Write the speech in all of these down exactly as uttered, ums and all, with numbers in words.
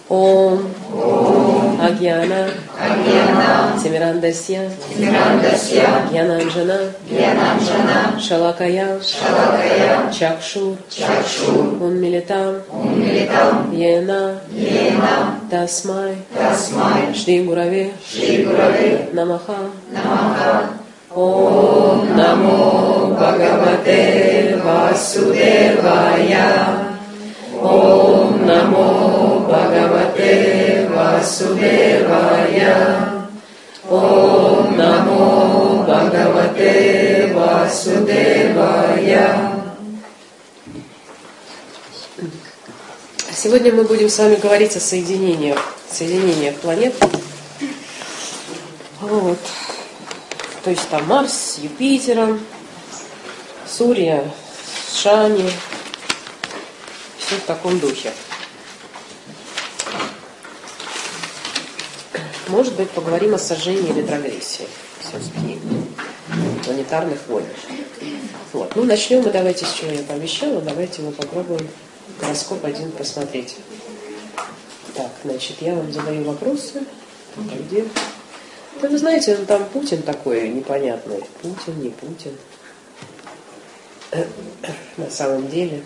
Om Agyana Timirandasya Gyananjana Shalakaya Chakshu Unmilitam Yena Tasmai Shri Gurave Namaha Om Namo Bhagavate Vasudevaya Om Namo Bhagavate Vasudevaya Om Namo Bhagavate Vasudevaya. Сегодня мы будем с вами говорить о соединениях, соединениях планет. Вот. То есть там Марс с Юпитером, Сурья с Шани. Все в таком духе. Может быть, поговорим о сожжении и ретрогрессии все-таки планетарных войн. Вот. Ну, начнем мы, давайте, с чего я пообещала. Давайте мы попробуем гороскоп один посмотреть. Так, значит, я вам задаю вопросы. Так, где? Да вы знаете, ну, там Путин такой непонятный. Путин, не Путин. На самом деле...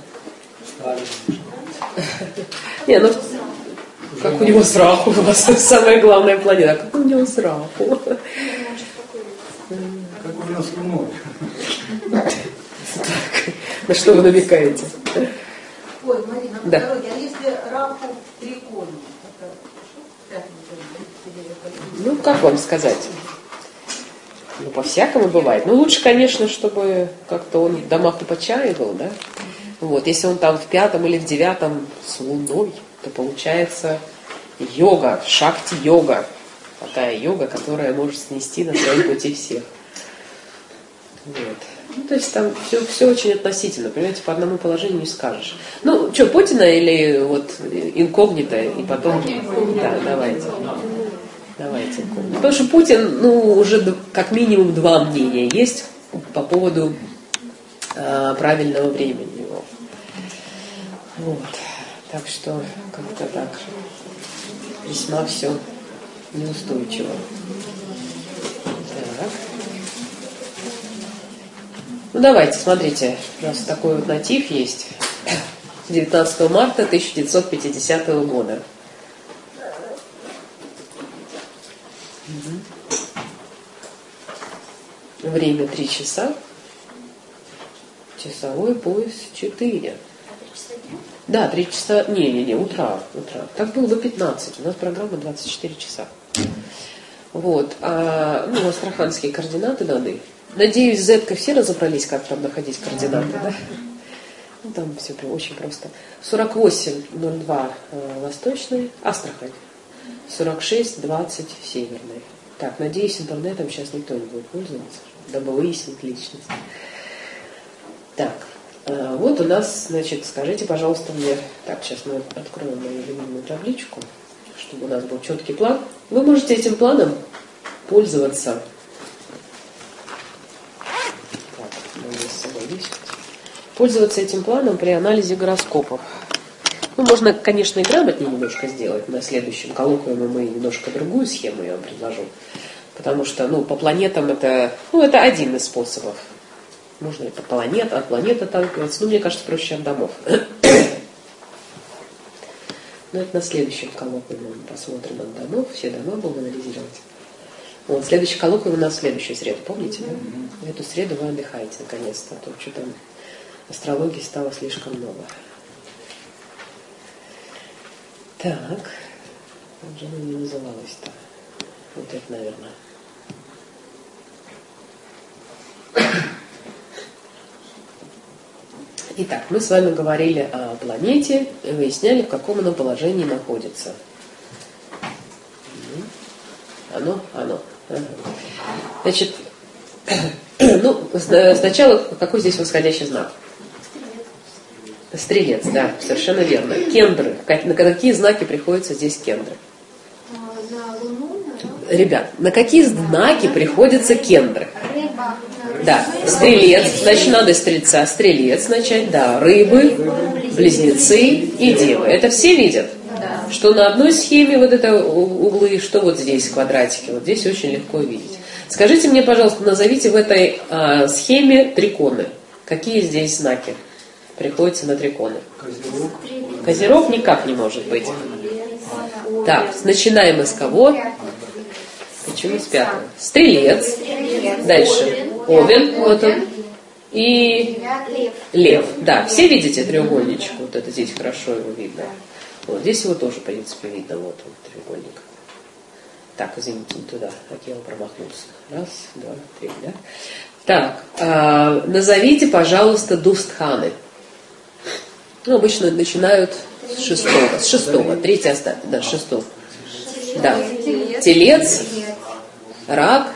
Не, ну как у него сраху, у вас самая главная планета. Как у него сраху? Как у нас луной. На что вы намекаете? Ой, Марина, по дороге, а если раху в триконе? Ну, как вам сказать? Ну, по-всякому бывает. Ну, лучше, конечно, чтобы как-то он в домах упочаивал, да? Вот, если он там в пятом или в девятом с Луной, то получается йога, шакти-йога. Такая йога, которая может снести на своем пути всех. Вот. Ну, то есть там все, все очень относительно, понимаете, по одному положению не скажешь. Ну, что, Путина или вот инкогнито, и потом... Да, давайте. Давайте. Потому что Путин, ну, уже как минимум два мнения есть по поводу э, правильного времени. Вот. Так что как-то так весьма все неустойчиво. Так. Ну давайте, смотрите, у нас такой вот натив есть. девятнадцатого марта тысяча девятьсот пятидесятого года. Время три часа. Часовой пояс четыре. Да, три часа, не-не-не, утра, утра. Так было до пятнадцати, у нас программа двадцать четыре часа. Вот, а, ну, астраханские координаты даны. Надеюсь, в зетка все разобрались, как там находить координаты, да? Ну, там все очень просто. сорок восемь ноль два э, восточный, Астрахань. сорок шесть двадцать северный. Так, надеюсь, интернетом сейчас никто не будет пользоваться, дабы выяснить личность. Так. Вот у нас, значит, скажите, пожалуйста, мне... Так, сейчас мы откроем мою любимую табличку, чтобы у нас был четкий план. Вы можете этим планом пользоваться. Так, мы с собой есть. Пользоваться этим планом при анализе гороскопов. Ну, можно, конечно, и грамотнее немножко сделать. На следующем коллоквиуме мы немножко другую схему я вам предложу. Потому что, ну, по планетам это... Ну, это один из способов. Можно это планета, от планеты отталкиваться. Ну, мне кажется, проще от домов. Но это на следующем коллоквиуме мы посмотрим от домов. Все дома будем анализировать. Вот, следующий коллоквиум у нас в следующую среду, помните? Да? В эту среду вы отдыхаете, наконец-то. А то что там астрологии стало слишком много. Так. Как же она не называлась-то? Вот это, наверное. Итак, мы с вами говорили о планете и выясняли, в каком оно положении находится. Оно, оно. Ага. Значит, ну, сначала какой здесь восходящий знак? Стрелец, да, совершенно верно. Кендры. На какие знаки приходятся здесь кендры? На Луну, на... Ребят, на какие знаки приходятся кендры? Да, стрелец, значит, надо стрельца, стрелец начать, да, рыбы, близнецы и девы. Это все видят? Да. Что на одной схеме вот это углы, что вот здесь квадратики. Вот здесь очень легко видеть. Скажите мне, пожалуйста, назовите в этой а, схеме триконы. Какие здесь знаки приходятся на триконы? Козерог. Козерог никак не может быть. Так, начинаем мы с кого? Почему с пятого? Стрелец. Дальше. Овен. Вот он. И лев. Да, все видите треугольничек? Вот это здесь хорошо его видно. Вот здесь его тоже, в принципе, видно. Вот он, треугольник. Так, извините, не туда. Так я промахнулся. Раз, два, три, да? Так, э, назовите, пожалуйста, дустханы. Ну, обычно начинают с шестого. С шестого. Третий остаток. Да, с шестого. Да. Телец, рак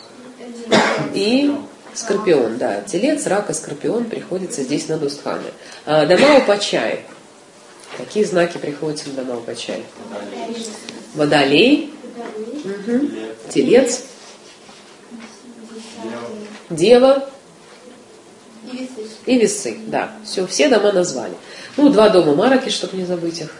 и скорпион. Да, телец, рак и скорпион приходится здесь на дустханы. А, дома упачай. Какие знаки приходятся на дома упачай? Водолей, угу. Телец, Дева и весы. Да, все, все дома назвали. Ну, два дома Мараки, чтобы не забыть их.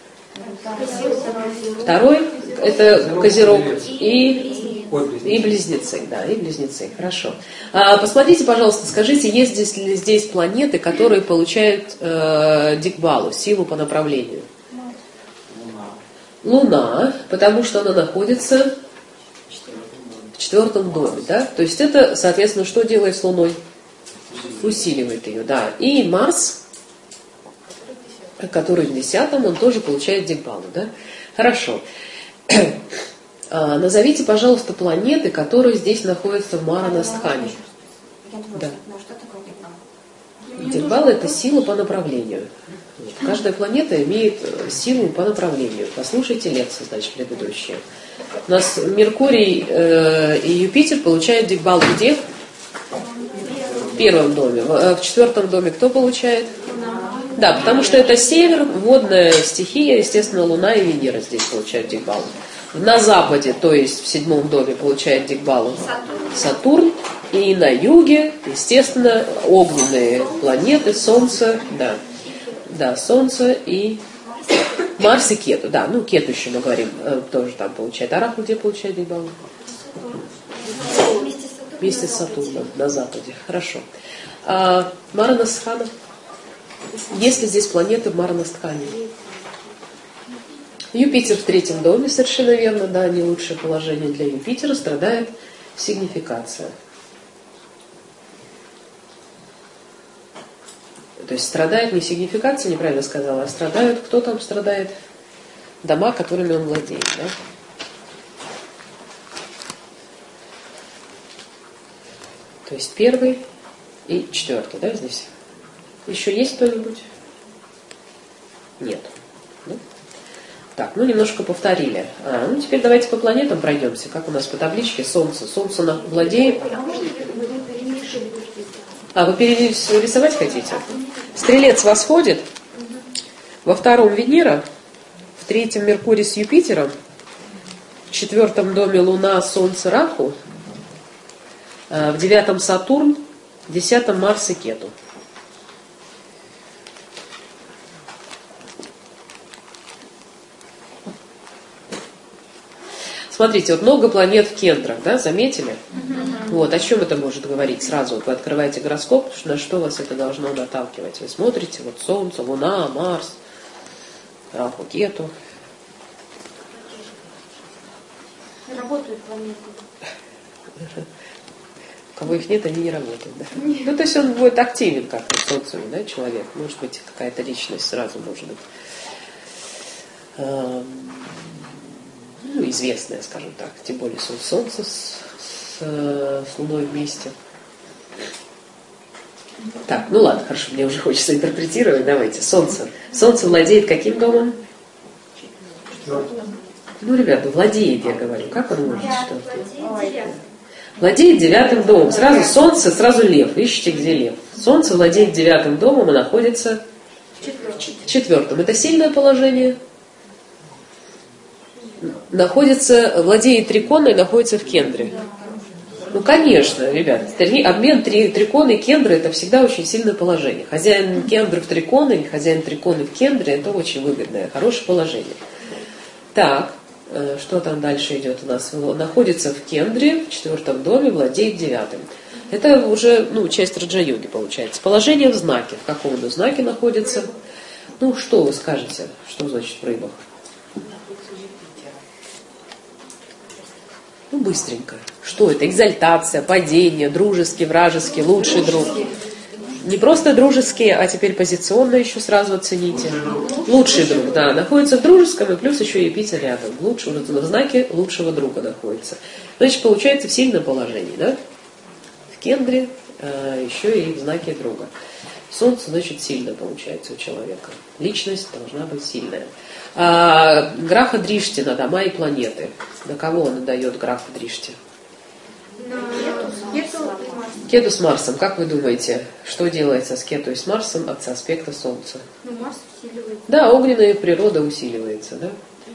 Второй это Козерог и, и Близнецы. Да, и Близнецы. Хорошо. А, посмотрите, пожалуйста, скажите, есть здесь, ли здесь планеты, которые получают э, дикбалу, силу по направлению? Луна, потому что она находится в четвертом доме, да? То есть это, соответственно, что делает с Луной? Усиливает ее, да. И Марс, который в десятом, он тоже получает дикбалу, да? Хорошо. А, назовите, пожалуйста, планеты, которые здесь находятся в Маранастхане. Да. Дикбала – это сила по направлению. Каждая планета имеет силу по направлению. Послушайте лекции, значит, предыдущие. У нас Меркурий э, и Юпитер получают дикбалу где? В первом доме. В, в четвертом доме кто получает? Да, потому что это север, водная стихия, естественно, Луна и Венера здесь получают дикбалу. На западе, то есть в седьмом доме, получает дикбалу Сатурн. И на юге, естественно, огненные планеты, Солнце, да. Да, Солнце и Марс и Кету. Да, ну Кету еще мы говорим, тоже там получает. Араху где получает дикбалу? Вместе с Сатурном, на западе. Хорошо. А Маранастхана? Есть ли здесь планеты в Маранастхане? Юпитер в третьем доме, совершенно верно, да, не лучшее положение для Юпитера, страдает сигнификация. То есть страдает не сигнификация, неправильно сказала, а страдают, кто там страдает? Дома, которыми он владеет, да? То есть первый и четвертый, да, здесь? Еще есть кто-нибудь? Нет. Да? Так, ну немножко повторили. А, ну теперь давайте по планетам пройдемся. Как у нас по табличке? Солнце. Солнце на... владеет... А, вы перерисовать хотите? Стрелец восходит, во втором Венера, в третьем Меркурий с Юпитером, в четвертом доме Луна, Солнце, Раху, в девятом Сатурн, в десятом Марс и Кету. Смотрите, вот много планет в кендрах, да, заметили? Угу. Вот, о чем это может говорить? Сразу вот вы открываете гороскоп, на что вас это должно наталкивать. Вы смотрите, вот Солнце, Луна, Марс, Раху, Кету. Работают планеты. У кого их нет, они не работают. Да? Ну, то есть он будет активен как-то в социуме, да, человек. Может быть, какая-то личность сразу может быть. Ну, известная, скажем так, тем более Солнце с, с, с Луной вместе. Так, ну ладно, хорошо, мне уже хочется интерпретировать, давайте. Солнце. Солнце владеет каким домом? Ну, ребята, владеет, я говорю. Как он может что? Владеет девятым домом. Сразу Солнце, сразу Лев. Ищите, где Лев. Солнце владеет девятым домом и находится в четвертом. Это сильное положение? Находится, владеет триконой и находится в кендре. Ну, конечно, ребят, три, обмен три, трикона и кендры — это всегда очень сильное положение. Хозяин кендры в триконы или хозяин триконы в кендре — это очень выгодное, хорошее положение. Так, что там дальше идет у нас? Находится в кендре, в четвертом доме, владеет девятым. Это уже, ну, часть раджа-йоги получается. Положение в знаке. В каком оно знаке находится? Ну, что вы скажете? Что значит в рыбах? Ну, быстренько. Что это? Экзальтация, падение, дружеский, вражеский, лучший друг. Не просто дружеские, а теперь позиционно еще сразу оцените. Лучший друг, да, находится в дружеском, и плюс еще Юпитер рядом. Лучшего, в знаке лучшего друга находится. Значит, получается в сильном положении, да? В кендре, а еще и в знаке друга. Солнце, значит, сильно получается у человека. Личность должна быть сильная. А, Граха Дришти на дома и планеты. На кого он дает Граха Дришти? Кету с Марсом. Как вы думаете, что делается с Кету и с Марсом от аспекта Солнца? Ну, Марс усиливается. Да, огненная природа усиливается, да?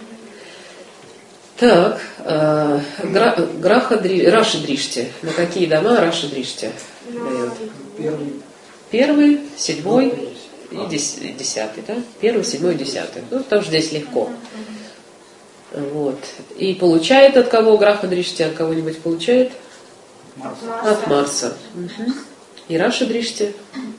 Так, э, гра, Граха Дри, Раши Дришти. На какие дома Раши Дришти дает? Первый. Первый, седьмой и десятый, да? Первый, седьмой и десятый. Ну, потому что здесь легко. Вот. И получает от кого Граха Дришти? От кого-нибудь получает? Марс. От Марса. Угу. И Раши Дришти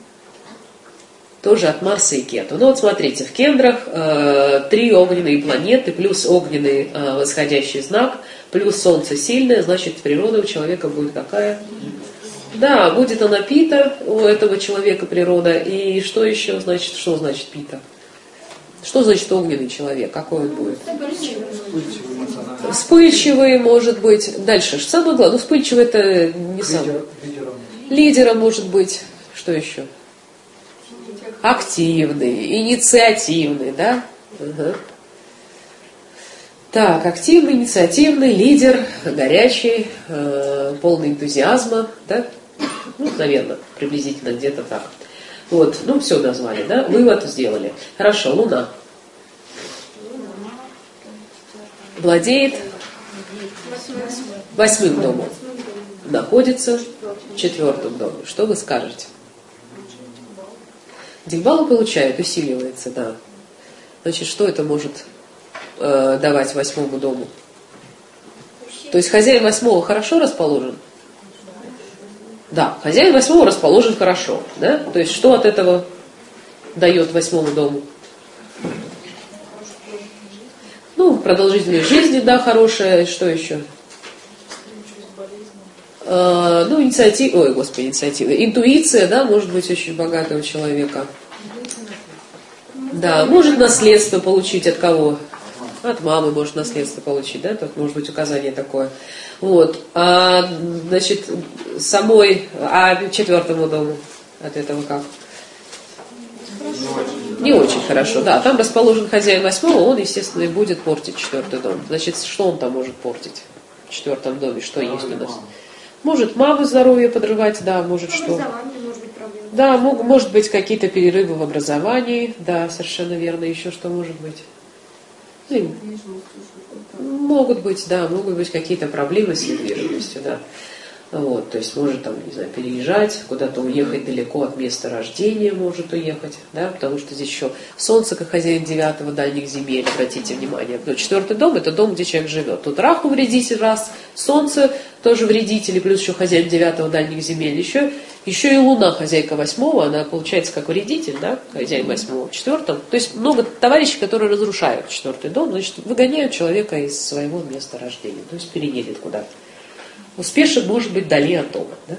тоже от Марса и Кету. Ну вот смотрите, в кендрах э, три огненные планеты, плюс огненный э, восходящий знак, плюс Солнце сильное, значит, природа у человека будет какая? Да, будет она пита, у этого человека природа. И что еще значит, что значит пита? Что значит огненный человек? Какой он будет? Вспыльчивый, может быть. Дальше. Самое главное, ну вспыльчивый это не самое. Лидером. Лидером может быть. Что еще? Активный, инициативный, да? Угу. Так, активный, инициативный, лидер, горячий, э, полный энтузиазма, да? Ну, наверное, приблизительно где-то так. Вот, ну все назвали, да? Вывод сделали. Хорошо, Луна. Владеет восьмым домом. Находится в четвертом доме. Что вы скажете? Дигбала получает, усиливается, да. Значит, что это может э, давать восьмому дому? То есть хозяин восьмого хорошо расположен? Да, хозяин восьмого расположен хорошо, да? То есть что от этого дает восьмому дому? Ну, продолжительность жизни, да, хорошая. Что еще? Э, ну, инициатива, ой, господи, инициатива. Интуиция, да, может быть очень богатая у человека. Да, может наследство получить от кого? От мамы может наследство получить, да, тут может быть указание такое. Вот, а, значит, самой, а четвертому дому от этого как? Не очень хорошо, да, там расположен хозяин восьмого, он, естественно, и будет портить четвертый дом. Значит, что он там может портить в четвертом доме, что есть у нас? Может маму здоровье подрывать, да, может что. Да, мог, может быть какие-то перерывы в образовании, да, совершенно верно, еще что может быть? Ну, могут быть, да, могут быть какие-то проблемы с недвижимостью, да. Вот, то есть может там, не знаю, переезжать, куда-то уехать далеко от места рождения, может уехать, да, потому что здесь еще Солнце, как хозяин девятого дальних земель, обратите внимание. Но четвертый дом — это дом, где человек живет. Тут Раху вредитель раз, Солнце тоже вредитель, и плюс еще хозяин девятого дальних земель, еще, еще и Луна, хозяйка восьмого, она получается как вредитель, да, хозяин восьмого в четвертом. То есть много товарищей, которые разрушают четвертый дом, значит, выгоняют человека из своего места рождения, то есть переедет куда-то. Успешен может быть вдали от дома. Да?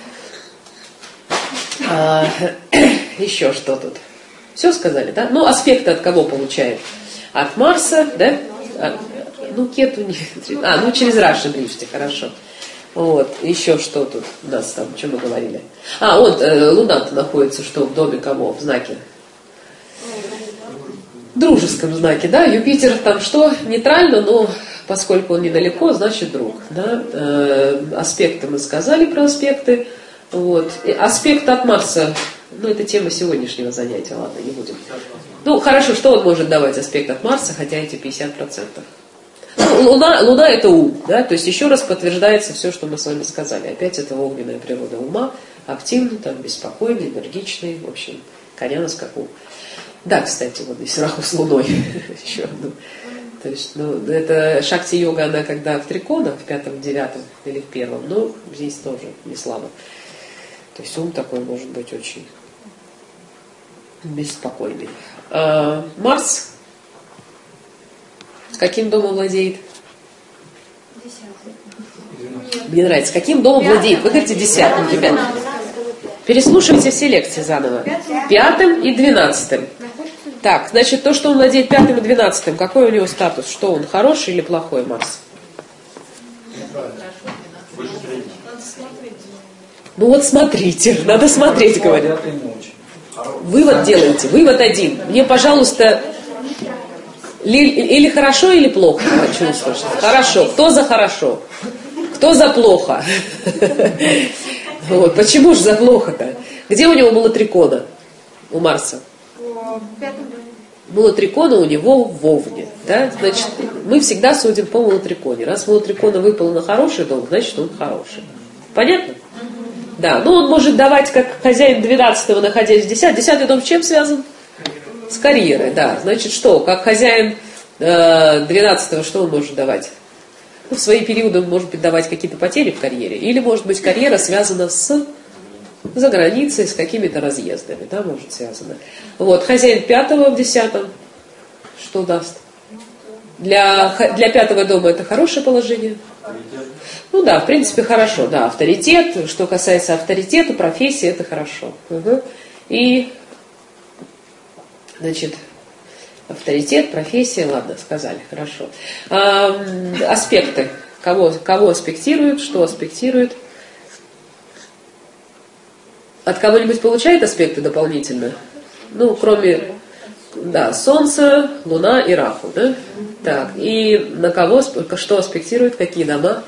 А, еще что тут? Все сказали, да? Ну, аспекты от кого получает? От Марса, да? А, ну, Кету не... А, ну, через Раши Дришти, хорошо. Вот, еще что тут у нас там, что мы говорили? А, вот, э, Луна-то находится что, в доме кого? В знаке? В дружеском знаке, да? Юпитер там что? Нейтрально, но... Поскольку он недалеко, значит друг. Да? Э, аспекты мы сказали про аспекты. Вот. И аспект от Марса, ну это тема сегодняшнего занятия, ладно, не будем. Ну хорошо, что он может давать аспект от Марса, хотя эти пятьдесят процентов? Ну, Луна, Луна это ум, да, то есть еще раз подтверждается все, что мы с вами сказали. Опять это огненная природа ума, активный, там, беспокойный, энергичный, в общем, коня на скаку. Да, кстати, вот здесь Раху с Луной еще одну. То есть, ну, это Шакти-йога, она когда в трикона, в пятом, девятом или в первом, но здесь тоже не слабо. То есть ум такой может быть очень беспокойный. А Марс с каким домом владеет? Десятый. Мне нравится. Каким домом владеет? Вы говорите десятым, ребят. Переслушивайте все лекции заново. Пятым и двенадцатым. Так, значит, то, что он владеет пятым и двенадцатым, какой у него статус? Что он, хороший или плохой, Марс? Ну вот смотрите, надо смотреть, говорят. Вывод делайте, вывод один. Мне, пожалуйста, или хорошо, или плохо, хочу услышать. Хорошо. Кто за хорошо? Кто за плохо? Вот. Почему же за плохо-то? Где у него было трикона? У Марса? Мулатрикона у него в Овне. Да? Значит, мы всегда судим по мулатриконе. Раз мулатрикона выпало на хороший дом, значит он хороший. Понятно? Да, ну он может давать, как хозяин двенадцатого, находясь в десятом. Десятый дом с чем связан? С карьерой, да. Значит, что? Как хозяин э, двенадцатого, что он может давать? Ну, в свои периоды он может быть давать какие-то потери в карьере. Или, может быть, карьера связана с за границей, с какими-то разъездами, да, может связано. Вот, хозяин пятого в десятом что даст? Для, для пятого дома это хорошее положение? Ну да, в принципе, хорошо, да, авторитет. Что касается авторитета, профессии, это хорошо. Угу. И, значит, авторитет, профессия, ладно, сказали, хорошо. А, аспекты. Кого, кого аспектируют, что аспектируют? От кого-нибудь получает аспекты дополнительно? Ну, кроме, да, Солнца, Луна и Раху, да? Так, и на кого, что аспектирует, какие дома?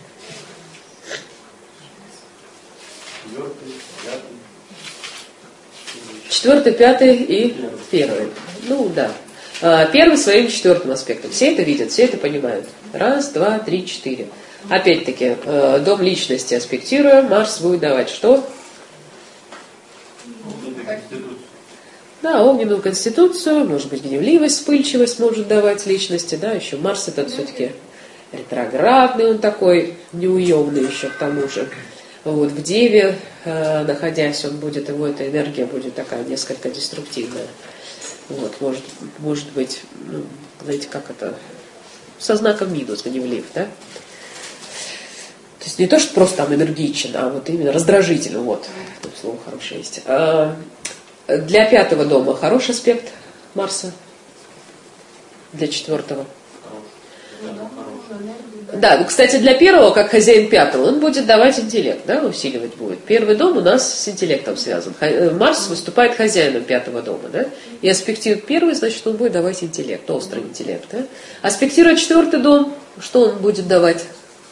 Четвертый, пятый и первый. Ну, да. Первый своим четвертым аспектом. Все это видят, все это понимают. Раз, два, три, четыре. Опять-таки, дом личности аспектируя, Марс будет давать что? Да, огненную конституцию, может быть, гневливость, вспыльчивость может давать личности, да, еще Марс этот все-таки ретроградный, он такой неуемный еще к тому же. Вот, в Деве, э, находясь, он будет, его эта энергия будет такая несколько деструктивная. Вот, может, может быть, ну, знаете, как это, со знаком минус, гневлив, да? То есть не то, что просто там энергичен, а вот именно раздражительно, вот, тут слово хорошее есть. А для пятого дома хороший аспект Марса? Для четвертого? Да, ну, кстати, для первого, как хозяин пятого, он будет давать интеллект, да, усиливать будет. Первый дом у нас с интеллектом связан. Марс выступает хозяином пятого дома, да, и аспектирует первый, значит, он будет давать интеллект, острый интеллект, да. Аспектирует четвертый дом, что он будет давать?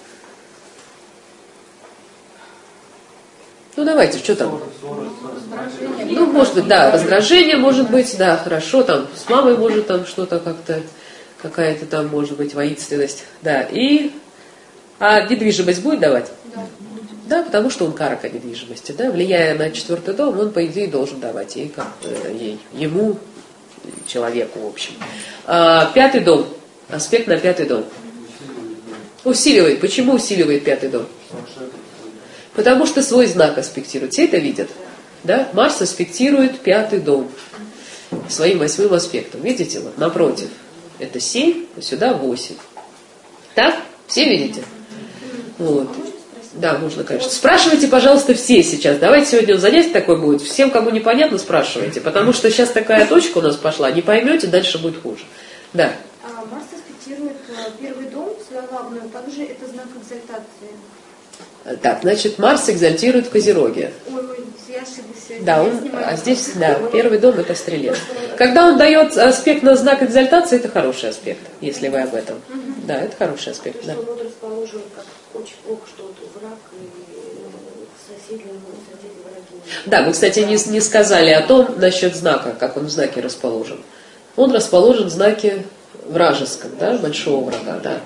Ну, давайте, что там? Ну, может быть, да, раздражение может быть, да, хорошо, там, с мамой может там что-то как-то, какая-то там, может быть, воинственность, да, и, а недвижимость будет давать? Да. Да, потому что он карака недвижимости, да, влияя на четвертый дом, он, по идее, должен давать ей, как, ей, ему, человеку, в общем. А, пятый дом, аспект на пятый дом. Усиливает. Почему усиливает пятый дом? Потому что свой знак аспектирует. Все это видят? Да? Марс аспектирует пятый дом своим восьмым аспектом. Видите, вот напротив. Это семь, а сюда восемь. Так? Все видите? Вот. Да, можно, конечно. Спрашивайте, пожалуйста, все сейчас. Давайте сегодня занятие такое будет. Всем, кому непонятно, спрашивайте. Потому что сейчас такая точка у нас пошла. Не поймете, дальше будет хуже. Да. А Марс аспектирует первый дом, главную, также это знак экзальтации. Так, значит, Марс экзальтирует в Козероге. Ой, ой, я ошиблась. Да, он, а здесь, да, первый дом это Стрелец. Когда он дает аспект на знак экзальтации, это хороший аспект, если вы об этом. Угу. Да, это хороший аспект. Да. Что он расположен как очень плохо, что вот враг и соседи, соседи враги. Да, мы, кстати, не, не сказали о том насчет знака, как он в знаке расположен. Он расположен в знаке вражеском, да, большого врага, да.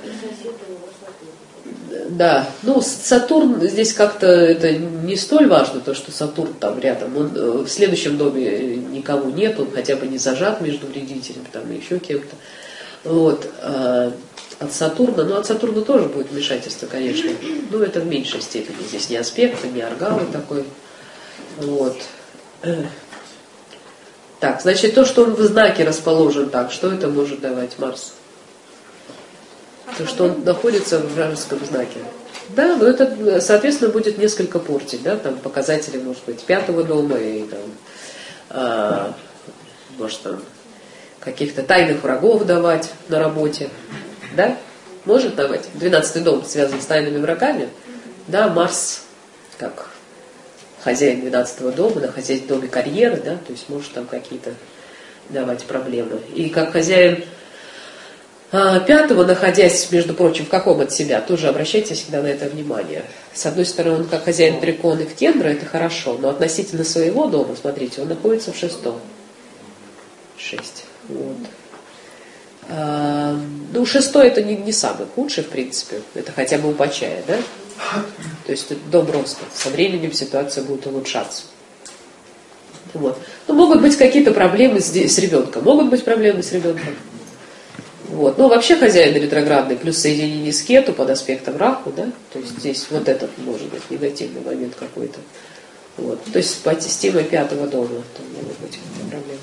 Да, ну Сатурн здесь как-то это не столь важно, то, что Сатурн там рядом. Он в следующем доме никого нет, он хотя бы не зажат между вредителем там и еще кем-то. Вот. А от Сатурна, ну от Сатурна тоже будет вмешательство, конечно, но это в меньшей степени. Здесь не аспект, не оргалы такой. Вот. Так, значит, то, что он в знаке расположен так, что это может давать Марс? То, что он находится в вражеском знаке. Да, но это, соответственно, будет несколько портить, да, там показатели, может быть, пятого дома и там, а, может, там, каких-то тайных врагов давать на работе, да, может давать. Двенадцатый дом связан с тайными врагами, да, Марс как хозяин двенадцатого дома, да, хозяин в доме карьеры, да, то есть может там какие-то давать проблемы. И как хозяин пятого, находясь, между прочим, в каком от себя, тоже обращайте всегда на это внимание. С одной стороны, он как хозяин трикона и в кендра, это хорошо, но относительно своего дома, смотрите, он находится в шестом. Шесть. Вот. А, ну, шестой это не, не самый худший, в принципе. Это хотя бы упочая, да? То есть это дом роста. Со временем ситуация будет улучшаться. Вот. Ну, могут быть какие-то проблемы с, с ребенком. Могут быть проблемы с ребенком. Вот. Ну, вообще хозяин ретроградный, плюс соединение с Кету под аспектом Раху, да, то есть здесь вот этот может быть негативный момент какой-то. Вот. То есть по системе пятого дома там могут быть проблемы.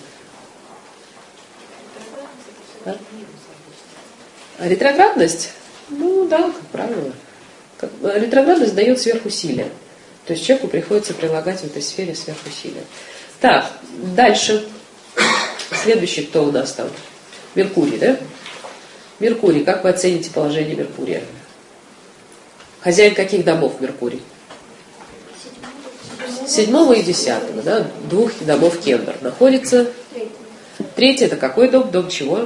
Да? А ретроградность, ну да, как правило. Как, ретроградность дает сверхусилия. То есть человеку приходится прилагать в этой сфере сверхусилия. Так, дальше. Следующий кто у нас там? Меркурий, да? Меркурий, как вы оцените положение Меркурия? Хозяин каких домов Меркурий? Седьмого и десятого, да? Двух домов Кендр. Находится. Третий это какой дом? Дом чего?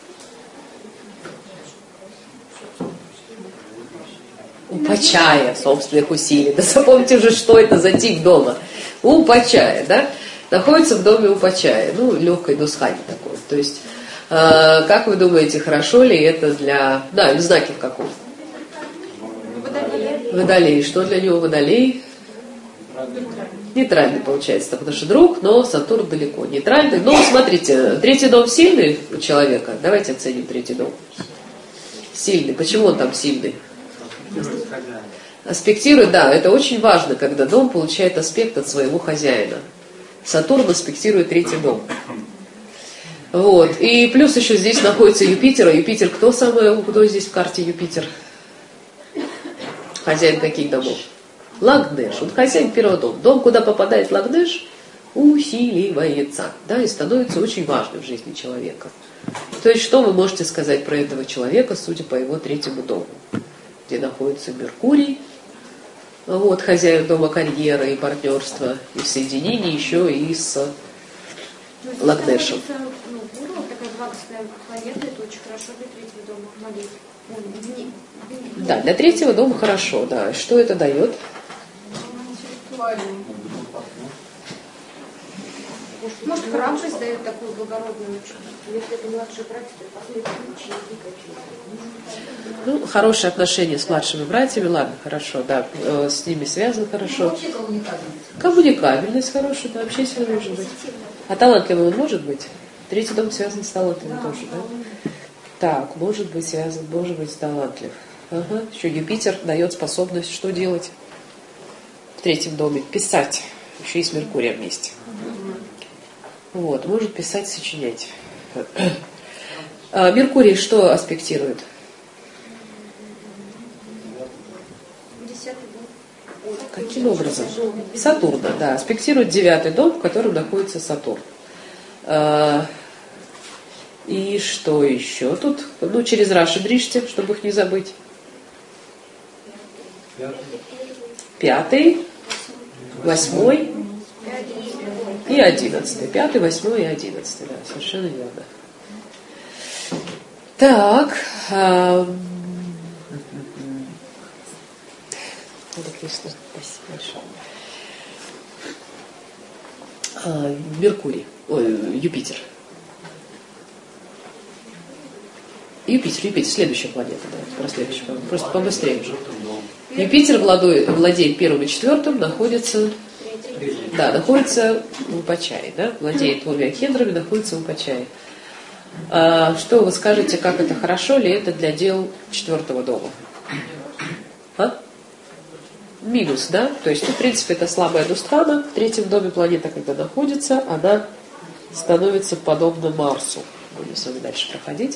Упочая собственных усилий. Да запомните уже, что это за тип дома. Упочая, да? Находится в доме Упочая. Ну, легкой дусхани такой. То есть, э, как вы думаете, хорошо ли это для... Да, в знаке в каком? Водолей. Водолей. Что для него Водолей? Нейтральный получается, потому что друг, но Сатурн далеко. Нейтральный. Но смотрите, третий дом сильный у человека. Давайте оценим третий дом. Сильный. Почему он там сильный? Аспектирует, да, это очень важно, когда дом получает аспект от своего хозяина. Сатурн аспектирует третий дом. Вот. И плюс еще здесь находится Юпитер. А Юпитер кто самый, кто здесь в карте Юпитер? Хозяин каких домов? Лагнеш. Он хозяин первого дома. Дом, куда попадает Лагнеш, усиливается, да, и становится очень важным в жизни человека. То есть, что вы можете сказать про этого человека, судя по его третьему дому, где находится Меркурий, вот, хозяин дома карьеры и партнерства, и в соединении еще и с Лагнешем. Ну, Гуру, такая благостная планета, это очень хорошо для третьего дома молитв. Да, для третьего дома хорошо, да. Что это дает? Может, храбрость дает такую благородную учесть. Если это младший братья, то последние ученики какие-то. Ну, хорошие отношения с младшими братьями, ладно, хорошо, да, с ними связан хорошо. Коммуникабельность хорошая, да, общественная может быть. А талантливый он может быть? Третий дом связан с талантливым тоже, да? Так, может быть связан, может быть талантлив. Ага. Еще Юпитер дает способность что делать в третьем доме? Писать. Еще и с Меркурием вместе. Вот, может писать, сочинять. А Меркурий что аспектирует? Каким образом? Сатурна, да. Аспектирует девятый дом, в котором находится Сатурн. А, и что еще тут? Ну, через Раши дришьте, чтобы их не забыть. Пятый, восьмой и одиннадцатый. Пятый, восьмой и одиннадцатый. Да, совершенно верно. Так. А... Спасибо большое. А, Меркурий, ой, Юпитер. Юпитер, Юпитер, следующая планета, да, про следующую, просто побыстрее уже. Юпитер владеет, владеет первым и четвертым, находится, да, находится в Упачае, да, владеет двумя кендрами, находится в Упачае. А, что вы скажете, как это хорошо ли это для дел четвертого дома? А? Минус, да? То есть, ну, в принципе, это слабая дустхана. В третьем доме планета, когда находится, она становится подобна Марсу. Будем с вами дальше проходить.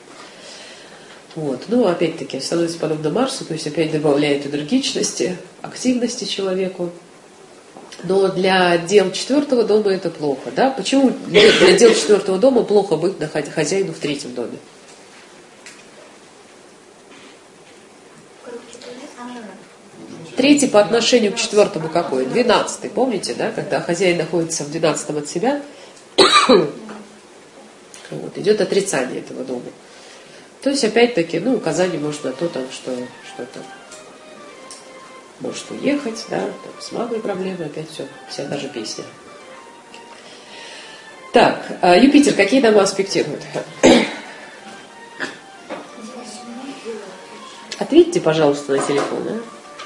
Вот. Ну, опять-таки, становится подобно Марсу, то есть опять добавляет энергичности, активности человеку. Но для дел четвертого дома это плохо, да? Почему для дел четвертого дома плохо быть хозяину в третьем доме? Третий по отношению к четвертому какой? Двенадцатый, помните, да? Когда хозяин находится в двенадцатом от себя, вот, идет отрицание этого дома. То есть, опять-таки, ну, указание может на то, там, что что-то может уехать, да, там, с мамой проблемы, опять все, вся та же песня. Так, Юпитер, какие дома аспектирует? Ответьте, пожалуйста, на телефон, да?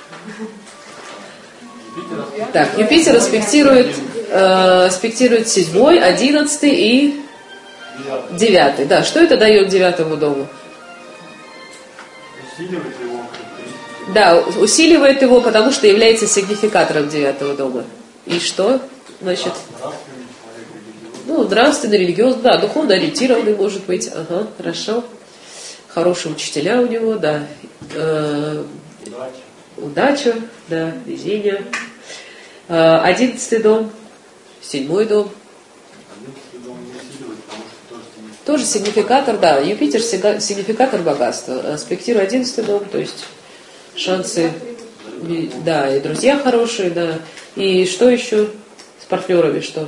Так, Юпитер аспектирует, э, аспектирует седьмой, одиннадцатый и девятый. Да, что это дает девятому дому? Усиливает его. Да, усиливает его, потому что является сигнификатором девятого дома. И что? Значит, ну, нравственный, религиозный, да, духовно ориентированный может быть. Ага, хорошо. Хорошие учителя у него, да. Э, удача, да, везение. Э, одиннадцатый дом, седьмой дом. Тоже сигнификатор, да, Юпитер сигнификатор богатства. Аспектирует одиннадцатый дом, то есть шансы, да, и друзья хорошие, да. И что еще с партнерами, что?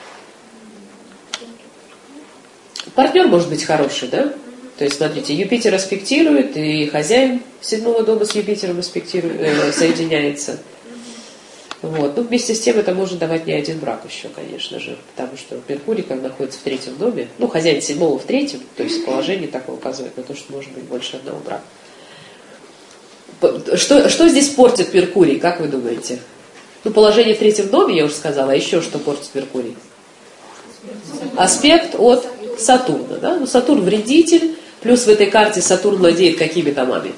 Партнер может быть хороший, да? То есть, смотрите, Юпитер аспектирует, и хозяин седьмого дома с Юпитером аспектирует, э, соединяется. Вот. Ну, вместе с тем это может давать не один брак еще, конечно же, потому что Меркурий, когда находится в третьем доме, ну, хозяин седьмого в третьем, то есть положение такое указывает на то, что может быть больше одного брака. Что, что здесь портит Меркурий, как вы думаете? Ну, положение в третьем доме, я уже сказала, а еще что портит Меркурий? Аспект от Сатурна, да? Ну, Сатурн вредитель, плюс в этой карте Сатурн владеет какими домами?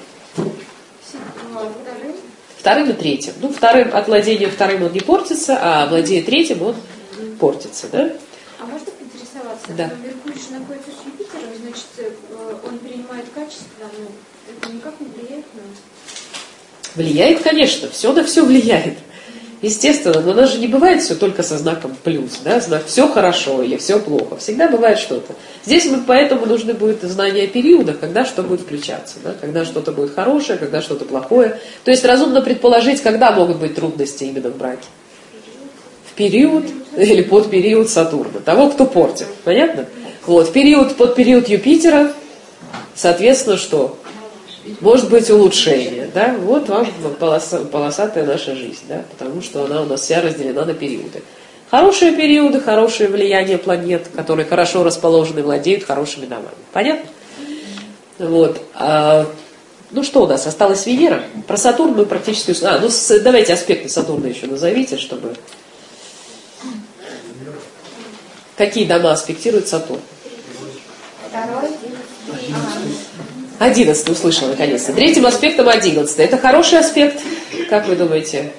Вторым и третьим. Ну, вторым, от владения вторым он не портится, а владея третьим он портится, да? А можно поинтересоваться? Да. Меркурий же находится с Юпитером, значит, он принимает качество, но это никак не влияет на... Влияет, конечно, все на все влияет. Естественно, но у нас же не бывает все только со знаком плюс, да, знак все хорошо или все плохо. Всегда бывает что-то. Здесь мы поэтому нужны будет знания периода, когда что будет включаться, да, когда что-то будет хорошее, когда что-то плохое. То есть разумно предположить, когда могут быть трудности именно в браке. В период или под период Сатурна, того, кто портит. Понятно? Вот, в период, под период Юпитера, соответственно, что? Может быть улучшение, да? Вот вам полоса, полосатая наша жизнь, да? Потому что она у нас вся разделена на периоды. Хорошие периоды, хорошее влияние планет, которые хорошо расположены, владеют хорошими домами. Понятно? Вот. А, ну что у нас? Осталась Венера. Про Сатурн мы практически... А, ну с, давайте аспекты Сатурна еще назовите, чтобы... Какие дома аспектирует Сатурн? Второй. Одиннадцатый услышала наконец-то. Третьим аспектом одиннадцатый. Это хороший аспект, как вы думаете?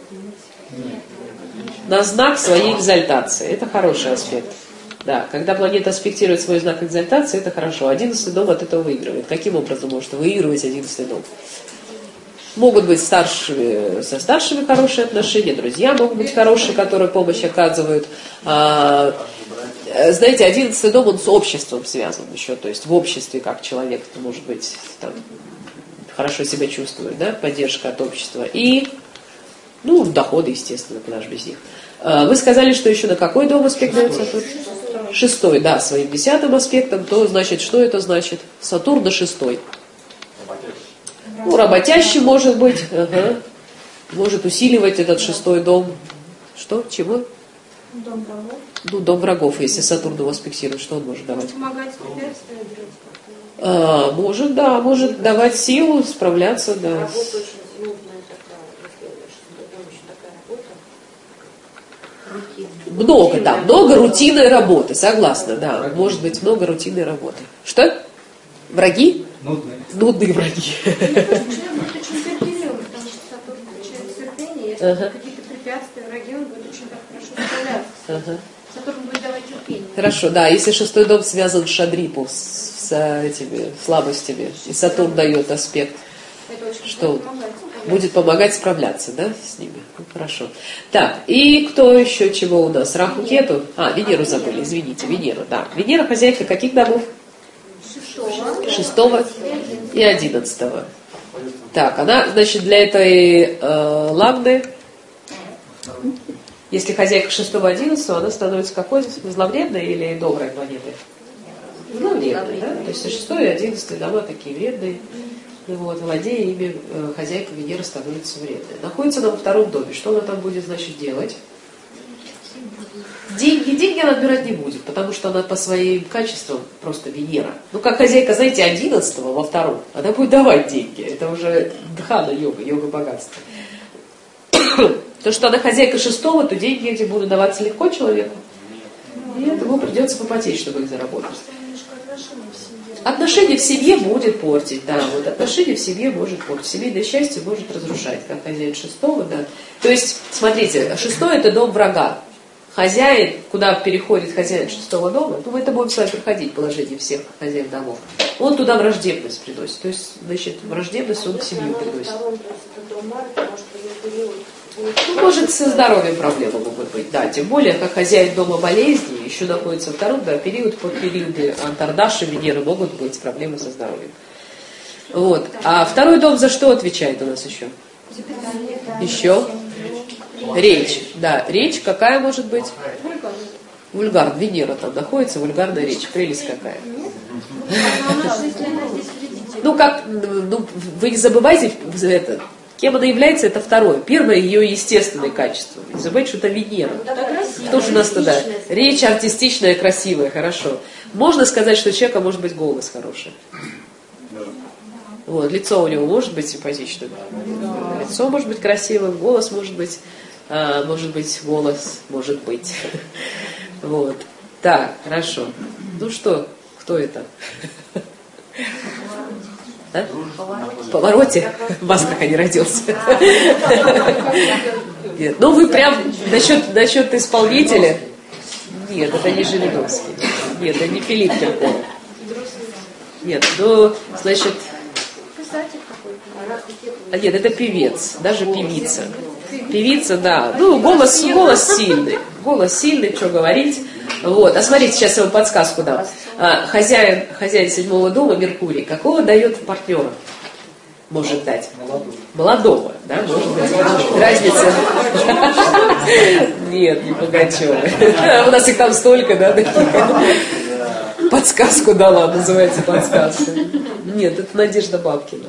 На знак своей экзальтации. Это хороший аспект. Да, когда планета аспектирует свой знак экзальтации, это хорошо. Одиннадцатый дом от этого выигрывает. Каким образом может выигрывать одиннадцатый дом? Могут быть старшие, со старшими хорошие отношения, друзья могут быть хорошие, которые помощь оказывают. А, знаете, одиннадцатый дом, он с обществом связан еще, то есть в обществе как человек, может быть, там, хорошо себя чувствует, да, поддержка от общества. И, ну, доходы, естественно, куда же без них. А, вы сказали, что еще на какой дом аспект дает Сатурн? Шестой, да, своим десятым аспектом, то значит, что это значит? Сатурн на шестой. Ну, работящий может быть, ага. Может усиливать этот шестой дом. Что? Чего? Дом врагов. Ну, дом врагов, если Сатурн его аспектирует, что он может давать? Помогать препятствия делать. А, может, да, может давать силу, справляться, да. Работа очень нудная такая, если очень такая работа. Много, да, много рутинной работы, согласна, да. Может быть, много рутинной работы. Что? Враги? Нудные. Нудные враги. Человек будет очень терпеливым, потому что Сатурн включает терпение. Если Ага. какие-то препятствия, враги, он будет очень так хорошо справляться. Ага. Сатурн будет давать терпение. Хорошо, да, если шестой дом связан с Шадрипу, с, с этими слабостями, и Сатурн дает аспект, Это очень что будет помогать. будет помогать справляться, да, с ними. Ну, хорошо. Так, и кто еще чего у нас? Раху, Кету? А, Венеру забыли, извините, Венера, да. Венера хозяйка каких домов? Шестого. Шестого и одиннадцатого. Так, она, значит, для этой э, ламны, если хозяйка шестого одиннадцатого, она становится какой? Зловредной или доброй планетой? Зловредной, да? То есть шестой и одиннадцатый дома такие вредные. И вот, владея ими, э, хозяйка Венера становится вредной. Находится она во втором доме. Что она там будет, значит, делать? Деньги, деньги она отбирать не будет, потому что она по своим качествам просто Венера. Ну, как хозяйка, знаете, одиннадцатого во втором, она будет давать деньги. Это уже дхана йога, йога богатства. То, что она хозяйка шестого, то деньги эти будут даваться легко человеку. Нет, ему придется попотеть, чтобы их заработать. Отношения в семье будет портить, да, вот отношения в семье может портить, семейное счастье может разрушать, как хозяин шестого, да. То есть, смотрите, шестой это дом врага. Хозяин, куда переходит хозяин шестого дома, ну, мы это будем с вами проходить, положение всех хозяев домов, он туда враждебность приносит. То есть, значит, враждебность он в семью приносит. Ну, может, со здоровьем проблемы могут быть, да. Тем более, как хозяин дома болезни, еще находится во втором, да, период, под периоды Антардаши, Венеры могут быть проблемы со здоровьем. Вот. А второй дом за что отвечает у нас еще? Еще? Речь, да. Речь какая может быть? Вульгар. Венера там находится, вульгарная речь. Прелесть какая. Ну, как, ну, вы не забывайте это. Кем она является, это второе. Первое, ее естественное качество. Не забывайте, что это Венера. Кто же у нас тогда? Речь артистичная, красивая, хорошо. Можно сказать, что у человека может быть голос хороший. Вот, лицо у него может быть симпатичным. Лицо может быть красивым, голос может быть, а, может быть, голос может быть. Вот. Так, хорошо. Ну что, кто это? А? В повороте в Астрахани родился. Нет, ну вы прям насчет, насчет исполнителя. Нет, это не Жириновский. Нет, это не Филипп Киркоров. Нет, ну, значит... А нет, это певец, даже певица. Певица, да. Ну, голос, голос сильный. Голос сильный, что говорить. Вот. А смотрите, сейчас я вам подсказку дам. А, хозяин, хозяин седьмого дома, Меркурий, какого дает партнера? Может дать? Молодого, да? Может быть. Разница. Нет, не Пугачева. У нас их там столько, да, таких. Подсказку дала, называется подсказка. Нет, это Надежда Бабкина.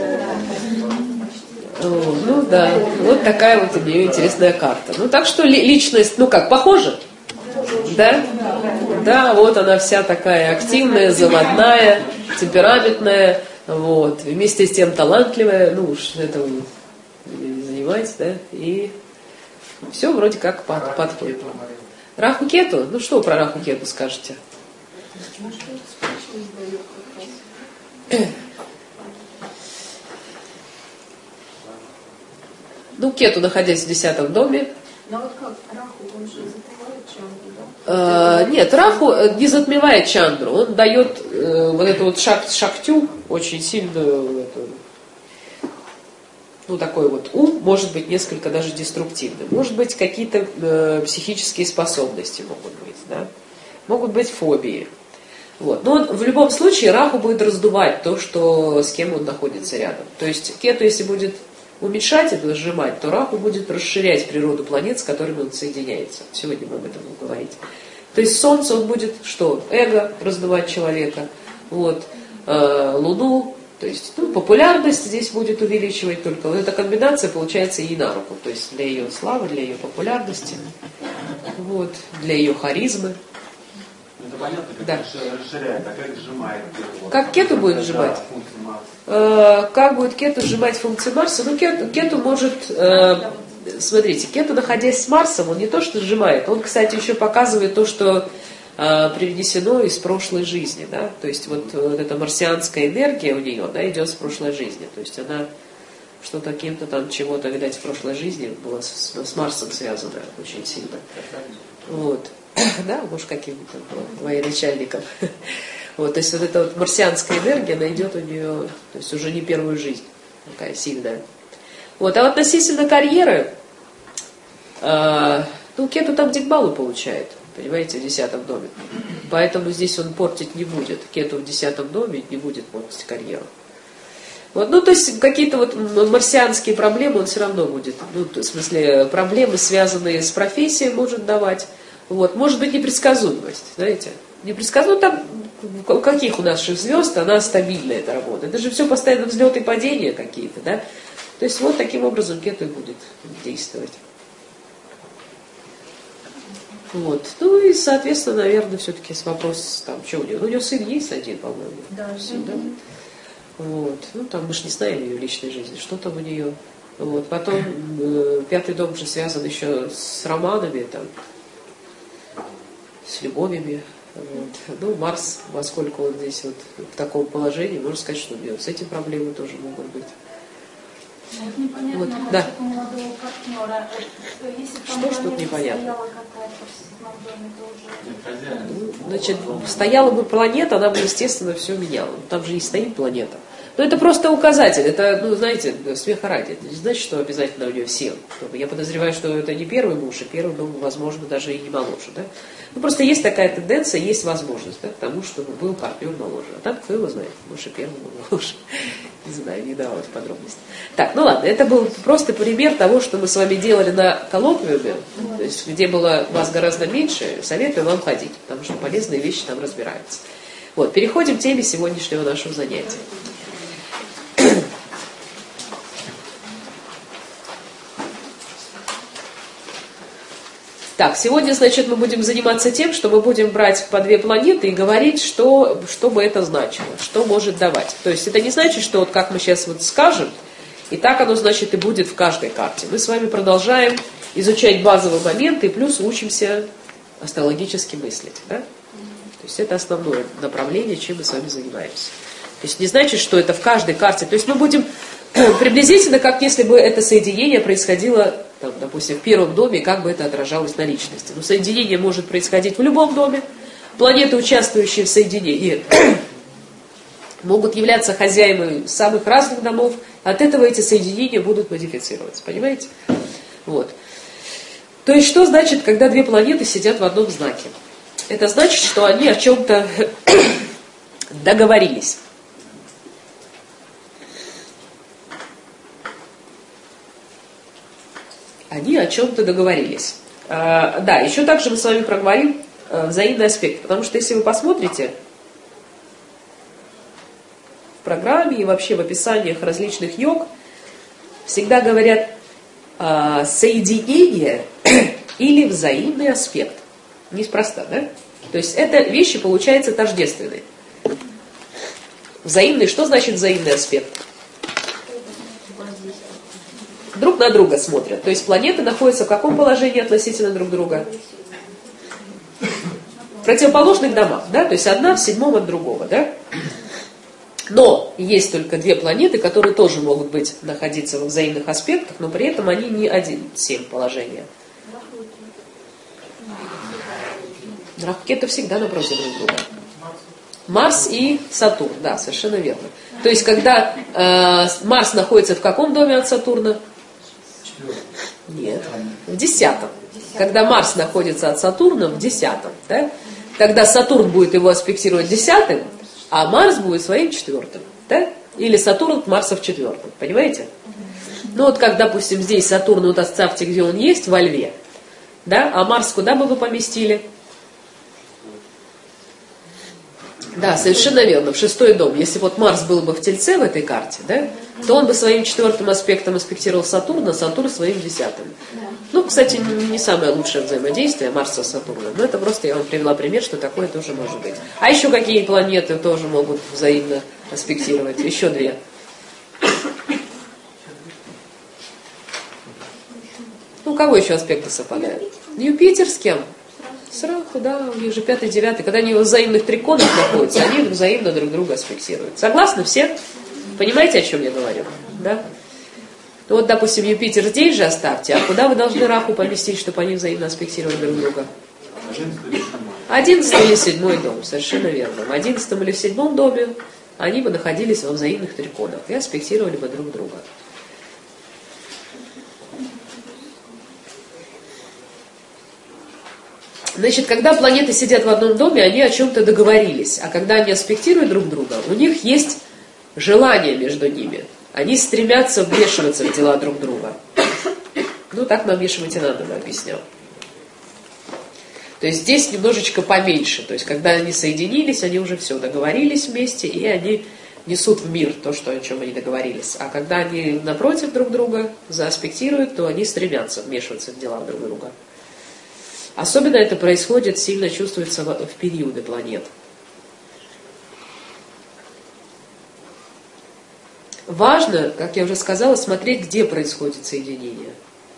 О, ну да, вот такая вот у нее интересная карта. Ну так что личность, ну как, похожа? Да? Да, вот она вся такая активная, заводная, темпераментная, вот, вместе с тем талантливая, ну уж этого не, не занимать, да, и все вроде как под, подходит. Раху Кету, ну что про Раху Кету скажете? Ну, Кету, находясь в десятом доме. Но вот как Раху, он же затмевает чандру, да? Э, нет, Раху не затмевает чандру, он дает э, вот эту вот шак, шактю, очень сильную, эту, ну, такой вот ум, может быть, несколько даже деструктивным. Может быть, какие-то э, психические способности могут быть, да? Могут быть фобии. Вот. Но он, в любом случае Раху будет раздувать то, что, с кем он находится рядом. То есть Кету, если будет уменьшать это, сжимать, то Раху будет расширять природу планет, с которыми он соединяется. Сегодня мы об этом будем говорить. То есть Солнце он будет что? Эго раздувать человека. Вот. Э, Луну, то есть ну, популярность здесь будет увеличивать только. Вот эта комбинация получается ей на руку. То есть для ее славы, для ее популярности, вот, для ее харизмы. Это понятно, как да. расширяет, а как сжимает кету? Как кету будет сжимать? Э, как будет кету сжимать функции Марса? Ну, кету, кету может... Э, смотрите, кету, находясь с Марсом, он не то что сжимает, он, кстати, еще показывает то, что э, привнесено из прошлой жизни, да, то есть вот, вот эта марсианская энергия у нее, да, идет с прошлой жизни, то есть она что-то кем-то там чего-то, видать, в прошлой жизни было с, с Марсом связано очень сильно. Вот. Да, может, каким-то военачальником. Вот, то есть вот эта вот марсианская энергия, она идет у нее, то есть уже не первую жизнь, такая сильная. Вот, а относительно карьеры, э, ну, кету там дикбалу получает, понимаете, в десятом доме. Поэтому здесь он портить не будет. Кету в десятом доме не будет портить карьеру. Вот, ну, то есть какие-то вот марсианские проблемы он все равно будет. Ну, в смысле, проблемы, связанные с профессией, может давать. Вот, может быть, непредсказуемость, знаете. Непредсказуемость, там, у каких у наших звезд, она стабильная, эта работа. Это же все постоянно взлеты и падения какие-то, да. То есть вот таким образом кету и будет действовать. Вот. Ну и, соответственно, наверное, все-таки с вопрос, там, что у него. Ну, у него сын есть один, по-моему. Да, сын, да. Вот. Ну, там мы же не знаем ее личной жизни, что там у нее. Вот. Потом э, пятый дом же связан еще с романами, там, с любовями. Вот. Ну, Марс, поскольку он здесь вот в таком положении, можно сказать, что у него с этим проблемы тоже могут быть. Вот непонятно, Вот, насчет да. молодого партнера. Если там Что ж тут непонятно? стояла какая-то в седьмом доме, то уже... Ну, значит, стояла бы планета, она бы, естественно, все меняла. Там же не стоит планета. Но это просто указатель. Это, ну, знаете, смеха ради. Это не значит, что обязательно у нее все. Я подозреваю, что это не первый муж, и первый был, возможно, даже и не моложе. Да? Ну, просто есть такая тенденция, есть возможность, да, к тому, чтобы был партнер моложе. А там, кто его знает, может, и первый был моложе. Не знаю, не давала в подробности. Так, ну ладно, это был просто пример того, что мы с вами делали на коллоквиуме, то есть, где было вас гораздо меньше, советую вам ходить, потому что полезные вещи там разбираются. Вот, переходим к теме сегодняшнего нашего занятия. Так, сегодня, значит, мы будем заниматься тем, что мы будем брать по две планеты и говорить, что, что бы это значило, что может давать. То есть это не значит, что вот как мы сейчас вот скажем, и так оно, значит, и будет в каждой карте. Мы с вами продолжаем изучать базовые моменты и плюс учимся астрологически мыслить. Да? То есть это основное направление, чем мы с вами занимаемся. То есть не значит, что это в каждой карте. То есть мы будем приблизительно, как если бы это соединение происходило, там, допустим, в первом доме, как бы это отражалось на личности. Но соединение может происходить в любом доме. Планеты, участвующие в соединении, могут являться хозяевами самых разных домов. От этого эти соединения будут модифицироваться. Понимаете? Вот. То есть, что значит, когда две планеты сидят в одном знаке? Это значит, что они о чем-то договорились. Они о чем-то договорились. А, да, еще также мы с вами проговорим а, взаимный аспект, потому что если вы посмотрите в программе и вообще в описаниях различных йог, всегда говорят а, соединение или взаимный аспект. Неспроста, да? То есть это вещи, получается, тождественные. Взаимный, что значит взаимный аспект? Друг на друга смотрят. То есть планеты находятся в каком положении относительно друг друга? В противоположных домах, да? То есть одна в седьмом от другого, да? Но есть только две планеты, которые тоже могут быть, находиться в взаимных аспектах, но при этом они не один семь положения. Ракеты всегда напротив друг друга. Марс и Сатурн, да, совершенно верно. То есть когда э, Марс находится в каком доме от Сатурна? Нет, в десятом. Когда Марс находится от Сатурна в десятом, да? Тогда Сатурн будет его аспектировать десятым, а Марс будет своим четвертым, да? Или Сатурн от Марса в четвертом, понимаете? Ну вот как, допустим, здесь Сатурн, вот оставьте, где он есть, во Льве, да? А Марс куда бы вы поместили? Да, совершенно верно, в шестой дом. Если вот Марс был бы в Тельце в этой карте, да, то он бы своим четвертым аспектом аспектировал Сатурна, Сатурн своим десятым. Ну, кстати, не самое лучшее взаимодействие Марса с Сатурном, но это просто я вам привела пример, что такое тоже может быть. А еще какие планеты тоже могут взаимно аспектировать? Еще две. Ну, у кого еще аспекты совпадают? Юпитер с кем? С Раху, да, у них же пятый, девятый. Когда они в взаимных триконах находятся, они взаимно друг друга аспектируют. Согласны все? Понимаете, о чем я говорю? Да? Ну вот, допустим, Юпитер здесь же оставьте, а куда вы должны Раху поместить, чтобы они взаимно аспектировали друг друга? Одиннадцатый или седьмой дом, совершенно верно. В одиннадцатом или в седьмом доме они бы находились во взаимных триконах и аспектировали бы друг друга. Значит, когда планеты сидят в одном доме, они о чем-то договорились, а когда они аспектируют друг друга, у них есть желание между ними. Они стремятся вмешиваться в дела друг друга. Ну, так нам Вишваматинанда объяснял. То есть здесь немножечко поменьше. То есть когда они соединились, они уже все договорились вместе, и они несут в мир то, что, о чем они договорились. А когда они напротив друг друга зааспектируют, то они стремятся вмешиваться в дела друг друга. Особенно это происходит, сильно чувствуется в, в периоды планет. Важно, как я уже сказала, смотреть, где происходит соединение.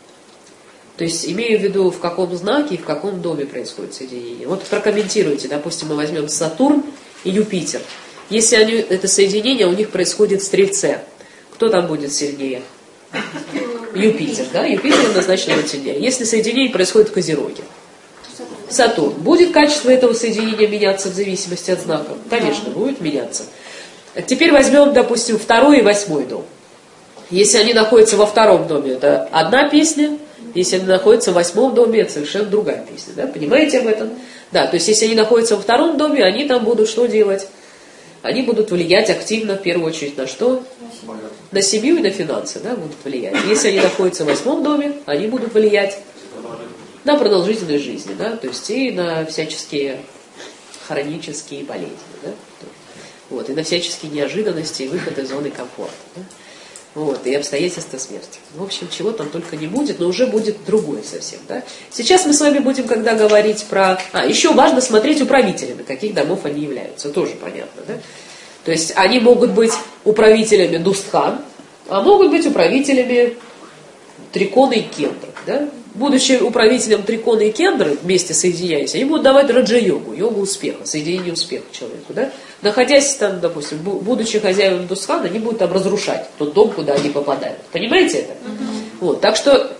То есть, имею в виду, в каком знаке и в каком доме происходит соединение. Вот прокомментируйте, допустим, мы возьмем Сатурн и Юпитер. Если они, это соединение у них происходит в Стрельце, кто там будет сильнее? Юпитер, да? Юпитер однозначно будет сильнее. Если соединение происходит в Козероге, Сатурн. Будет качество этого соединения меняться в зависимости от знаков? Конечно, будет меняться. Теперь возьмем, допустим, второй и восьмой дом. Если они находятся во втором доме, это одна песня. Если они находятся в восьмом доме, это совершенно другая песня. Да? Понимаете об этом? Да, то есть если они находятся во втором доме, они там будут что делать? Они будут влиять активно, в первую очередь, на что? На семью и на финансы, да, будут влиять. Если они находятся в восьмом доме, они будут влиять на продолжительность жизни, да, то есть и на всяческие хронические болезни, да, вот, и на всяческие неожиданности и выход из зоны комфорта, да, вот, и обстоятельства смерти. В общем, чего там только не будет, но уже будет другое совсем, да. Сейчас мы с вами будем, когда говорить про... А, еще важно смотреть управителями, каких домов они являются, тоже понятно, да. То есть они могут быть управителями Дустхан, а могут быть управителями Трикона и Кендры, да. Будучи управителем Трикона и Кендры, вместе соединяясь, они будут давать раджа-йогу, йогу успеха, соединение успеха человеку, да. Находясь там, допустим, будучи хозяевами Дустхана, они будут там разрушать тот дом, куда они попадают. Понимаете это? Uh-huh. Вот, так что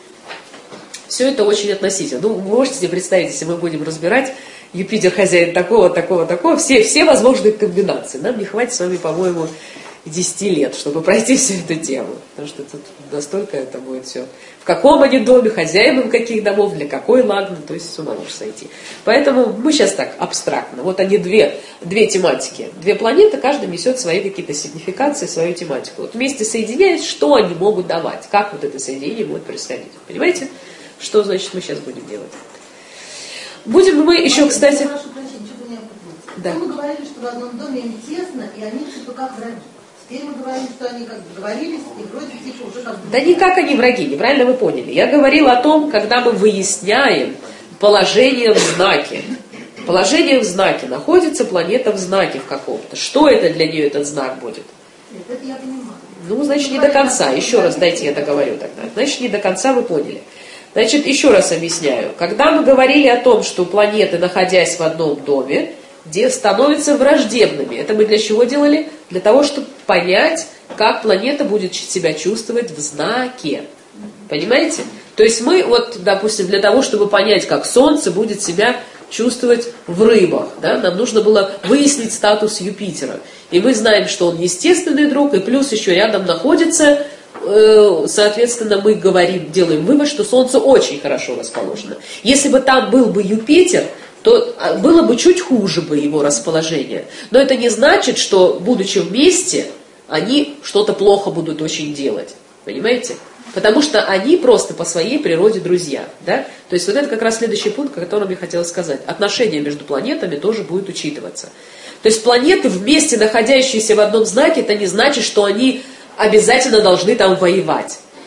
все это очень относительно. Ну, вы можете себе представить, если мы будем разбирать Юпитер хозяин такого, такого, такого, все, все возможные комбинации. Нам не хватит с вами, по-моему, десяти лет, чтобы пройти всю эту тему. Потому что тут настолько это будет все. В каком они доме, хозяевам каких домов, для какой лагны, то есть с ума можешь сойти. Поэтому мы сейчас так, абстрактно. Вот они две, две тематики. Две планеты, каждая несет свои какие-то сигнификации, свою тематику. Вот вместе соединяясь, что они могут давать, как вот это соединение будет происходить. Понимаете? Что, значит, мы сейчас будем делать? Будем мы еще, кстати... Прошу прощения, что-то меня путается. Да. Мы говорили, что в одном доме им тесно, и они типа как враги. Теперь мы говорим, что они как договорились, и вроде типа уже как... Да никак они враги, неправильно вы поняли. Я говорила о том, когда мы выясняем положение в знаке. Положение в знаке. Находится планета в знаке в каком-то. Что это для нее этот знак будет? Нет, это я понимаю. Ну, значит, не до конца. Еще раз дайте я договорю тогда. Значит, не до конца вы поняли. Значит, еще раз объясняю. Когда мы говорили о том, что планеты, находясь в одном доме, где становятся враждебными. Это мы для чего делали? Для того, чтобы понять, как планета будет себя чувствовать в знаке. Понимаете? То есть мы, вот, допустим, для того, чтобы понять, как Солнце будет себя чувствовать в рыбах, да, нам нужно было выяснить статус Юпитера. И мы знаем, что он естественный друг, и плюс еще рядом находится, э, соответственно, мы говорим, делаем вывод, что Солнце очень хорошо расположено. Если бы там был бы Юпитер, то было бы чуть хуже бы его расположение. Но это не значит, что, будучи вместе, они что-то плохо будут очень делать. Понимаете? Потому что они просто по своей природе друзья. Да? То есть вот это как раз следующий пункт, о котором я хотела сказать. Отношения между планетами тоже будет учитываться. То есть планеты, вместе находящиеся в одном знаке, это не значит, что они обязательно должны там воевать.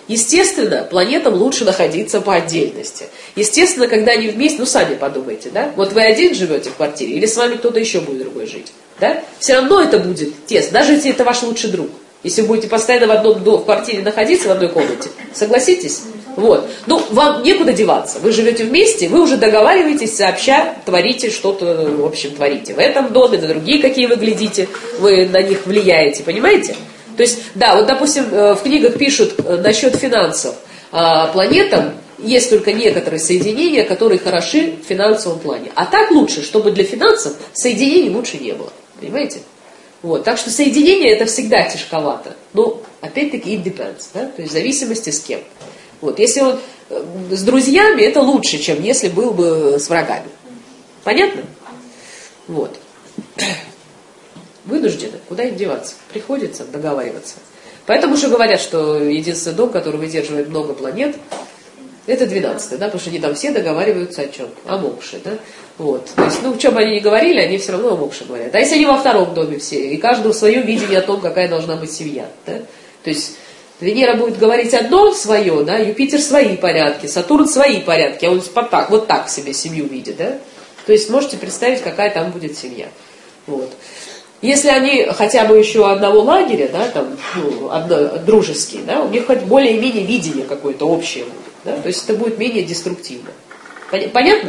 Естественно, планетам лучше находиться по отдельности. Естественно, когда они вместе, ну сами подумайте, да? Вот вы один живете в квартире, или с вами кто-то еще будет другой жить, да? Все равно это будет тесно, даже если это ваш лучший друг. Если вы будете постоянно в одном в квартире находиться, в одной комнате, согласитесь? Вот. Ну, вам некуда деваться. Вы живете вместе, вы уже договариваетесь, сообща творите что-то, в общем, творите. В этом доме, на другие, какие вы глядите, вы на них влияете, понимаете? То есть, да, вот, допустим, в книгах пишут насчет финансов. Планетам есть только некоторые соединения, которые хороши в финансовом плане. А так лучше, чтобы для финансов соединений лучше не было. Понимаете? Вот, так что соединение это всегда тяжковато. Но, опять-таки, it depends, да? То есть в зависимости с кем. Вот, если он с друзьями, это лучше, чем если был бы с врагами. Понятно? Вот. Вынуждены, куда им деваться? Приходится договариваться. Поэтому же говорят, что единственный дом, который выдерживает много планет, это двенадцатый, да, потому что они там все договариваются о чем? О мокше, да? Вот. То есть, ну, в чем бы они ни говорили, они все равно о мокше говорят. А если они во втором доме все, и каждого свое видение о том, какая должна быть семья, да? То есть Венера будет говорить одно свое, да, Юпитер свои порядки, Сатурн свои порядки, а он вот так, вот так себе семью видит, да? То есть можете представить, какая там будет семья. Вот. Если они хотя бы еще одного лагеря, да, там, ну, одно, дружеские, да, у них хоть более-менее видение какое-то общее будет, да, то есть это будет менее деструктивно. Понятно?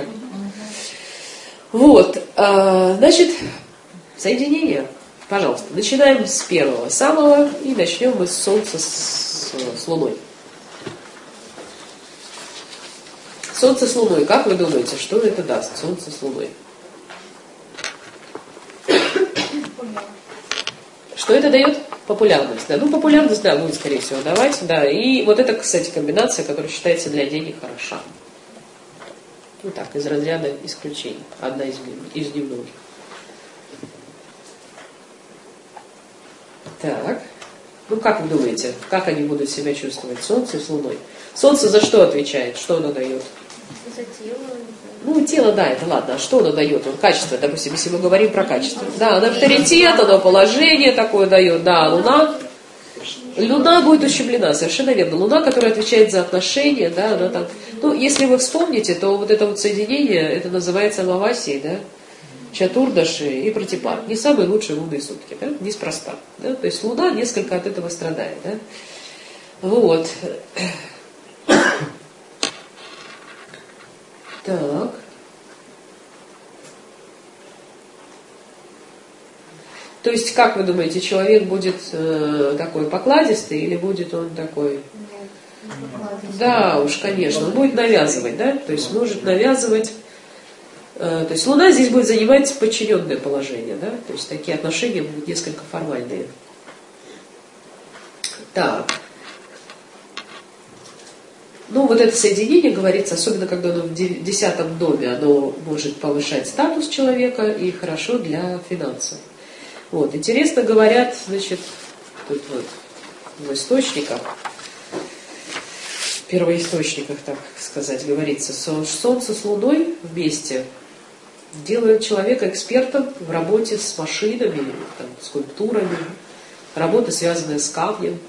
Вот, э, значит, соединение, пожалуйста, начинаем с первого, самого, и начнем мы с Солнца с, с Луной. Солнце с Луной, как вы думаете, что это даст, Солнце с Луной? Что это дает? Популярность. Да? Ну, популярность, да, будет, скорее всего, давать. Да. И вот это, кстати, комбинация, которая считается для денег хороша. Ну так, из разряда исключений. Одна из, из немногих. Так. Ну, как вы думаете, как они будут себя чувствовать, Солнце с Луной? Солнце за что отвечает? Что оно дает? За тело. Ну, тело, да, это ладно. А что оно дает? Он качество, допустим, если мы говорим про качество. Да, оно авторитет, оно положение такое дает. Да, Луна. Луна будет ущемлена, совершенно верно. Луна, которая отвечает за отношения, да, она там. Ну, если вы вспомните, то вот это вот соединение, это называется Амавасией, да, Чатурдаши и Пратипад. Не самые лучшие лунные сутки, да, неспроста. Да? То есть Луна несколько от этого страдает, да. Вот. Так. То есть, как вы думаете, человек будет э, такой покладистый или будет он такой? Да, уж, конечно, он будет навязывать, да? То есть может навязывать. Э, то есть Луна здесь будет занимать подчиненное положение, да? То есть такие отношения будут несколько формальные. Так. Ну, вот это соединение, говорится, особенно когда оно в десятом доме, оно может повышать статус человека и хорошо для финансов. Вот, интересно говорят, значит, тут вот в источниках, в первоисточниках, так сказать, говорится, Солнце с Луной вместе делают человека экспертом в работе с машинами, там, скульптурами, работа, связанная с камнем.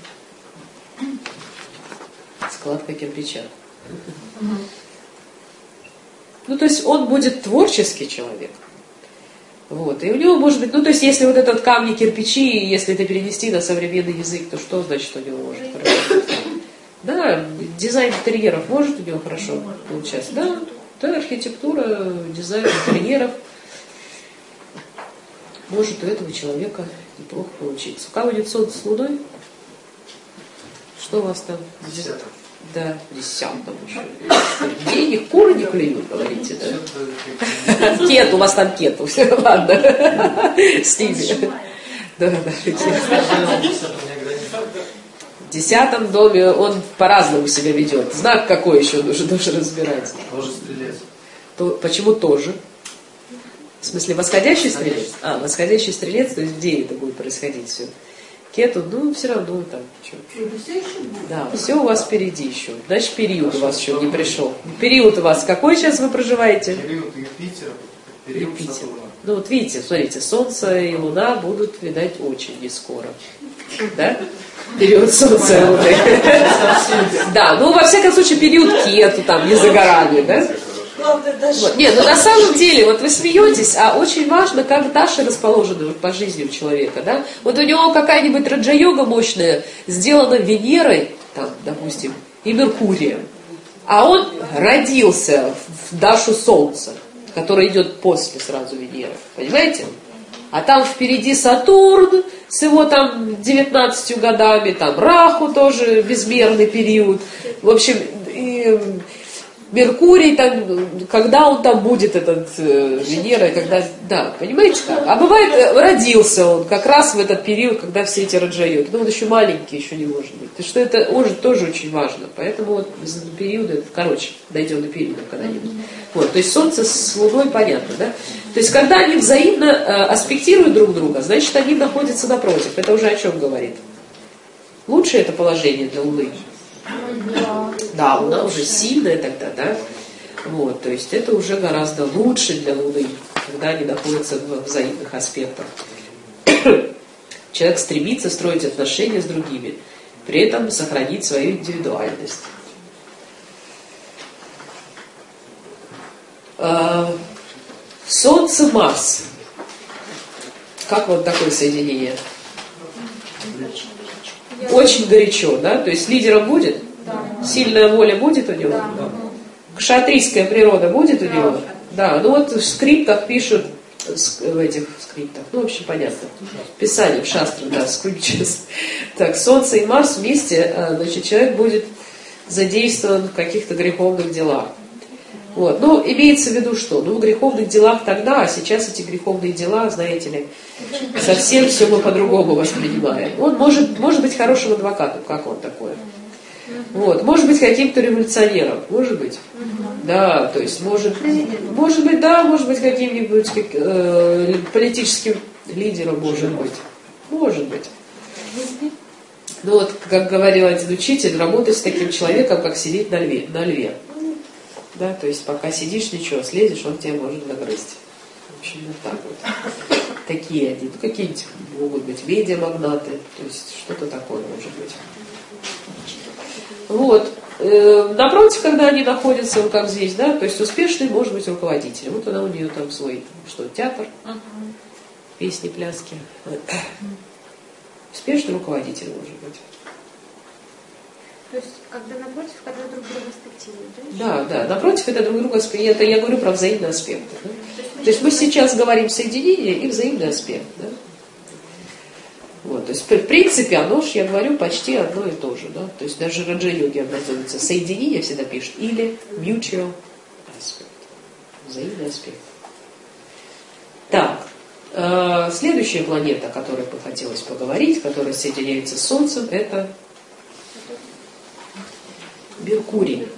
Складка кирпича. Угу. Ну, то есть он будет творческий человек. Вот. И у него может быть, ну, то есть если вот этот камни, кирпичи, если это перенести на современный язык, то что значит у него может хорошо? Да, дизайн интерьеров может у него хорошо получаться. Да, да, архитектура, дизайн интерьеров может у этого человека неплохо получиться. У кого нет Солнца с Луной? Что у вас там? Да, в десятом еще. Денег куры не клюют, говорите, да? Кет, у вас там кет, все, ладно. С ними. Да, да, в десятом доме он по-разному себя ведет. Знак какой еще нужно, нужно разбирать. Тоже стрелец. То, почему тоже? В смысле, восходящий стрелец? А, восходящий стрелец, то есть где это будет происходить все? Кету, ну, все равно там. Что? Да, все у вас впереди еще. Значит, период у вас еще не пришел. Период у вас какой сейчас вы проживаете? Период Юпитера, период Юпитер. Сатурна. Ну, вот видите, смотрите, Солнце и Луна будут, видать, очень не скоро. Да? Период солнца луны. Да, ну во всяком случае период кету там не за горами, да? Вот. Нет, ну на самом деле, вот вы смеетесь, а очень важно, как даши расположены вот по жизни у человека, да? Вот у него какая-нибудь раджа-йога мощная сделана Венерой, там, допустим, и Меркурием, а он родился в дашу Солнца, который идет после сразу Венеры, понимаете? А там впереди Сатурн с его там девятнадцатью годами, там Раху тоже безмерный период, в общем, и Меркурий, там, когда он там будет, этот э, Венера, когда, да, понимаете как? А бывает, э, родился он как раз в этот период, когда все эти раджа-йоги, ну он еще маленький, еще не может быть. То что это уже тоже очень важно, поэтому вот периоды, короче, дойдем до периода когда-нибудь. Вот, то есть Солнце с Луной понятно, да? То есть когда они взаимно э, аспектируют друг друга, значит они находятся напротив. Это уже о чем говорит? Лучше это положение для Луны? Да, Луна уже сильная тогда, да? Вот, то есть это уже гораздо лучше для Луны, когда они находятся в взаимных аспектах. Человек стремится строить отношения с другими, при этом сохранить свою индивидуальность. Солнце, Марс. Как вот такое соединение? Очень горячо, да? То есть лидером будет? Да. Сильная воля будет у него? Да. Кшатрийская природа будет у него? Да. Ну вот в скриптах пишут, в этих скриптах, ну в общем понятно. Писание в шастрах, да, скрипчес. Так, Солнце и Марс вместе, значит, человек будет задействован в каких-то греховных делах. Вот. Ну, имеется в виду что? Ну, в греховных делах тогда, а сейчас эти греховные дела, знаете ли, совсем все мы по-другому воспринимаем. Он может, может быть хорошим адвокатом, как он такой. Вот. Может быть каким-то революционером, может быть. Да, то есть может, может быть, да, может быть каким-нибудь как, э, политическим лидером, может быть. Может быть. Ну вот, как говорил один учитель, работать с таким человеком, как сидеть на льве. На льве. Да, то есть пока сидишь, ничего, слезешь, он тебя может нагрызть. В общем, вот так вот. Такие они. Ну, какие-нибудь могут быть медиамагнаты, то есть что-то такое может быть. Вот. Э, напротив, когда они находятся, вот как здесь, да, то есть успешный может быть руководителем. Вот она у нее там свой, что, театр, uh-huh. песни, пляски. Успешный руководитель может быть. То есть, когда напротив, когда друг друга аспектируют, Да, да? да, напротив, это друг друга аспект. Это я говорю про взаимные аспекты. Да? То есть мы, то есть мы сейчас говорим соединение и взаимный аспект. Да? Вот, то есть, в принципе, оно же, я говорю, почти одно и то же. Да? То есть даже раджа-йоги образуются. Соединение всегда пишут. Или mutual aspect. Взаимный аспект. Так, э, следующая планета, о которой бы хотелось поговорить, которая соединяется с Солнцем, это Меркурий.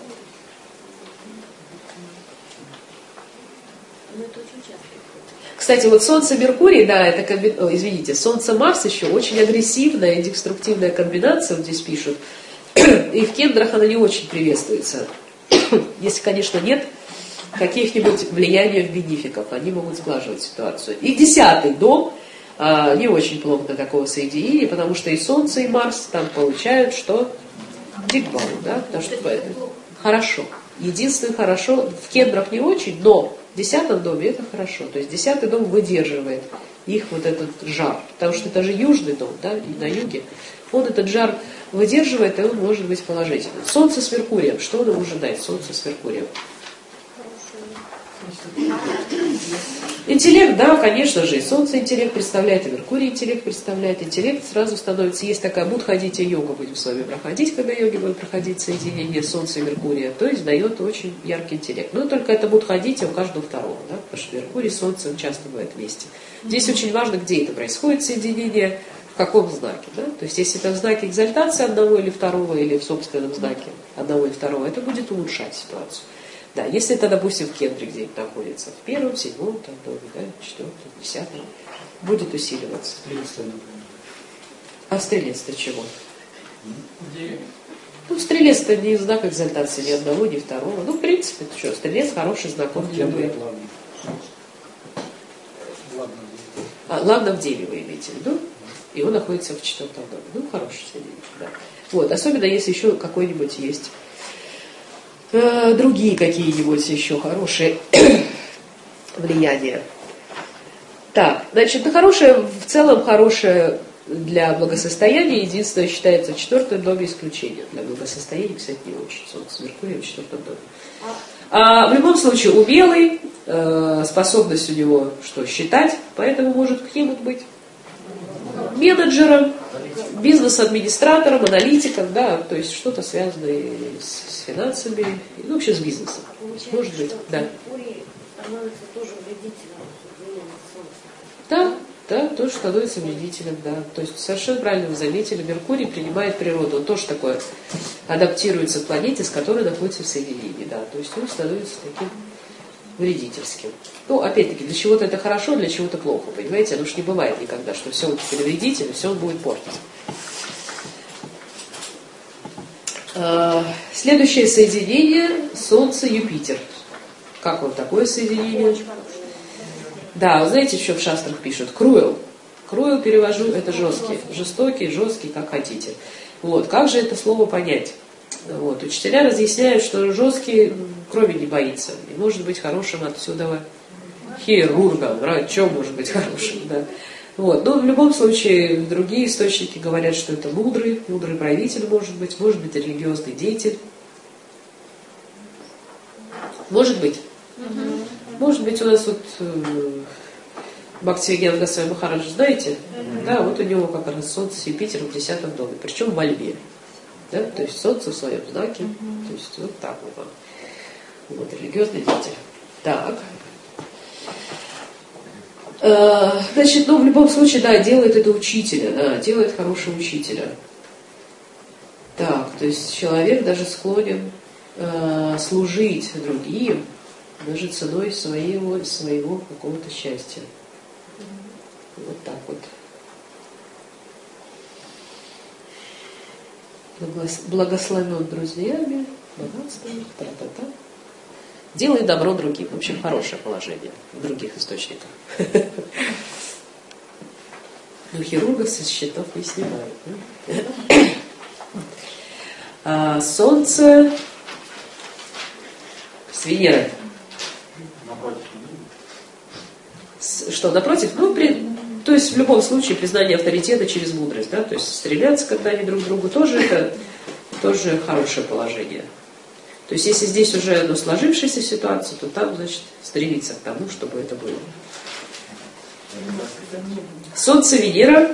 Кстати, вот Солнце Меркурий, да, это комби... О, извините, Солнце Марс еще очень агрессивная и деструктивная комбинация, вот здесь пишут. И в кендрах она не очень приветствуется. Если, конечно, нет каких-нибудь влияний в бенефиков, они могут сглаживать ситуацию. И десятый дом а, не очень плотно такого соединения, потому что и Солнце, и Марс там получают что? Дигбал, да, потому что хорошо. Единственное хорошо, в кендрах не очень, но в десятом доме это хорошо. То есть десятый дом выдерживает их вот этот жар. Потому что это же южный дом, да, и на юге. Он этот жар выдерживает, и он может быть положительным. Солнце с Меркурием. Что нам может дать Солнце с Меркурием? Интеллект, да, конечно же, и Солнце интеллект представляет, и Меркурий интеллект представляет. Интеллект сразу становится, есть такая будхадитья йога, будем с вами проходить, когда йоги будут проходить соединение Солнца и Меркурия, то есть дает очень яркий интеллект. Но только это будхадитья у каждого второго, да, потому что Меркурий и Солнце часто бывают вместе. Здесь очень важно, где это происходит соединение, в каком знаке, да, то есть если это в знаке экзальтации одного или второго, или в собственном знаке одного или второго, это будет улучшать ситуацию. Да, если это, допустим, в кендре где-нибудь находится, в первом, седьмом, там, доме, да, четвертом, десятом, будет усиливаться. А стрелец-то чего? Ну, стрелец-то не знак экзальтации ни одного, ни второго. Ну, в принципе, что, стрелец хороший знак, он любой. А, ладно, в деве вы имеете в виду? и он находится в четвертом доме. Ну, хорошее соединение, да. Вот, особенно если еще какой-нибудь есть э, другие какие-нибудь еще хорошие влияния. Так, значит, ну, хорошее, в целом хорошее для благосостояния, единственное, считается в четвертом доме исключение. Для благосостояния, кстати, не очень. Солнце, Меркурий в четвертом доме. А в любом случае умелый, э, способность у него что, считать, поэтому может каким-нибудь быть менеджером, бизнес-администратором, аналитиком, да, то есть что-то связанное с, с финансами, ну вообще с бизнесом. Получается, Может быть, что да. Меркурий становится тоже вредителем влияния Солнца. Да, да, тоже становится вредителем, да. То есть совершенно правильно вы заметили, Меркурий принимает природу, он тоже такое адаптируется к планете, с которой находится в соединении, да. То есть он становится таким вредительским. Ну, опять-таки, для чего-то это хорошо, для чего-то плохо, понимаете? Оно ж не бывает никогда, что все он теперь вредитель, все он будет портить. Следующее соединение Солнце-Юпитер. Как вот такое соединение? Да, вы знаете, что в шастрах пишут? Круэл. Круэл перевожу, это жесткий. Жестокий, жесткий, как хотите. Вот, как же это слово понять? Вот, учителя разъясняют, что жесткий крови не боится. И может быть хорошим отсюда хирургом, врачом может быть хорошим, да. Вот, но в любом случае другие источники говорят, что это мудрый, мудрый правитель может быть, может быть религиозный деятель. Может быть. Mm-hmm. Может быть, у нас вот э, Бхактивинода Госвами Махарадж, знаете? Mm-hmm. Да, вот у него как раз Солнце с Юпитером в десятом доме, причем во Льве. Да? То есть Солнце в своем знаке. Mm-hmm. То есть вот так вот он. Вот, религиозный деятель. Так. Э, значит, ну, в любом случае, да, делает это учителя, да, делает хорошего учителя. Так, то есть человек даже склонен э, служить другим, даже ценой своего, своего какого-то счастья. Вот так вот. Благословен друзьями, богатством, та-та-та. Делай добро другим. В общем, хорошее положение в других источниках. Но хирургов со счетов не снимают. А Солнце с Венерой. Что, напротив? Ну, при, то есть в любом случае признание авторитета через мудрость, да, то есть стреляться, когда они друг к другу, тоже это тоже хорошее положение. То есть если здесь уже ну, сложившаяся ситуация, то там, значит, стремиться к тому, чтобы это было. Солнце, Венера.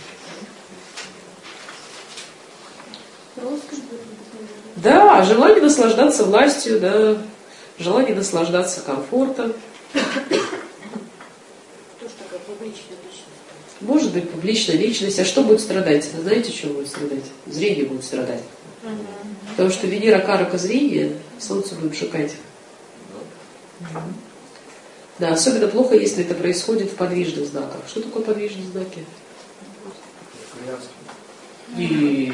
Да, желание наслаждаться властью, да, желание наслаждаться комфортом. Может быть, публичная личность. А что будет страдать? Знаете, что будет страдать? Зрение будет страдать. Угу. Потому что Венера карака зрения, Солнце будет шукать. Угу. Да, особенно плохо, если это происходит в подвижных знаках. Что такое подвижные знаки? И...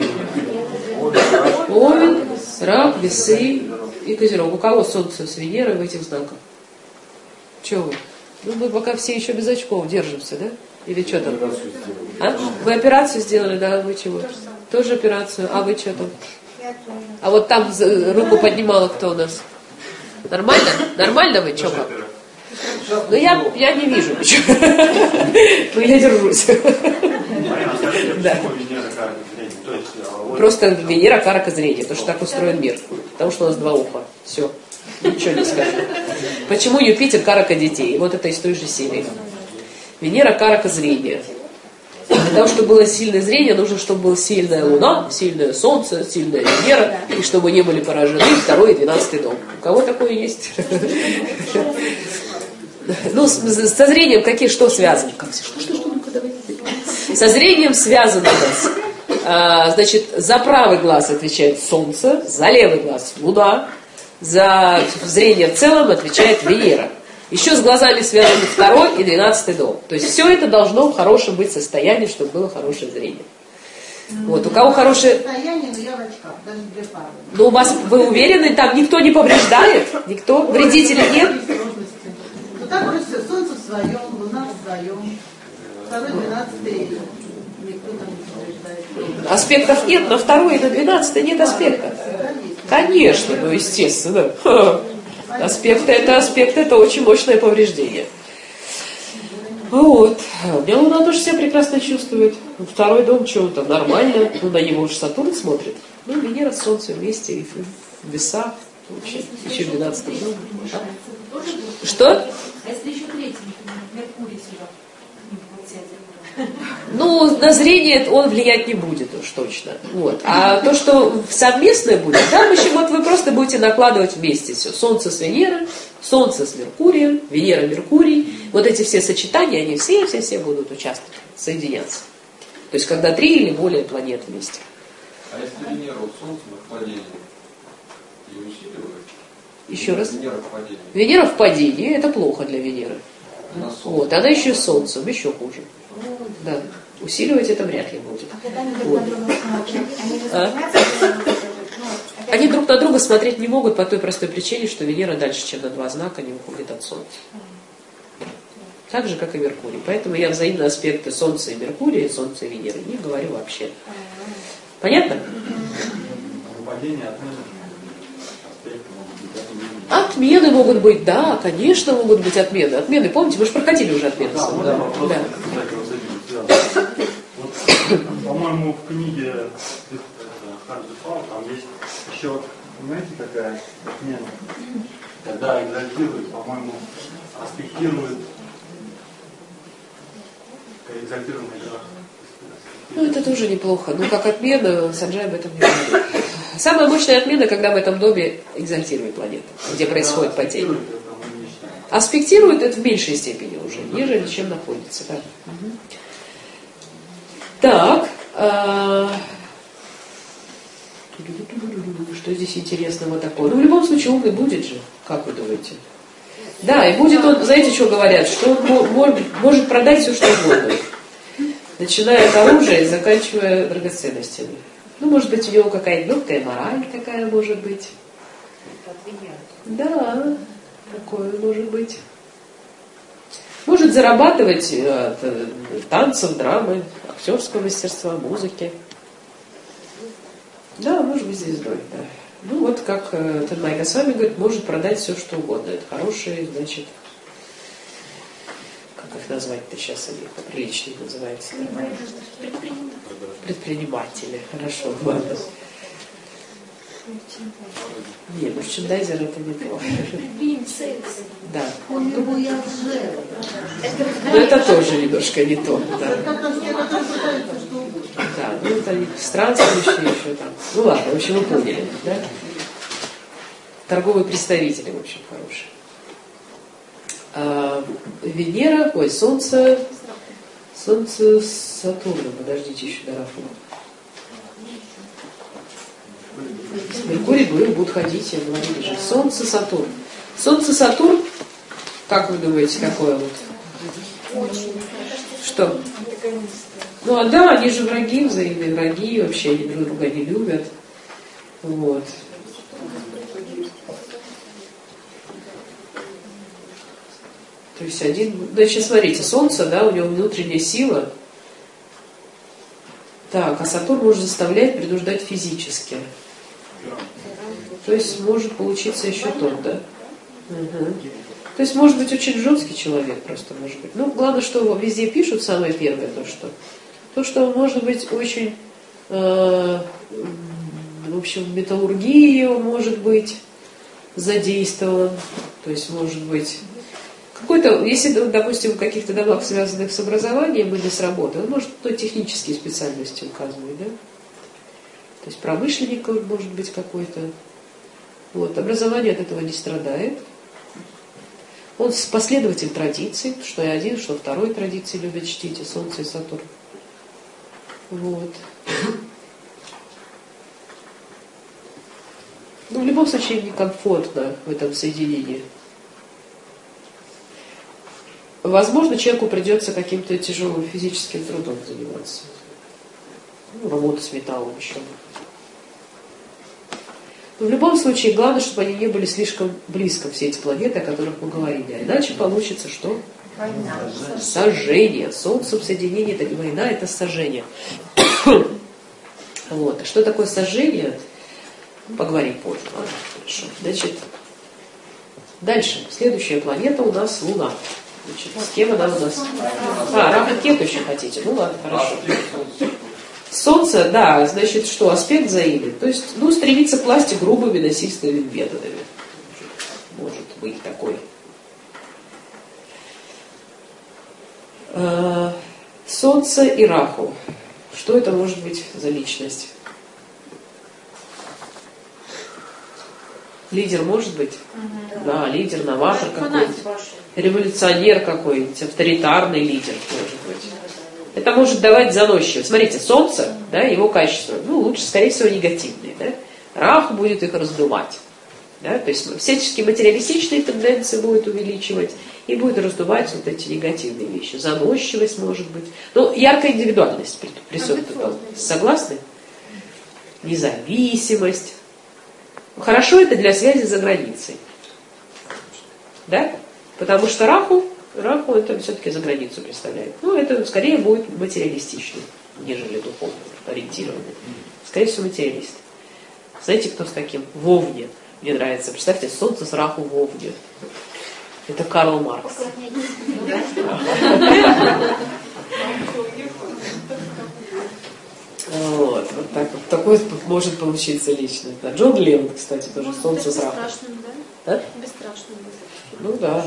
Овен, Рак, Весы и Козерог. У кого Солнце с Венерой в этих знаках? Чего вы? Ну, мы пока все еще без очков держимся, да? Или что там? А? Вы операцию сделали, да? Вы чего? Тоже операцию. А вы что там? А вот там руку поднимала кто у нас? Нормально? Нормально вы? Что как? Ну я, я не вижу ничего. Ну я держусь. Да. Просто Венера карака зрения, потому что так устроен мир. Потому что у нас два уха. Все. Ничего не скажу. Почему Юпитер карака детей? Вот это из той же серии. Венера карака зрения. Для того, чтобы было сильное зрение, нужно, чтобы была сильная Луна, сильное Солнце, сильная Венера, и чтобы не были поражены второй и двенадцатый дом. У кого такое есть? Ну, со зрением какие, что связано? Что, что, что, ну-ка, давай. Со зрением связано у нас. А, значит, за правый глаз отвечает Солнце, за левый глаз Луна, за зрение в целом отвечает Венера. Еще с глазами связаны второй и двенадцатый дом. То есть все это должно в хорошем быть состоянии, чтобы было хорошее зрение. Вот, у кого хорошее... Состояние, но я в очках, даже две пары. Ну, у вас, вы уверены, там никто не повреждает? Никто? Вредителей нет? Ну, так вроде все, Солнце в своем, Луна в своем, второй, двенадцатый аспектов нет, на второй и на двенадцатой нет аспекта. Конечно, ну естественно. Аспекты это аспекты, это очень мощное повреждение. Вот. У меня Луна тоже себя прекрасно чувствует. Второй дом что-то нормально. Ну, на него уже Сатурн смотрит. Ну, Венера с Солнцем вместе, и в весах. Вообще, еще в двенадцатом доме. А? Что? А если еще третий, Меркурий сюда не подсядет? Ну, на зрение он влиять не будет уж точно. Вот. А то, что совместное будет, там еще вот вы просто будете накладывать вместе все. Солнце с Венерой, Солнце с Меркурием, Венера, Меркурий. Вот эти все сочетания, они все-все-все будут участвовать, соединяться. То есть, когда три или более планет вместе. А если Венера вот Солнце в падении, ее усиливает? Еще раз. Венера в падении. Венера в падении, это плохо для Венеры. Она Вот, она еще с Солнцем, еще хуже. Да. Усиливать это вряд ли будет. Вот. А? Они друг на друга смотреть не могут по той простой причине, что Венера дальше, чем на два знака, не уходит от Солнца. Так же, как и Меркурий. Поэтому я взаимные аспекты Солнца и Меркурия, Солнца и Венеры не говорю вообще. Понятно? Отмены могут быть, да, конечно, могут быть отмены. Отмены, помните, мы же проходили уже отмены. Да, да, да, вопрос, да. кстати, вот с этим связан. Вот, по-моему, в книге Харди Фау там есть еще, знаете, такая отмена, когда экзальтирует, по-моему, аспектирует экзальтированный граф. Ну, это тоже неплохо. Ну, как отмена, Санджай об этом не говорит. Самая мощная отмена, когда в этом доме экзальтирует планета, где происходит падение. Аспектирует это в меньшей степени уже, нежели чем находится. Да. Угу. Так. А... Что здесь интересного такого? Ну, в любом случае, умный будет же, как вы думаете? Да, и будет он, знаете, что говорят, что он может, может продать все, что угодно. Начиная от оружия и заканчивая драгоценностями. Ну, может быть, у него какая-то легкая мораль такая, может быть. Да, такое может быть. Может зарабатывать от танцев, драмы, актерского мастерства, музыки. Да, может быть звездой, да. Ну, вот как Танмай Госвами говорит, может продать все, что угодно. Это хорошие, значит, как их назвать-то сейчас, они поприличнее называются. Предприниматели. Хорошо, ладно. Не, мерчендайзер это не то. Да. У него я уже. Но это тоже немножко не то. Да, да, ну это странствующие еще там. Ну ладно, в общем, вы поняли, да? Торговые представители, в общем, хорошие. А, Венера, ой, Солнце, Солнце с Сатурном, подождите еще Дарафу. Меркурий был, будут ходить, я говорили же. Солнце, Сатурн. Солнце, Сатурн, как вы думаете, какое вот? Что? Ну, а да, они же враги, взаимные враги, вообще они друг друга не любят. Вот. То есть один, значит, смотрите, Солнце, да, у него внутренняя сила. Так, а Сатурн может заставлять, принуждать физически. То есть может получиться еще тот, да? Угу. То есть может быть очень жесткий человек просто, может быть. Ну, главное, что везде пишут самое первое, то что, то, что он может быть очень, э, в общем, в металлургии он может быть задействован, то есть может быть какой-то, если, допустим, в каких-то домах, связанных с образованием или с работой, он может той технические специальности указывать, да? То есть промышленник может быть какой-то. Вот, образование от этого не страдает. Он последователь традиций, что и один, что второй традиции любят чтить, и Солнце, и Сатурн. Вот. Ну, в любом случае, некомфортно в этом соединении. Возможно, человеку придется каким-то тяжелым физическим трудом заниматься. Ну, работа с металлом еще. Но в любом случае, главное, чтобы они не были слишком близко, все эти планеты, о которых мы говорили. А иначе получится что? Война. Сожжение. Солнцем соединение, это не война, это сожжение. Вот. А что такое сожжение? Поговорим позже. Ладно, хорошо. Значит, дальше. Следующая планета у нас Луна. Значит, с кем она у нас? А, Рака Кету еще хотите? Ну ладно, хорошо. Солнце, да, значит, что? Аспект взаимен. То есть, ну, стремится к власти грубыми насильственными методами. Может быть такой. Солнце и Раху. Что это может быть за личность? Лидер может быть? Угу. Да, лидер, новатор какой-нибудь, революционер какой-нибудь, авторитарный лидер может быть. Это может давать заносчивость. Смотрите, Солнце, да, его качество, ну, лучше, скорее всего, негативные. Да? Раху будет их раздувать. Да? То есть всяческие материалистичные тенденции будет увеличивать и будет раздувать вот эти негативные вещи. Заносчивость может быть. Ну, яркая индивидуальность присутствует. Согласны? Независимость. Хорошо это для связи за границей. Да? Потому что Раху, Раху это все-таки за границу представляет. Ну, это скорее будет материалистичный, нежели духовно ориентированный. Скорее всего, материалист. Знаете, кто с таким? В Овне. Мне нравится. Представьте, Солнце с Раху в Овне. Это Карл Маркс. Вот, вот так вот. Такой может получиться лично. Да. Джон Леннон, кстати, тоже может, Солнце с Раху. Бесстрашным, да? Да? Бесстрашным. Ну да.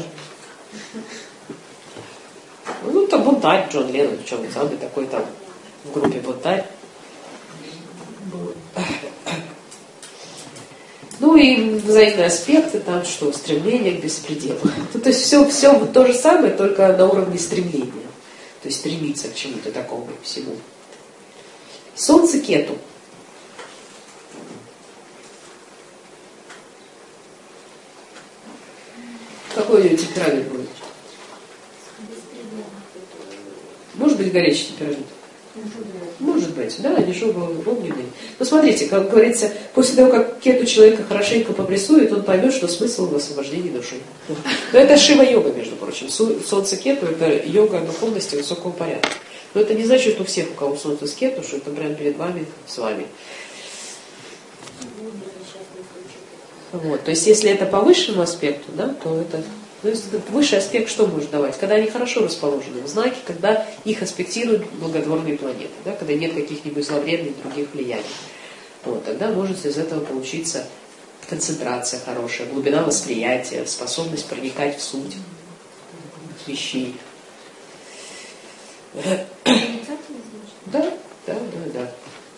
Ну, это бунтарь Джон Леннон, причем самый такой там в группе бунтарь. Ну и взаимные аспекты, там что, стремление к беспределу. Ну, то есть все, все то же самое, только на уровне стремления. То есть стремиться к чему-то такому всему. Солнце Кету. Какой у нее темперамент будет? Может быть горячий темперамент? Может быть, да, они же оба огненные. Но смотрите, как говорится, после того, как Кету человека хорошенько попрессует, он поймет, что смысл в освобождении души. Но это Шива-йога, между прочим. Солнце Кету – это йога духовности высокого порядка. Но это не значит, что у всех, у кого солнце с Кету, что это прямо перед вами, с вами. Вот, то есть, если это по высшему аспекту, да, то это... То есть высший аспект что может давать? Когда они хорошо расположены в знаке, когда их аспектируют благотворные планеты, да, когда нет каких-нибудь зловредных других влияний. Вот, тогда может из этого получиться концентрация хорошая, глубина восприятия, способность проникать в суть вещей. Да, да, да, да.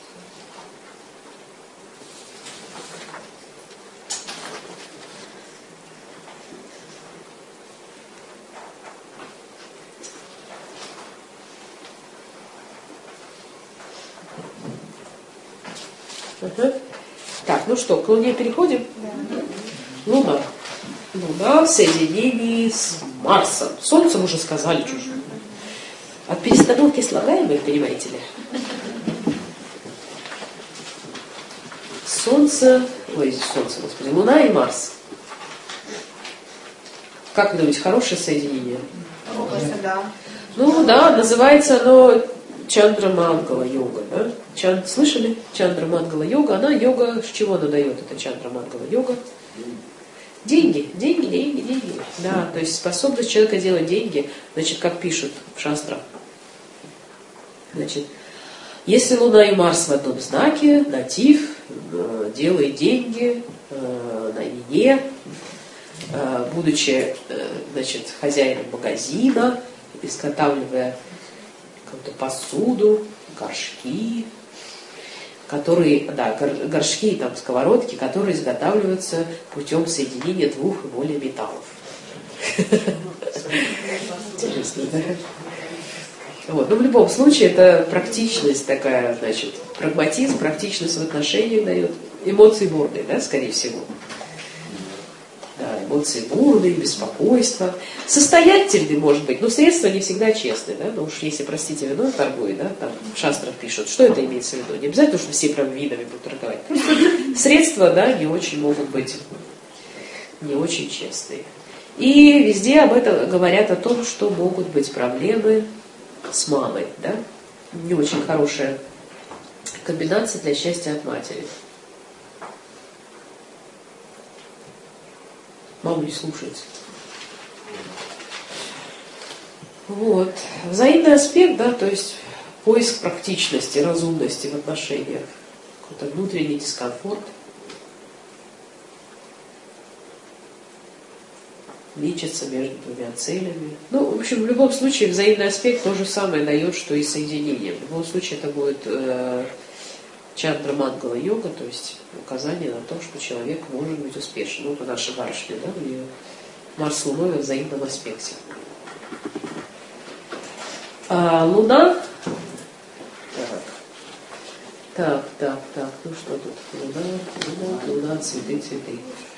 Угу. Так, ну что, к Луне переходим? Да. Луна. Луна в соединении с Марсом. Солнцем уже сказали чужую. От перестановки слагаемых, понимаете ли? Солнце, ой, Солнце, господи, Луна и Марс. Как вы думаете, хорошее соединение? Да. Ну да, называется оно Чандра-мангала йога, да? Чан... Слышали? Чандра-мангала йога. Она йога, с чего она дает, это Чандра-мангала йога? Деньги, деньги, деньги, деньги. Да, то есть способность человека делать деньги, значит, как пишут в шастрах. Значит, если Луна и Марс в одном знаке, натив э, делает деньги э, на вине, э, будучи э, значит, хозяином магазина, изготавливая какую-то посуду, горшки, которые, да, горшки и там сковородки, которые изготавливаются путем соединения двух и более металлов. Интересно, да? Вот. Но в любом случае это практичность такая, значит, прагматизм, практичность в отношениях дает. Эмоции бурные, да, скорее всего. Да, эмоции бурные, беспокойство. Состоятельный, может быть, но средства не всегда честные, да, но уж если, простите, вино торгует, да, там в шастрах пишут, что это имеется в виду. Не обязательно, что все прям винами будут торговать. Просто средства, да, не очень могут быть, не очень честные. И везде об этом говорят о том, что могут быть проблемы с мамой, да, не очень хорошее Комбинация для счастья от матери. Маму не слушается. Вот. Взаимный аспект, да, то есть поиск практичности, разумности в отношениях. Какой-то внутренний дискомфорт. Лечится между двумя целями. Ну, в общем, в любом случае взаимный аспект то же самое дает, что и соединение. В любом случае это будет э, чандра мангала йога, то есть указание на то, что человек может быть успешен. Вот наша барышня, да, у нее Марс с Луной в взаимном аспекте. А Луна. Так, так, так, так. Ну что тут? Луна, Луна, Луна, цветы, цветы.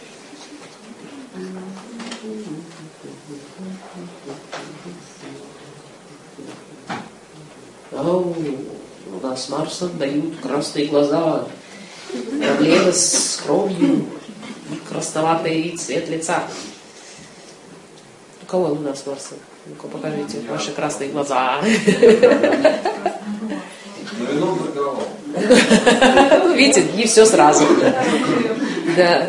Ау, у нас с Марсом дают красные глаза, проблемы с кровью, красноватый цвет лица. У кого Луна с Марсом? Ну-ка покажите ваши красные глаза. На вином торговал. Видите, не все сразу. Да.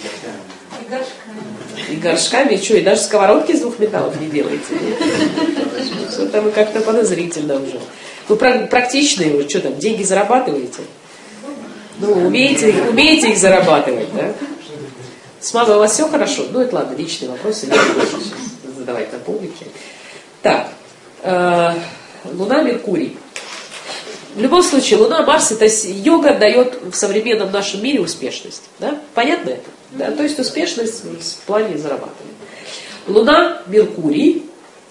И горшками, и что, и даже сковородки из двух металлов не делаете? Что-то вы как-то подозрительно уже. Вы практичные, вы что там, деньги зарабатываете? Ну, умеете, умеете их зарабатывать, да? С мамой у вас все хорошо? Ну, это ладно, личные вопросы, не буду задавать на публике. Так, э, Луна, Меркурий. В любом случае, Луна, Марс, это йога дает в современном нашем мире успешность. Да? Понятно это? Да? То есть успешность в плане зарабатывания. Луна, Меркурий.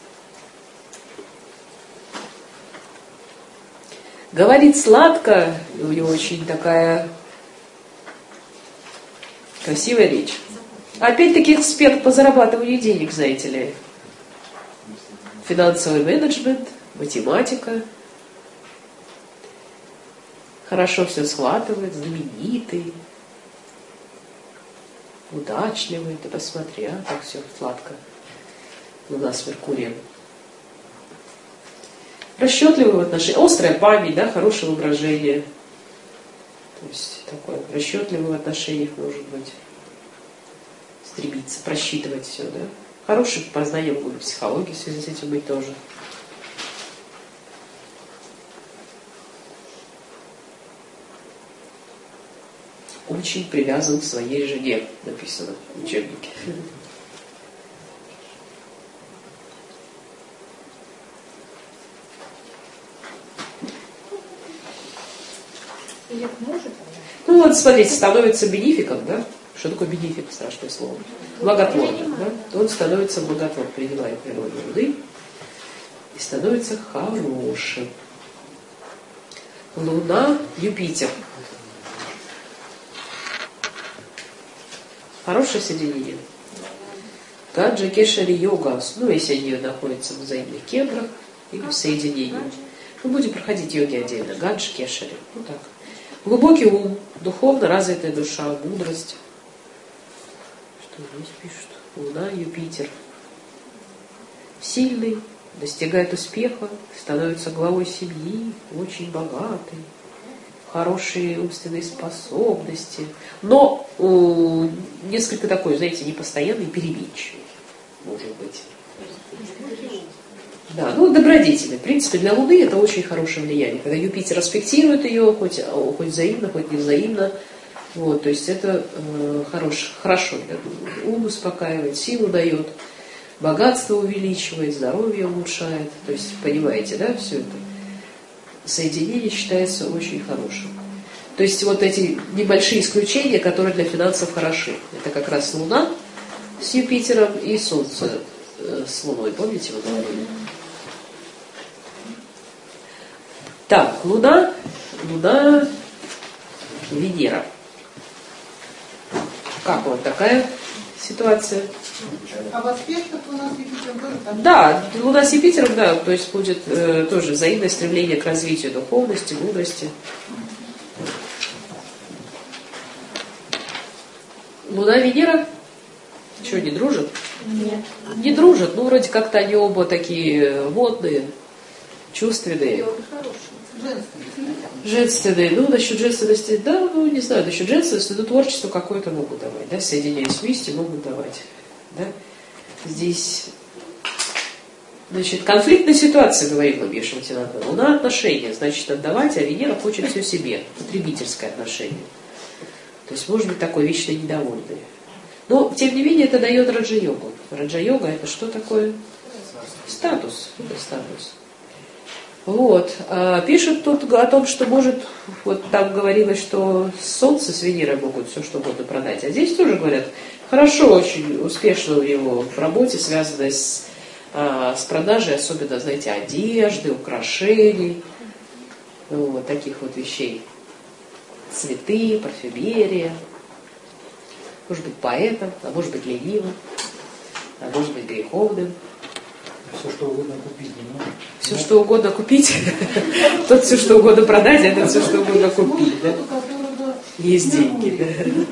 Говорит сладко, у него очень такая красивая речь. Опять-таки эксперт по зарабатыванию денег, знаете ли. Финансовый менеджмент, математика. Хорошо все схватывает, знаменитый, удачливый. Ты посмотри, а, так все сладко. Луна с Меркурием. Расчетливый в отношениях, острая память, да, хорошее воображение. То есть такой расчетливый в отношениях может быть. Стремиться, просчитывать все, да. Хорошее познание в психологии в связи с этим быть тоже. Очень привязан к своей жене, написано в учебнике. Ну вот, смотрите, становится бенефиком, да? Что такое бенефик, страшное слово? Благотворным, да? То он становится благотворным, принимает природу Луны и становится хорошим. Луна, Юпитер. Хорошее соединение. Гаджа, Кешари, Йога. Ну, если они находятся в взаимных кедрах или в соединении. Мы будем проходить йоги отдельно. Гаджа, Кешари. Вот так. Глубокий ум, духовно развитая душа, мудрость. Что здесь пишут? Луна, Юпитер. Сильный, достигает успеха, становится главой семьи, очень богатый, хорошие умственные способности, но э, несколько такой, знаете, непостоянный, переменчивый, может быть. Да, ну добродетели. В принципе, для Луны это очень хорошее влияние. Когда Юпитер аспектирует ее, хоть, хоть взаимно, хоть не взаимно, вот, то есть это э, хорош, хорошо. Да? Ум успокаивает, силу дает, богатство увеличивает, здоровье улучшает. То есть, понимаете, да, все это. Соединение считается очень хорошим. То есть вот эти небольшие исключения, которые для финансов хороши. Это как раз Луна с Юпитером и Солнце э, с Луной. Помните, вы говорили? Так, Луна, Луна, Венера. Как вот такая ситуация? А в аспектах у нас Юпитер тоже там? Да, Луна с Юпитером, да, то есть будет э, тоже взаимное стремление к развитию духовности, мудрости. Луна, Венера, что, не дружат? Нет. Не дружат, ну вроде как-то они оба такие водные, чувственные. Женские. Женственные, ну, насчет женственности, да, ну, не знаю, насчет женственности, ну, творчество какое-то могут давать, да, соединяясь вместе, могут давать, да. Здесь, значит, конфликтная ситуация, говорила Миша Матинатова. Луна отношения, значит, отдавать, а Венера хочет все себе, потребительское отношение. То есть, может быть, такой вечно недовольный. Но, тем не менее, это дает раджа-йогу. Раджа-йога это что такое? Статус. Это статус. Вот. А пишут тут о том, что может, вот там говорилось, что Солнце с Венерой могут все что угодно продать. А здесь тоже говорят, хорошо, очень успешно у него в работе, связанной с, а, с продажей, особенно, знаете, одежды, украшений, вот таких вот вещей. Цветы, парфюмерия. Может быть, поэтом, а может быть, ленивым, а может быть, греховным. Все, что угодно купить, не надо. Все, что угодно купить. Тот все, что угодно продать, а это все, что угодно купить. Да? Есть деньги.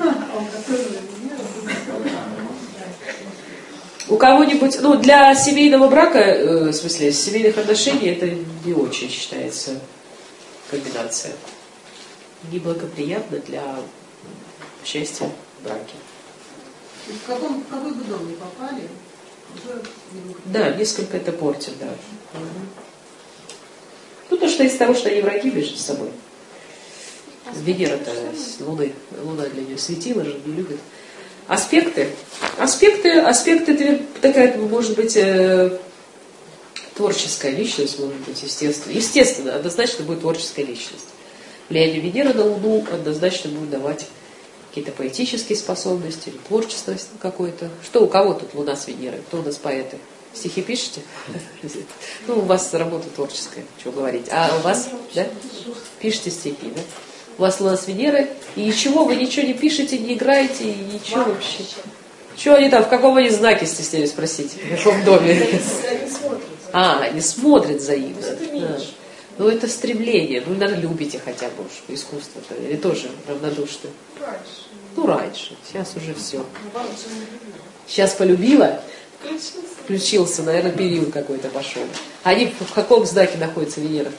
У кого-нибудь, ну, для семейного брака, э, в смысле, семейных отношений, это не очень считается комбинация. Неблагоприятно для счастья в браке. В, каком, в какой бы дом не попали, уже не да, несколько это портит, да. Угу. Ну, то, что из того, что они враги между собой. Венера-то с Луной, Луна для нее светила же, не любит. Аспекты. Аспекты, аспекты это такая, может быть, э, творческая личность, может быть, естественно. Естественно, однозначно будет творческая личность. Влияние Венеры на Луну однозначно будет давать какие-то поэтические способности, или творчество какое-то. Что у кого тут Луна с Венерой? Кто у нас поэты? Стихи пишете? Ну, у вас работа творческая, что говорить. А у вас, да? Пишете стихи, да? У вас Луна с Венерой, и ничего, вы ничего не пишете, не играете, и ничего вообще. Что они там, в каком они знаке, стесняюсь спросить, в каком доме? А, не смотрят взаимно. Ну, это стремление. Ну, наверное, любите хотя бы уж искусство-то. Или тоже равнодушны? Раньше. Ну, раньше. Сейчас уже все. Сейчас полюбила? Включился. Наверное, период какой-то пошел. Они в каком знаке находится Венера?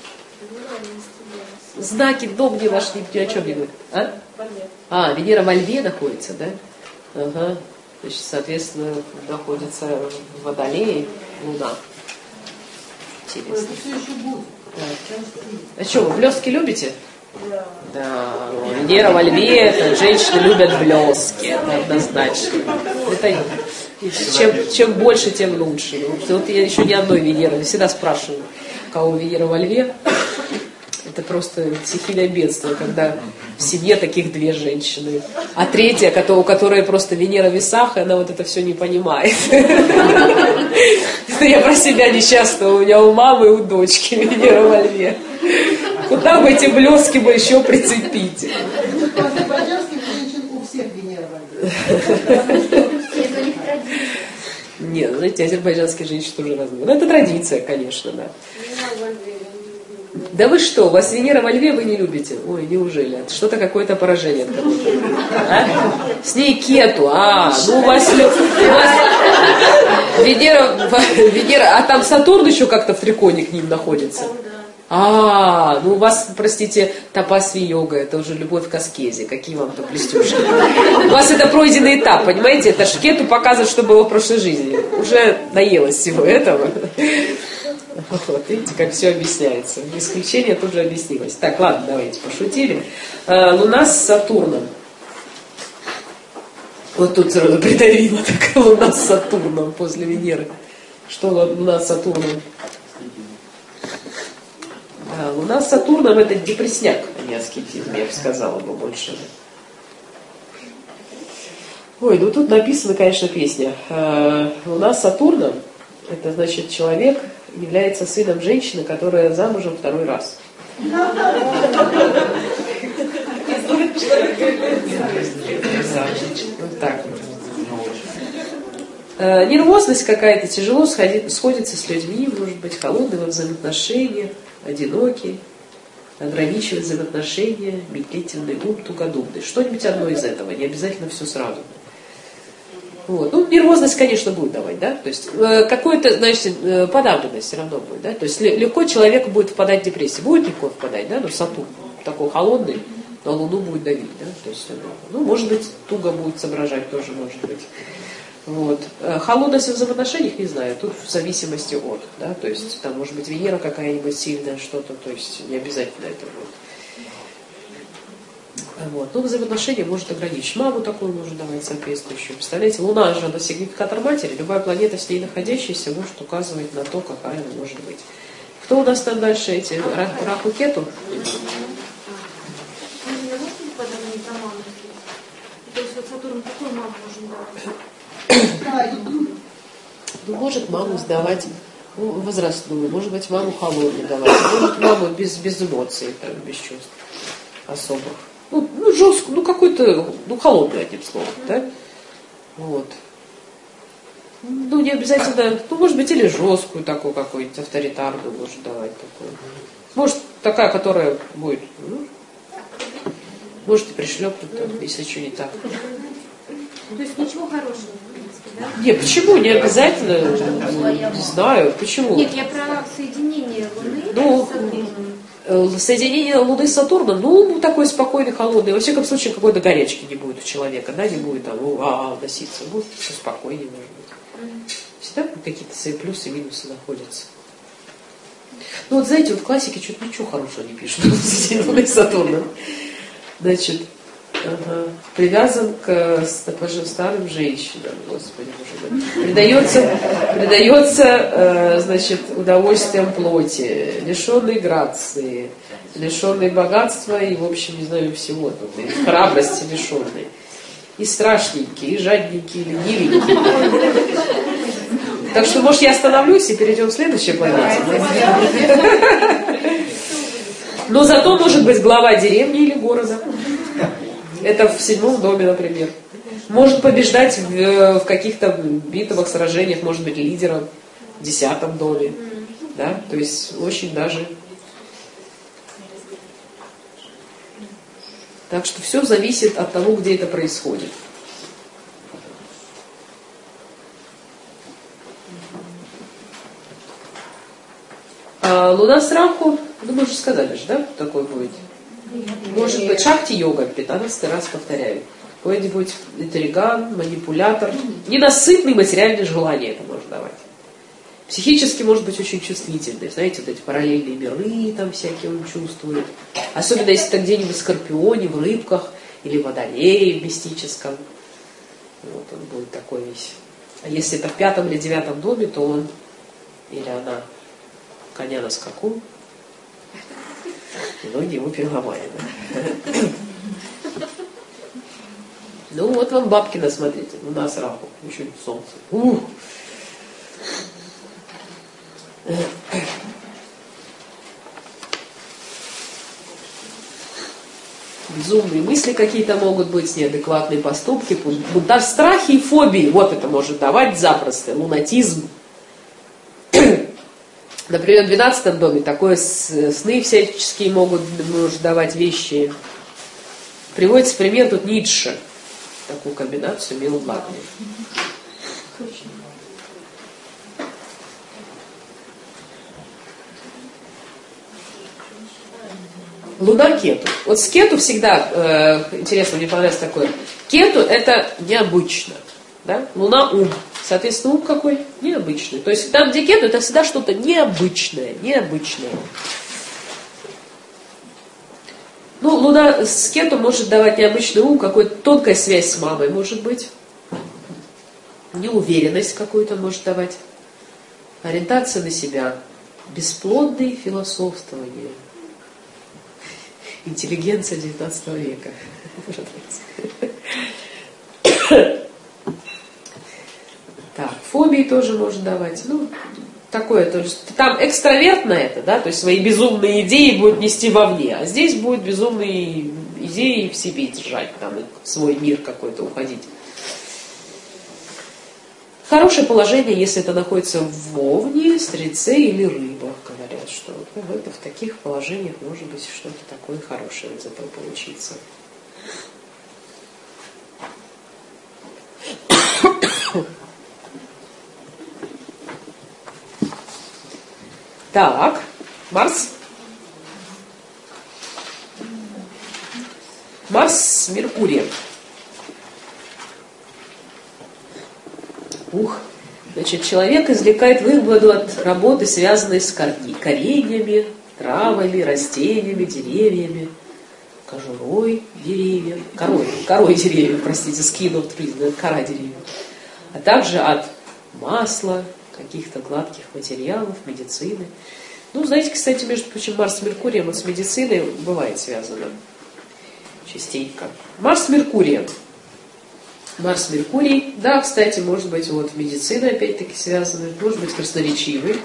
Знаки, дом не ваш, ни о чем не говорит. А? А, Венера во Льве находится, да? Ага. Значит, соответственно, находится в Водолее Луна. Интересно. А что, вы блестки любите? Да. Да. Венера во Льве, это женщины любят блестки, это однозначно. Это, чем, чем больше, тем лучше. Вот я еще ни одной Венеры, всегда спрашиваю, у кого Венера во Льве. Это просто стихийное бедствие, когда в семье таких две женщины. А третья, у которой просто Венера в весах, и она вот это все не понимает. Я про себя несчастна, у меня у мамы и у дочки Венера во Льве. Куда бы эти блески бы еще прицепить? У азербайджанских женщин у всех Венера во Льве. Нет, знаете, азербайджанские женщины тоже разные. Ну, это традиция, конечно, да. Да вы что, у вас Венера во Льве, вы не любите? Ой, неужели? Что-то какое-то поражение. А? С ней Кету. А, ну у вас, у вас Венера, Венера, а там Сатурн еще как-то в триконе к ним находится. А, ну у вас, простите, тапасви йога, это уже любовь к аскезе. Какие вам-то блестюшки. У вас это пройденный этап, понимаете? Это ж Кету показывает, что было в прошлой жизни. Уже наелось всего этого. Вот, видите, как все объясняется. Исключение тут же объяснилось. Так, ладно, давайте пошутили. А, Луна с Сатурном. Вот тут сразу придавила такая Луна с Сатурном после Венеры. Что Луна с Сатурном? Да, Луна с Сатурном это депрессняк, а не аскетизм, я бы сказала бы больше. Ой, ну тут написана, конечно, песня. А, Луна с Сатурном, это значит человек является сыном женщины, которая замужем второй раз. Вот так вот. Нервозность какая-то, тяжело сходится с людьми, может быть, холодный во взаимоотношениях, одинокий, ограничивает взаимоотношения, медлительный ум, тугодумный. Что-нибудь одно из этого, не обязательно все сразу. Вот. Ну, нервозность, конечно, будет давать, да, то есть э, какое-то, значит, э, подавленность все равно будет, да, то есть легко человек будет впадать в депрессию, будет легко впадать, да, но Сатурн такой холодный, на Луну будет давить, да, то есть, ну, может быть, туго будет соображать тоже, может быть. Вот. Холодность в взаимоотношениях, не знаю, тут в зависимости от, да, то есть там может быть Венера какая-нибудь сильная, что-то, то есть не обязательно это будет. Вот. Но взаимоотношения может ограничить. Маму такую может давать соответствующую. Представляете, Луна же, она сигнификатор матери, любая планета с ней находящаяся может указывать на то, какая она может быть. Кто у нас там дальше эти, Раху, Кету? То есть вот Сатурн какую маму нужен давать? Ну, может маму сдавать, ну, возрастную, может быть, маму холодную давать, может маму без, без эмоций, там, без чувств особых. Ну, ну жесткую, ну какой-то, ну холодную, одним словом, да? Вот. Ну, не обязательно, ну, может быть, или жесткую такую какую-нибудь, авторитарную может давать такую. Может, такая, которая будет, ну, может, и пришлепнуть, там, если что не так. То есть ничего хорошего, в принципе, да? Нет, почему? Не обязательно, не знаю, почему. Нет, я про соединение Луны Ну, с Сатурном. Соединение Луны с Сатурном, ну, такой спокойный, холодный. Во всяком случае, какой-то горячки не будет у человека, да, не будет там а, носиться, будет все спокойнее, может быть. Всегда какие-то свои плюсы и минусы находятся. Ну, вот знаете, вот в классике что-то ничего хорошего не пишут. Соединение Луны с Сатурном. Значит, ага, привязан к старым женщинам, Господи, Боже мой. Придается, придается э, значит, удовольствием плоти, лишенный грации, лишенный богатства и, в общем, не знаю, всего тут, и храбрости лишенной. И страшненький, и жадненький, и ленивенький. Так что, может, я остановлюсь и перейдем к следующей планете. Но зато может быть глава деревни или города. Это в седьмом доме, например. Может побеждать в, в каких-то битвах, сражениях, может быть лидером в десятом доме. Да? То есть очень даже... Так что все зависит от того, где это происходит. А Луна с Раху, ну мы уже сказали же, да, кто такой будет? Может быть, шакти-йога, пятнадцатый раз повторяю. Какой-нибудь интриган, манипулятор. Ненасытный материальные желания это может давать. Психически может быть очень чувствительный. Знаете, вот эти параллельные миры там всякие он чувствует. Особенно если это где-нибудь в Скорпионе, в Рыбках или в Водолее в мистическом. Вот он будет такой весь. А если это в пятом или девятом доме, то он или она коня на скаку, и ноги ему переломали. Ну вот вам Бабкина, смотрите, у нас Раху, еще солнце. Ух. Безумные мысли какие-то могут быть, неадекватные поступки, даже страхи и фобии, вот это может давать запросто, лунатизм. Например, в двенадцатом доме такое сны всяческие могут может давать вещи. Приводится пример тут Ницше. Такую комбинацию имел Вагнер. Луна Кету. Вот с Кету всегда, э, интересно, мне понравилось такое. Кету это необычно. Да? Луна ум. Соответственно, ум какой? Необычный. То есть там, где Кету, это всегда что-то необычное. Необычное. Ну, Луна с Кету может давать необычный ум, какая-то тонкая связь с мамой может быть. Неуверенность какую-то может давать. Ориентация на себя. Бесплодные философствования. Интеллигенция девятнадцатого века. Так, фобии тоже может давать. Ну, такое тоже. Там экстравертно это, да, то есть свои безумные идеи будет нести вовне, а здесь будет безумные идеи в себе держать, там, в свой мир какой-то уходить. Хорошее положение, если это находится в Овне, Стрельце или Рыбах, говорят, что ну, это в таких положениях может быть что-то такое хорошее из этого получиться. Так, Марс. Марс с Меркурием. Ух. Значит, человек извлекает выгоду от работы, связанной с кореньями, травами, растениями, деревьями, кожурой деревьев, корой, корой деревьев, простите, skin of trees, кора деревьев, а также от масла, каких-то гладких материалов, медицины. Ну, знаете, кстати, между прочим, Марс с Меркурием вот с медициной бывает связано частенько. Марс с Меркурием. Марс, Меркурий, да, кстати, может быть, вот медицина опять-таки связана, может быть, красноречивый,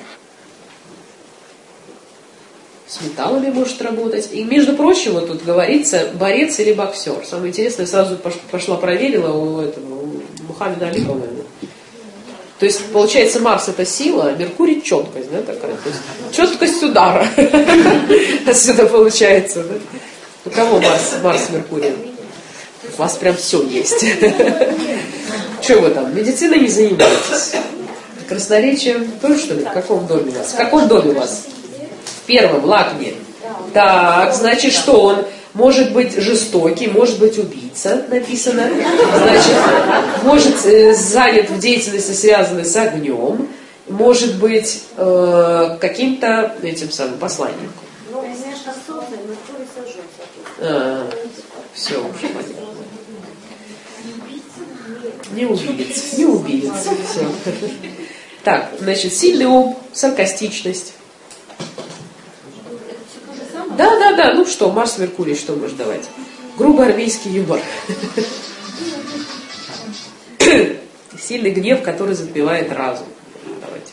с металлами может работать. И, между прочим, вот тут говорится, борец или боксер. Самое интересное, сразу пошла проверила у этого, у Мухаммеда Али, по-моему. То есть, получается, Марс это сила, а Меркурий четкость, да, такая. То есть, четкость удара. Отсюда получается, да. У кого Марс, Марс с Меркурием? У вас прям все есть. Что вы там, медициной не занимаетесь? Красноречием тоже, что ли? В каком доме у вас? В каком доме у вас? В первом, Лакне. Так, значит, что он может быть жестокий, может быть убийца, написано. Значит, может э, занят в деятельности, связанной с огнем, может быть э, каким-то этим самым посланником. Ну, конечно, солнце, Меркурий сожжется. А, все уже понятно. Не убийц, не убийц. Все. Так, значит, сильный ум, саркастичность. Да, да, да, ну что, Марс, Меркурий, что может давать? Грубый армейский юмор. Сильный гнев, который затмевает разум. Давайте.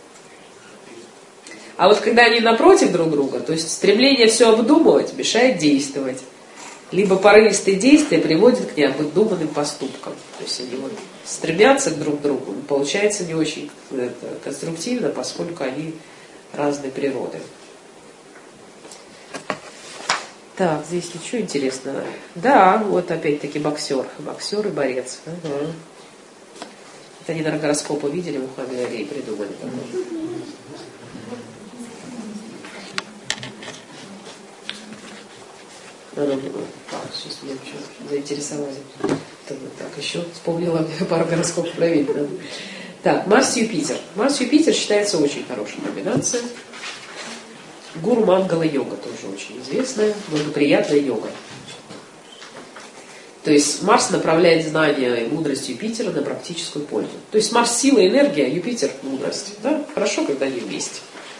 А вот когда они напротив друг друга, то есть стремление все обдумывать мешает действовать. Либо порывистые действия приводят к необдуманным поступкам. То есть они вот стремятся друг к другу, но получается не очень это, конструктивно, поскольку они разной природы. Так, здесь ничего интересного. Да, вот опять-таки боксер. Боксер и борец. Ага. Это они на гороскоп увидели, Мухаммед Али придумали. Сейчас меня заинтересовали. Так, еще вспомнила пару гороскопов проверить надо. Так, Марс-Юпитер. Марс-Юпитер считается очень хорошей комбинацией. Гуру Мангала-йога тоже очень известная, благоприятная йога. То есть Марс направляет знания и мудрость Юпитера на практическую пользу. То есть Марс сила и энергия, Юпитер мудрость. Да? Хорошо, когда они вместе.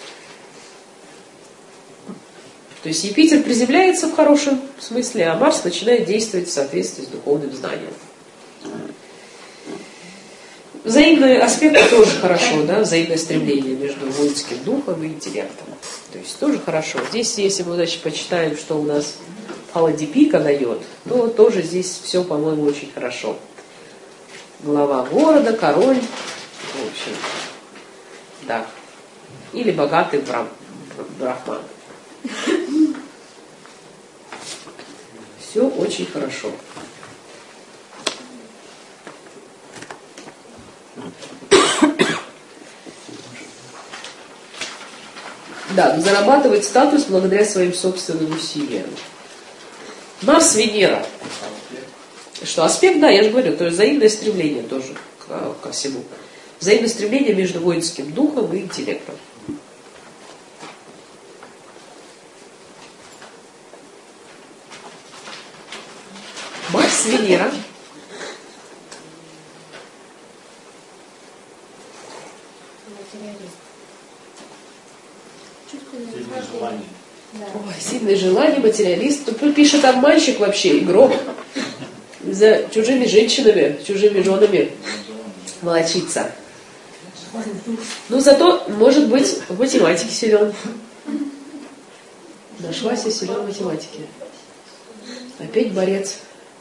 То есть Юпитер приземляется в хорошем смысле, а Марс начинает действовать в соответствии с духовным знанием. Взаимные аспекты тоже хорошо, да, взаимное стремление между воинским духом и интеллектом. То есть тоже хорошо. Здесь, если мы, значит, почитаем, что у нас Халадипика дает, то тоже здесь все, по-моему, очень хорошо. Глава города, король, в общем, да. Или богатый брам, брахман. Все очень хорошо. Да, зарабатывать статус благодаря своим собственным усилиям. Марс, Венера. Что, аспект, да, я же говорю, то есть взаимное стремление тоже ко, ко всему. Взаимное стремление между воинским духом и интеллектом. Марс, Венера. Ой, сильное желание, материалист. Тут пишет обманщик вообще, игрок. За чужими женщинами, чужими женами волочиться. Ну, зато, может быть, в математике силен. Нашлась я силен в математике. Опять борец.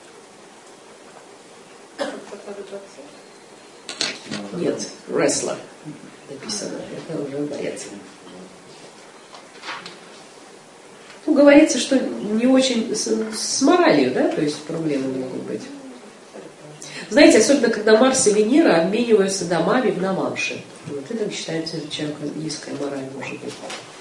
Нет, wrestler написано. Это уже борец. Ну, говорится, что не очень с, с моралью, да, то есть проблемы могут быть. Знаете, особенно когда Марс и Венера обмениваются домами в Навамше. Вот это считается человека низкая мораль, может быть.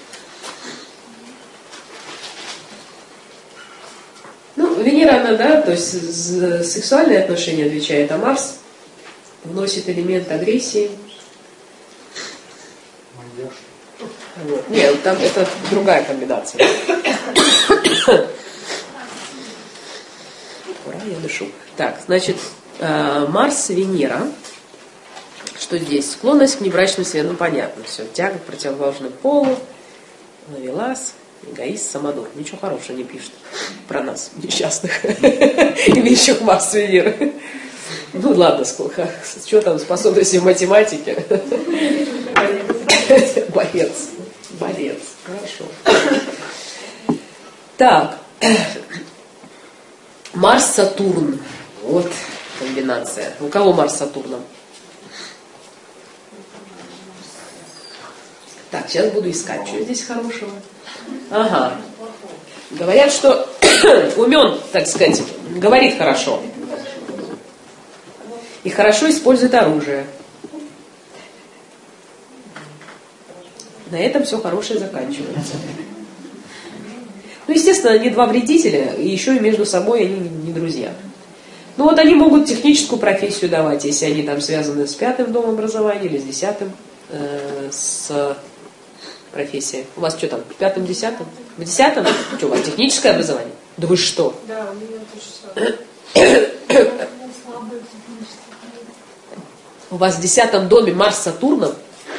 Ну, Венера, она, да, то есть сексуальные отношения отвечает, а Марс вносит элемент агрессии. Вот. Нет, там это другая комбинация. Ура, я дышу. Так, значит, Марс, Венера. Что здесь? Склонность к небрачным связям. Ну, понятно, все. Тяга к противоположному полу, ловелас, эгоист, самодур. Ничего хорошего не пишет про нас, несчастных, имеющих Марс, Венера. Ну, ладно, сколько. Что там, способности в математике? Боец. Боец. Хорошо. Так. Марс-Сатурн. Вот комбинация. У кого Марс с Сатурном? Так, сейчас буду искать, что здесь хорошего. Ага. Говорят, что умен, так сказать, говорит хорошо. И хорошо использует оружие. На этом все хорошее заканчивается. Ну, естественно, они два вредителя, и еще и между собой они не друзья. Ну вот они могут техническую профессию давать, если они там связаны с пятым домом образования или с десятым, э, с профессией. У вас что там, в пятом, десятом? В десятом? Что, у вас техническое образование? Да вы что? Да, у меня тоже слабое. У вас в десятом доме Марс с Сатурном?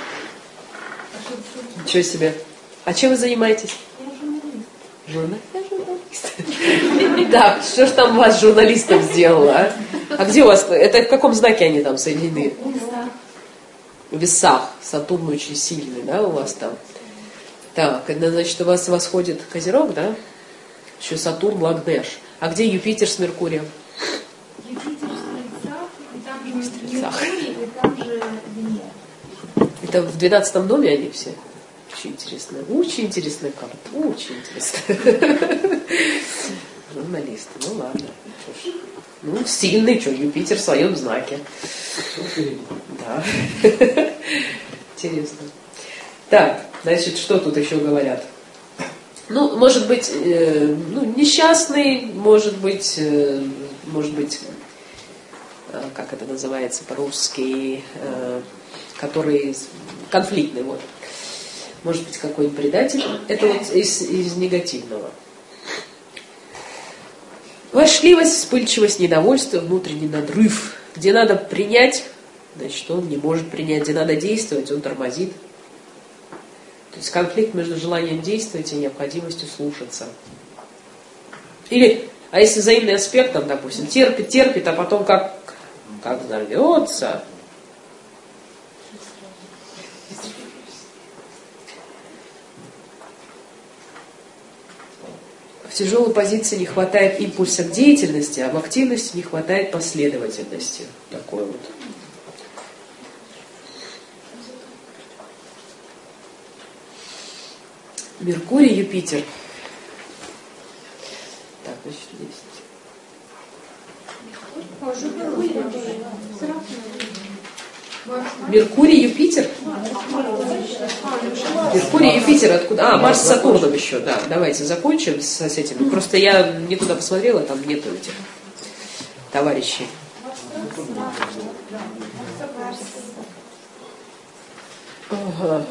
Ничего себе. А чем вы занимаетесь? Я журналист. Журналист? Так, что ж там вас журналистом сделало, а? А где у вас, это в каком знаке они там соединены? В весах. Сатурн очень сильный, да, у вас там? Так, это значит, у вас восходит Козерог, да? Еще Сатурн, Лагнеш. А где Юпитер с Меркурием? Юпитер в Стрельцах, и там же Меркурий, и В Стрельцах. там же Венера. Это в двенадцатом доме они все? Очень интересно. Очень интересная карта. Очень интересно. Журналисты. Ну ладно. Ну, сильный, что, Юпитер в своем знаке. Да. Интересно. Так, значит, что тут еще говорят? Ну, может быть, э, ну, несчастный, может быть, э, может быть, э, как это называется по-русски, э, который конфликтный, вот. Может быть, какой-нибудь предатель. Это вот из, из негативного. Вошливость, вспыльчивость, недовольство, внутренний надрыв. Где надо принять, значит, он не может принять. Где надо действовать, он тормозит. То есть конфликт между желанием действовать и необходимостью слушаться. Или, а если взаимный аспект, там, допустим, терпит, терпит, а потом как, как взорвется. В тяжелой позиции не хватает импульса к деятельности, а в активности не хватает последовательности. Такой вот. Меркурий, Юпитер. Так, значит, есть. Меркурий, Юпитер? Меркурий, Юпитер, откуда? А, Марс с Сатурном еще, да. Давайте закончим с, с этим. Просто я не туда посмотрела, там нету этих товарищей. Ага.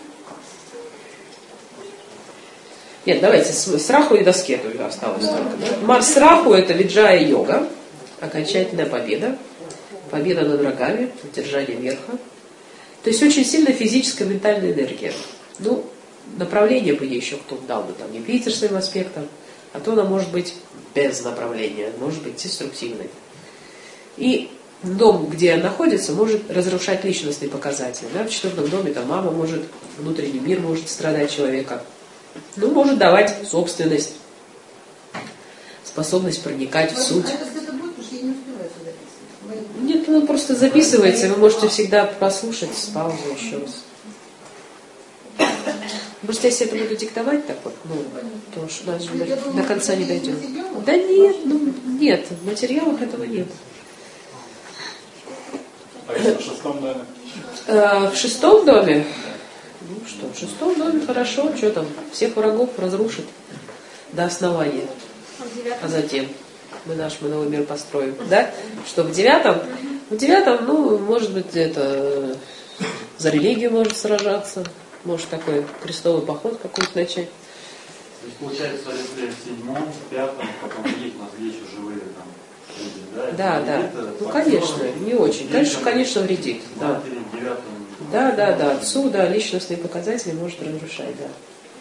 Нет, давайте с, с Раху и доске только осталось. Только, да? Марс с Раху — это виджая-йога, окончательная победа, победа над врагами, удержание верха. То есть очень сильная физическая, ментальная энергия. Ну, направление бы ей еще кто-то дал бы, там, Юпитер своим аспектом, а то она может быть без направления, может быть деструктивной. И дом, где она находится, может разрушать личностные показатели. Да? В четвертом доме там мама может, внутренний мир может страдать человека. Ну, может давать собственность, способность проникать в суть. А это где-то будет, потому что я не успеваю это записывать. Нет, ну просто записывается, вы можете всегда послушать с паузой еще раз. Просто если это буду диктовать так вот, ну, то что даже до, до конца не дойдем. Да нет, ну нет, в материалах этого нет. В шестом доме. В шестом доме? Ну что, в шестом доме хорошо, что там, всех врагов разрушит до основания. А затем мы наш мы новый мир построим. Да? Что в девятом? В девятом, ну, может быть, это за религию может сражаться, может такой крестовый поход какой-то начать. То есть получается, если в седьмом, в пятом, потом есть у нас еще живые там люди, да? Да, да. Это Ну, партнеры, конечно, не очень. Конечно, конечно, вредит. Да. матери, девятом. Да, да, да. Отцу, да, личностные показатели может разрушать, да.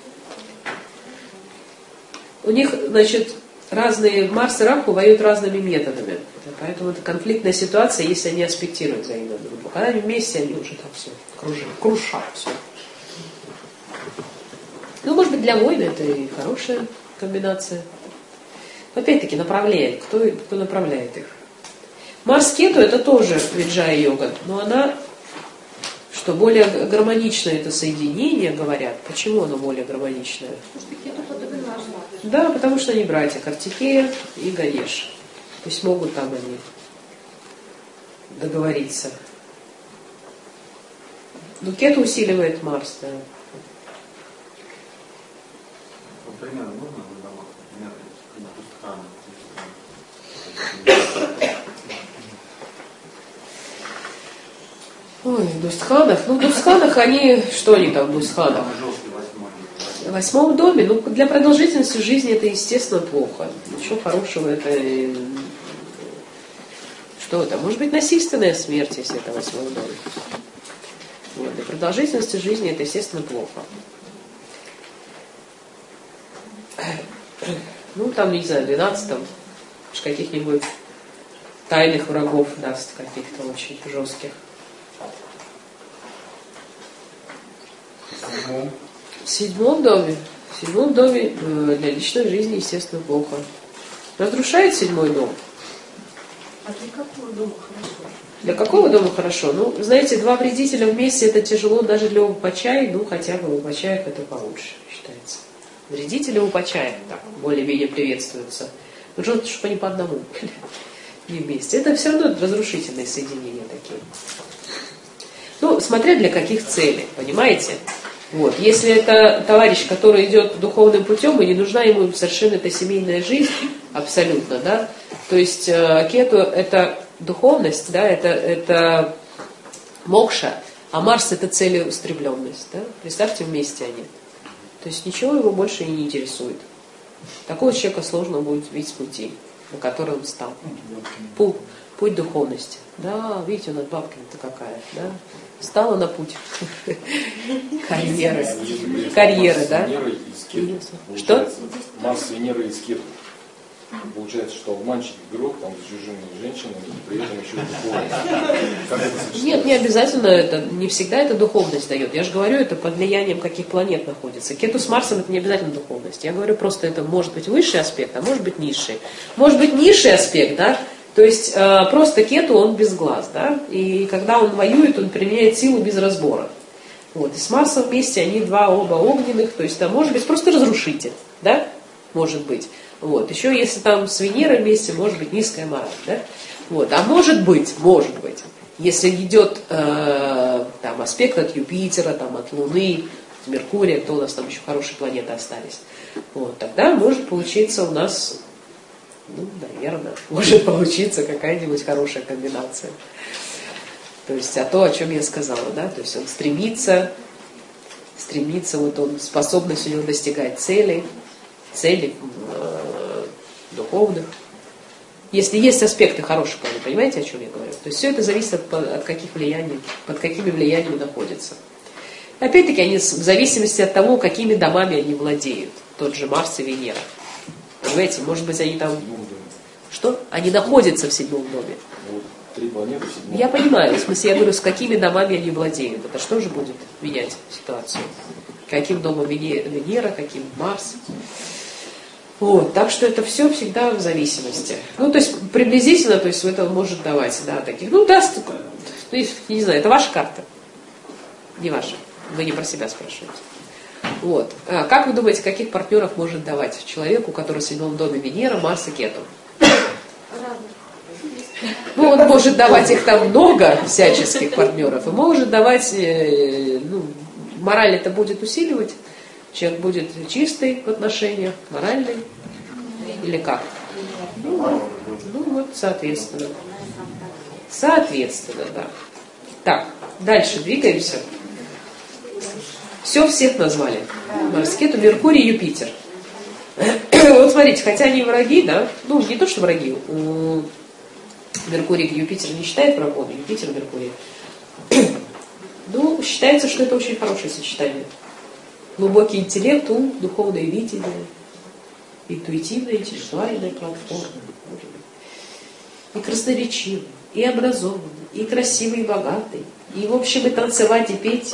У них, значит, разные Марс и Раху воюют разными методами. Поэтому это конфликтная ситуация, если они аспектируют взаимно друг друга. Когда они вместе, они уже там все кружат, крушат все. Ну, может быть, для войны это и хорошая комбинация. Но опять-таки направляет. Кто, кто направляет их? Марс Кету это тоже виджая-йога, но она, что более гармоничное это соединение, говорят. Почему оно более гармоничное? Да, потому что они братья, Картикея и Ганеш. То есть могут там они договориться. Но Кету усиливает Марс, да. Примерно можно в домах, например, Ой, в Дустханах. Ну, в Дустханах они... Что они там в Дустханах? В восьмом доме. Ну, для продолжительности жизни это, естественно, плохо. Ничего хорошего это... Что это? Может быть, насильственная смерть, если это восьмой дом. Вот. Для продолжительности жизни это, естественно, плохо. Ну, там, не знаю, в двенадцатом каких-нибудь тайных врагов даст, каких-то очень жестких. В седьмом доме. В седьмом доме для личной жизни, естественно, плохо. Разрушает седьмой дом. А для какого дома хорошо? Для какого дома хорошо? Ну, знаете, два вредителя вместе это тяжело даже для Упачай, ну, хотя бы Упачаев это получше считается. Вредители Упачаев так более-менее приветствуются. Но желательно, чтобы они по одному были, не вместе. Это все равно разрушительные соединения такие. Ну, смотря для каких целей, понимаете? Вот. Если это товарищ, который идет духовным путем, и не нужна ему совершенно эта семейная жизнь, абсолютно, да, то есть э, Кету это духовность, да, это, это мокша, а Марс это целеустремленность, да, представьте, вместе они. То есть ничего его больше и не интересует. Такого человека сложно будет сбить с пути, на который он стал. Путь, путь духовности. Да, видите, у нас бабкина-то какая, да? Стала на путь карьеры. Карьеры, да? Что? Марс, Венера и Скирт. Получается, что обманщик игрок там с чужими женщинами, и при этом еще и духовность. Нет, не обязательно это, не всегда это духовность дает. Я же говорю, это под влиянием каких планет находится. Кету с Марсом это не обязательно духовность. Я говорю, просто это может быть высший аспект, а может быть низший. Может быть низший аспект, да? То есть э, просто Кету он без глаз, да? И когда он воюет, он применяет силу без разбора. Вот. И с Марсом вместе они два оба огненных, то есть там может быть просто разрушитель, да? Может быть. Вот. Еще если там с Венерой вместе, может быть низкая мораль, да? Вот. А может быть, может быть, если идет э, там аспект от Юпитера, там от Луны, от Меркурия, то у нас там еще хорошие планеты остались. Вот. Тогда может получиться у нас, ну, наверное, может получиться какая-нибудь хорошая комбинация. То есть, а то, о чем я сказала, да, то есть он стремится, стремится, вот он, способность у него достигать целей, целей э, духовных. Если есть аспекты хороших, вы понимаете, о чем я говорю? То есть все это зависит от, от каких влияний, под какими влияниями находятся. Опять-таки, они в зависимости от того, какими домами они владеют. Тот же Марс и Венера. Понимаете, может быть, они там... Что? Они находятся в седьмом доме. Три планеты в седьмом. Я понимаю, в смысле, я говорю, с какими домами они владеют. Это что же будет менять ситуацию? Каким домом Венера, каким Марс? Вот, так что это все всегда в зависимости. Ну, то есть, приблизительно, то есть, это может давать, да, таких, ну, даст, ну, не знаю, это ваша карта, не ваша, вы не про себя спрашиваете. Вот. А как вы думаете, каких партнеров может давать человеку, который в седьмом доме Венера, Марс и Кету? Разных. Ну, он может давать их там много, всяческих партнеров, и может давать, ну, мораль это будет усиливать, человек будет чистый в отношениях, моральный, или как? Ну, ну вот, соответственно. Соответственно, да. Так, дальше двигаемся. Все, всех назвали. Марскету, Меркурий, Юпитер. Вот смотрите, хотя они враги, да, ну не то, что враги, Меркурий Юпитер не считает врагом, Юпитер Меркурий. Ну, считается, что это очень хорошее сочетание. Глубокий интеллект, ум, духовное видение, интуитивная, интеллектуальная платформа. И красноречивый, и образованный, и красивый, и богатый. И, в общем, и танцевать, и петь.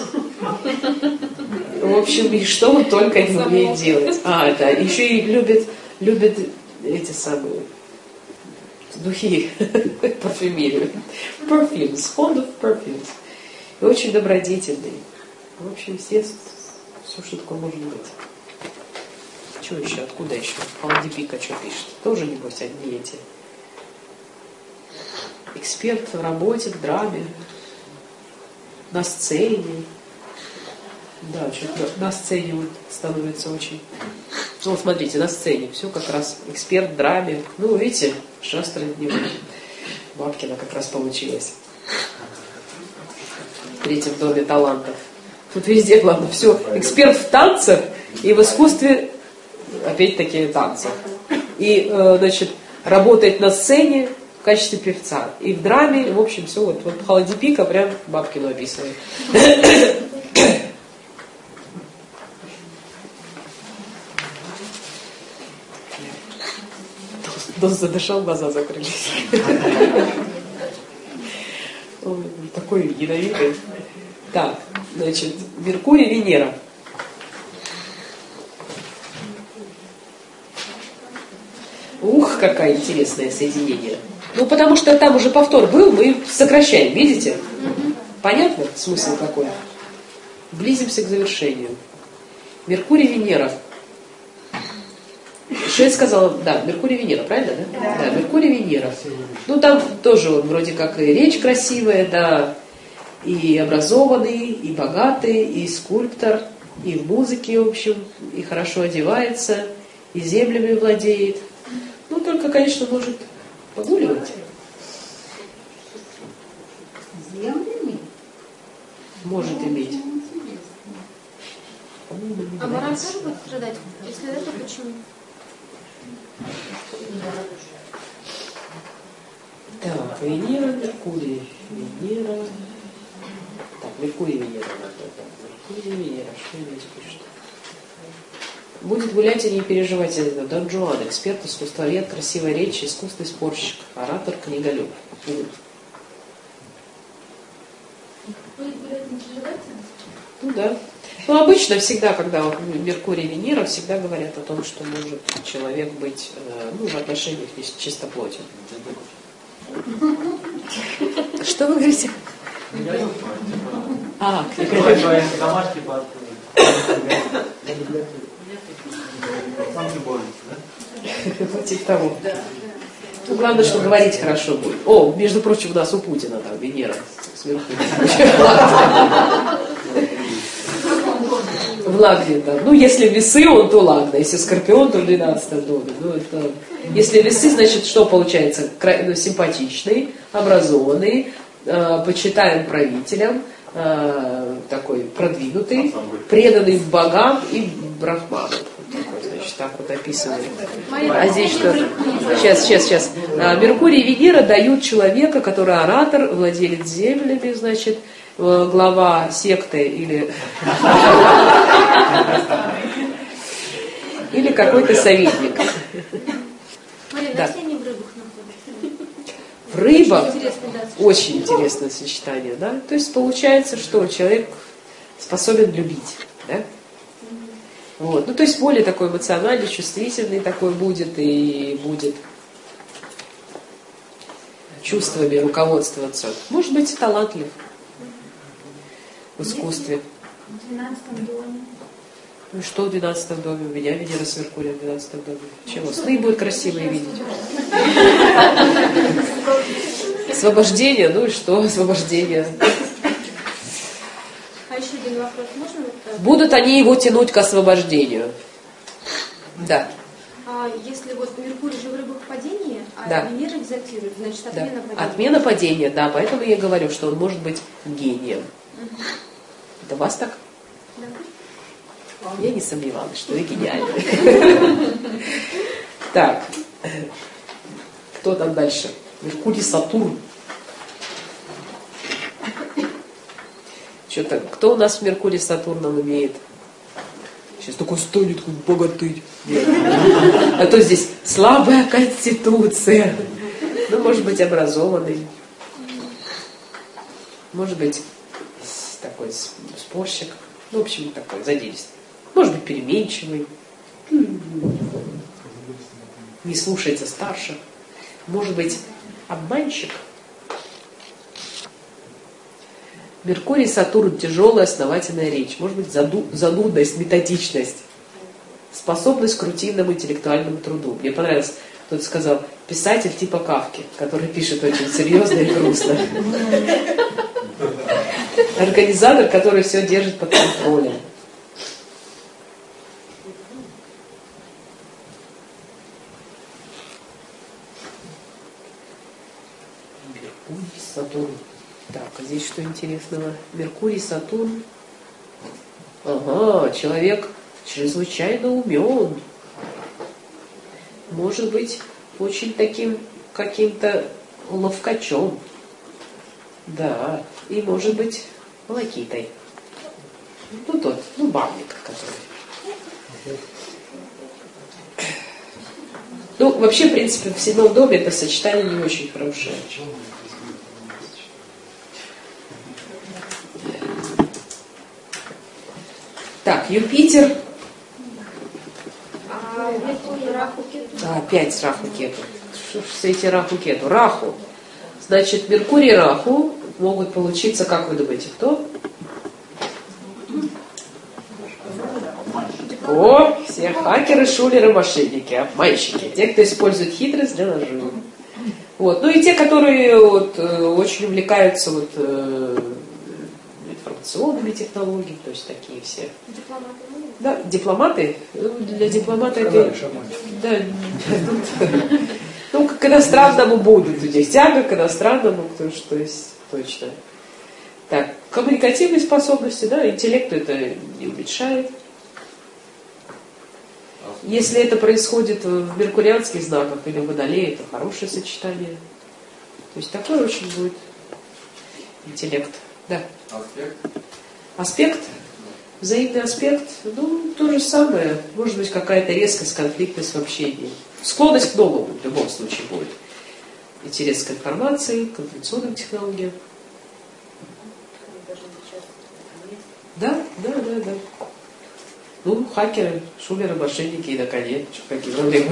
В общем, и что он только не умеет делать. А, да, еще и любит, любит эти самые духи, парфюмерию. Perfumes, fond of perfumes. И очень добродетельный. В общем, все, все, что такое может быть. Что еще? Откуда еще? Халдипика что пишет? Тоже, небось, одни эти. Эксперт в работе, в драме, на сцене. Да, что-то на сцене вот становится очень... Ну, смотрите, на сцене все как раз эксперт в драме. Ну, видите, шастра не будет. Бабкина как раз получилась. В третьем доме талантов. Тут везде, главное, все. Эксперт в танцах и в искусстве, опять-таки, танцев. И, значит, работает на сцене в качестве певца. И в драме, в общем, все. Вот, вот Халдипика прям Бабкину описывает. Дос задышал, глаза закрылись. Он такой ядовитый. Так, значит, Меркурий, Венера. Ух, какое интересное соединение. Ну, потому что там уже повтор был, мы сокращаем, видите? Понятно смысл какой? Близимся к завершению. Меркурий, Венера. Что я сказала? Да, Меркурий, Венера, правильно, да? Да, да, Меркурий, Венера. Ну, там тоже он вроде как и речь красивая, да, и образованный, и богатый, и скульптор, и в музыке, в общем, и хорошо одевается, и землями владеет. Ну, только, конечно, может погуливать. Землями? Может иметь. А мораль тоже будет страдать? Если это, почему? Так, Венера, Меркурий. Венера. Так, Меркурий, Венера. Меркурий, Венера. Что здесь пишет? Будет гулять и не переживать. Дон Жуан, эксперт, искусствовед, красивая речь, искусный спорщик, оратор, книголюб. Будет гулять, не переживать? Ну да. Ну, обычно всегда, когда Меркурий и Венера, всегда говорят о том, что может человек быть, ну, в отношениях с чистоплотием. Что вы говорите? А, книга. Домашний парк. Сам любовница, да? Типа того. Ну, главное, что говорить хорошо будет. О, между прочим, у нас у Путина там Венера с Меркурием. В Лагне, да. Ну, если весы, он то Лагна. Если Скорпион, то в двенадцатом доме. Ну, это... Если весы, значит, что получается? Ну, симпатичный, образованный, э, почитаем правителям, э, такой продвинутый, преданный богам и брахману. Значит, так вот описывали. А здесь что? Сейчас, сейчас, сейчас. Меркурий и Венера дают человека, который оратор, владелец землями, значит, глава секты или или какой-то советник. Марина, Да. если они в рыбах находятся? В рыбах Интересно, да. очень интересное сочетание, да? То есть получается, что человек способен любить, да? Вот. Ну, то есть более такой эмоциональный, чувствительный такой будет, и будет чувствами руководствоваться. Может быть, и талантлив в искусстве. В двенадцатом доме. Ну что в двенадцатом доме? У меня Венера с Меркурием в двенадцатом доме. Чего? Сны будет красивые видеть. Освобождение, ну и что освобождение? А еще один вопрос, можно? Вот, Будут они его тянуть к освобождению. Да. а если вот Меркурий же в рыбах падении, а Да. Венера экзальтирует, значит Да. отмена падения. Отмена падения, да, поэтому я говорю, что он может быть гением. Мгм. Это вас так? Да. Я не сомневалась, что вы гениальны. Так, кто там дальше? Меркурий, Сатурн. Что-то, кто у нас в Меркурий с Сатурном имеет? Сейчас такой станет, как богатырь. А то здесь слабая конституция. Ну, может быть, образованный. Может быть, такой спорщик. Ну, в общем, такой задиристый. Может быть, переменчивый. Не слушается старших. Может быть, обманщик. Меркурий, Сатурн, тяжелая основательная речь. Может быть, заду, занудность, методичность. Способность к рутинному интеллектуальному труду. Мне понравилось, кто-то сказал, писатель типа Кафки, который пишет очень серьезно и грустно. Организатор, который все держит под контролем. Меркурий, Сатурн. Так, а здесь что интересного? Меркурий, Сатурн. Ага, человек чрезвычайно умен. Может быть, очень таким каким-то ловкачом. Да, и может быть волокитой. Ну тот, ну бабник, который. Ну, вообще, в принципе, в седьмом доме это сочетание не очень хорошее. Так, Юпитер. А Меркурий, Раху, Кету. А, опять Раху, Кету. Что ж все эти Раху, Кету? Раху. Значит, Меркурий и Раху могут получиться, как вы думаете, кто? О, все хакеры, шулеры, мошенники, обманщики. Те, кто использует хитрость для наживы. Вот. Ну и те, которые вот, очень увлекаются вот, информационными технологиями, то есть такие все. Дипломаты. Да, дипломаты. Для дипломата это... Да, ну, к иностранному будут. У них тяга к иностранному, потому что есть точно. Так, коммуникативные способности, да, интеллекту это не уменьшает. Если это происходит в меркурианских знаках или в Водолее, это хорошее сочетание. То есть такой очень будет интеллект. Да. Аспект? Аспект? Взаимный аспект? Ну, то же самое. Может быть, какая-то резкость, конфликтность в общении. Склонность к новому в любом случае будет. Интерес к информации, к информационным технологиям. Да, да, да, да. Ну, хакеры, шулеры, мошенники и наконец, какие проблемы.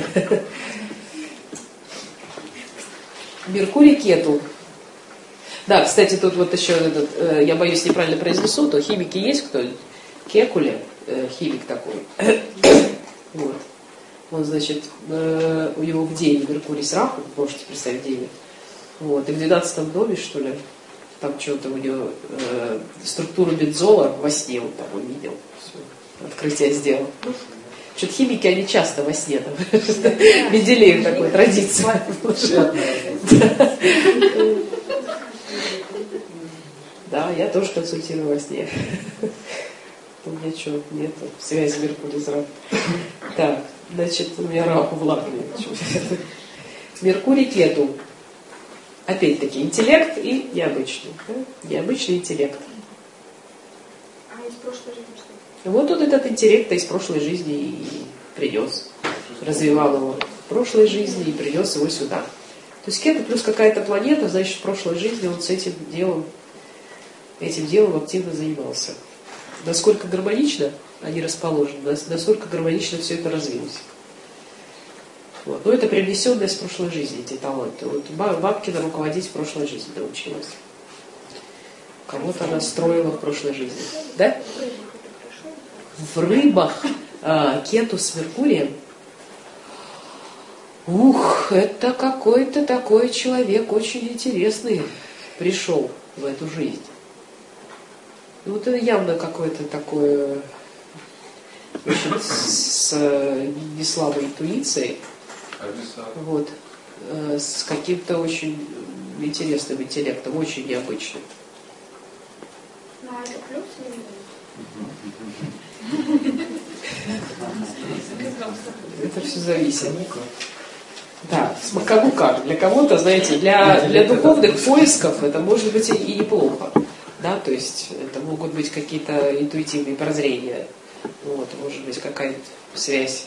Меркурий, Кету. Да, кстати, тут вот еще этот, э, я боюсь, неправильно произнесу, то химики есть кто? Кекуле, э, химик такой. Вот. Он, значит, э, у него в Деве Меркурий с Раху, можете представить Деве. Вот. И в двенадцатом доме, что ли, там что-то у него э, структуру бензола во сне он там увидел. Открытие сделал. Что-то химики, они часто во сне там видели такую традицию. Да, я тоже консультирую во сне. У меня что, нету связи Меркурия с Раху. Так, значит, у меня Раху в Лавре. Меркурий, Кету. Опять-таки, интеллект и необычный. Да? Необычный интеллект. А из прошлой жизни что? Вот он этот интеллект из прошлой жизни и принес. Развивал его в прошлой жизни и принес его сюда. То есть Кету плюс какая-то планета, значит, в прошлой жизни он с этим делом, этим делом активно занимался. Насколько гармонично они расположены, насколько гармонично все это развилось. Вот. Но это привнесенное с прошлой жизни, эти таланты. Вот Бабкина руководить в прошлой жизни научилась. Кого-то она строила в прошлой жизни. Да? В рыбах а, Кету с Меркурием. Ух, это какой-то такой человек очень интересный пришел в эту жизнь. Ну, вот это явно какое-то такое, в общем, с не слабой интуицией. Вот, с каким-то очень интересным интеллектом, очень необычным. Ну, а это плюс или минус? Это все зависит. Да, кому как. Для кого-то, знаете, для, для духовных поисков это может быть и неплохо. Да, то есть это могут быть какие-то интуитивные прозрения. Вот, может быть какая-то связь.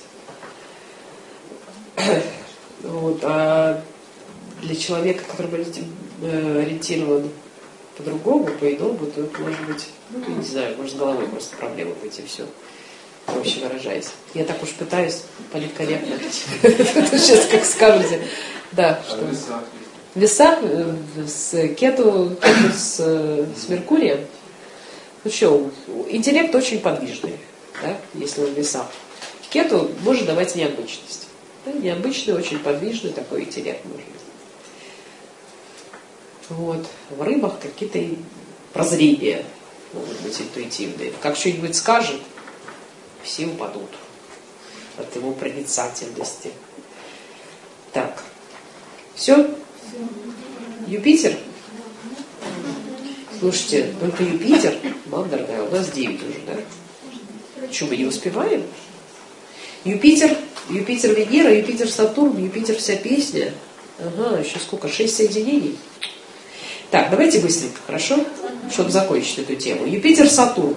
Вот, а для человека, который ориентирован по-другому, по-иному, то это может быть, ну, я не знаю, может с головой просто проблемы быть и все. Проще выражаясь. Я так уж пытаюсь политкорректно. Сейчас как скажете. Да, что в весах с кету, кету с, с Меркурием. Ну что, интеллект очень подвижный, да, если он в весах. Кету может давать необычность. Да, необычный, очень подвижный такой интеллект может быть. Вот. В рыбах какие-то прозрения могут быть интуитивные. Как что-нибудь скажет, все упадут от его проницательности. Так. Все? Юпитер? Слушайте, только Юпитер, мама дорогая, у нас девять уже, да? Что, мы не успеваем? Юпитер, Юпитер Венера, Юпитер Сатурн, Юпитер вся песня. Ага, еще сколько? Шесть соединений. Так, давайте быстренько, хорошо? Чтобы закончить эту тему. Юпитер Сатурн.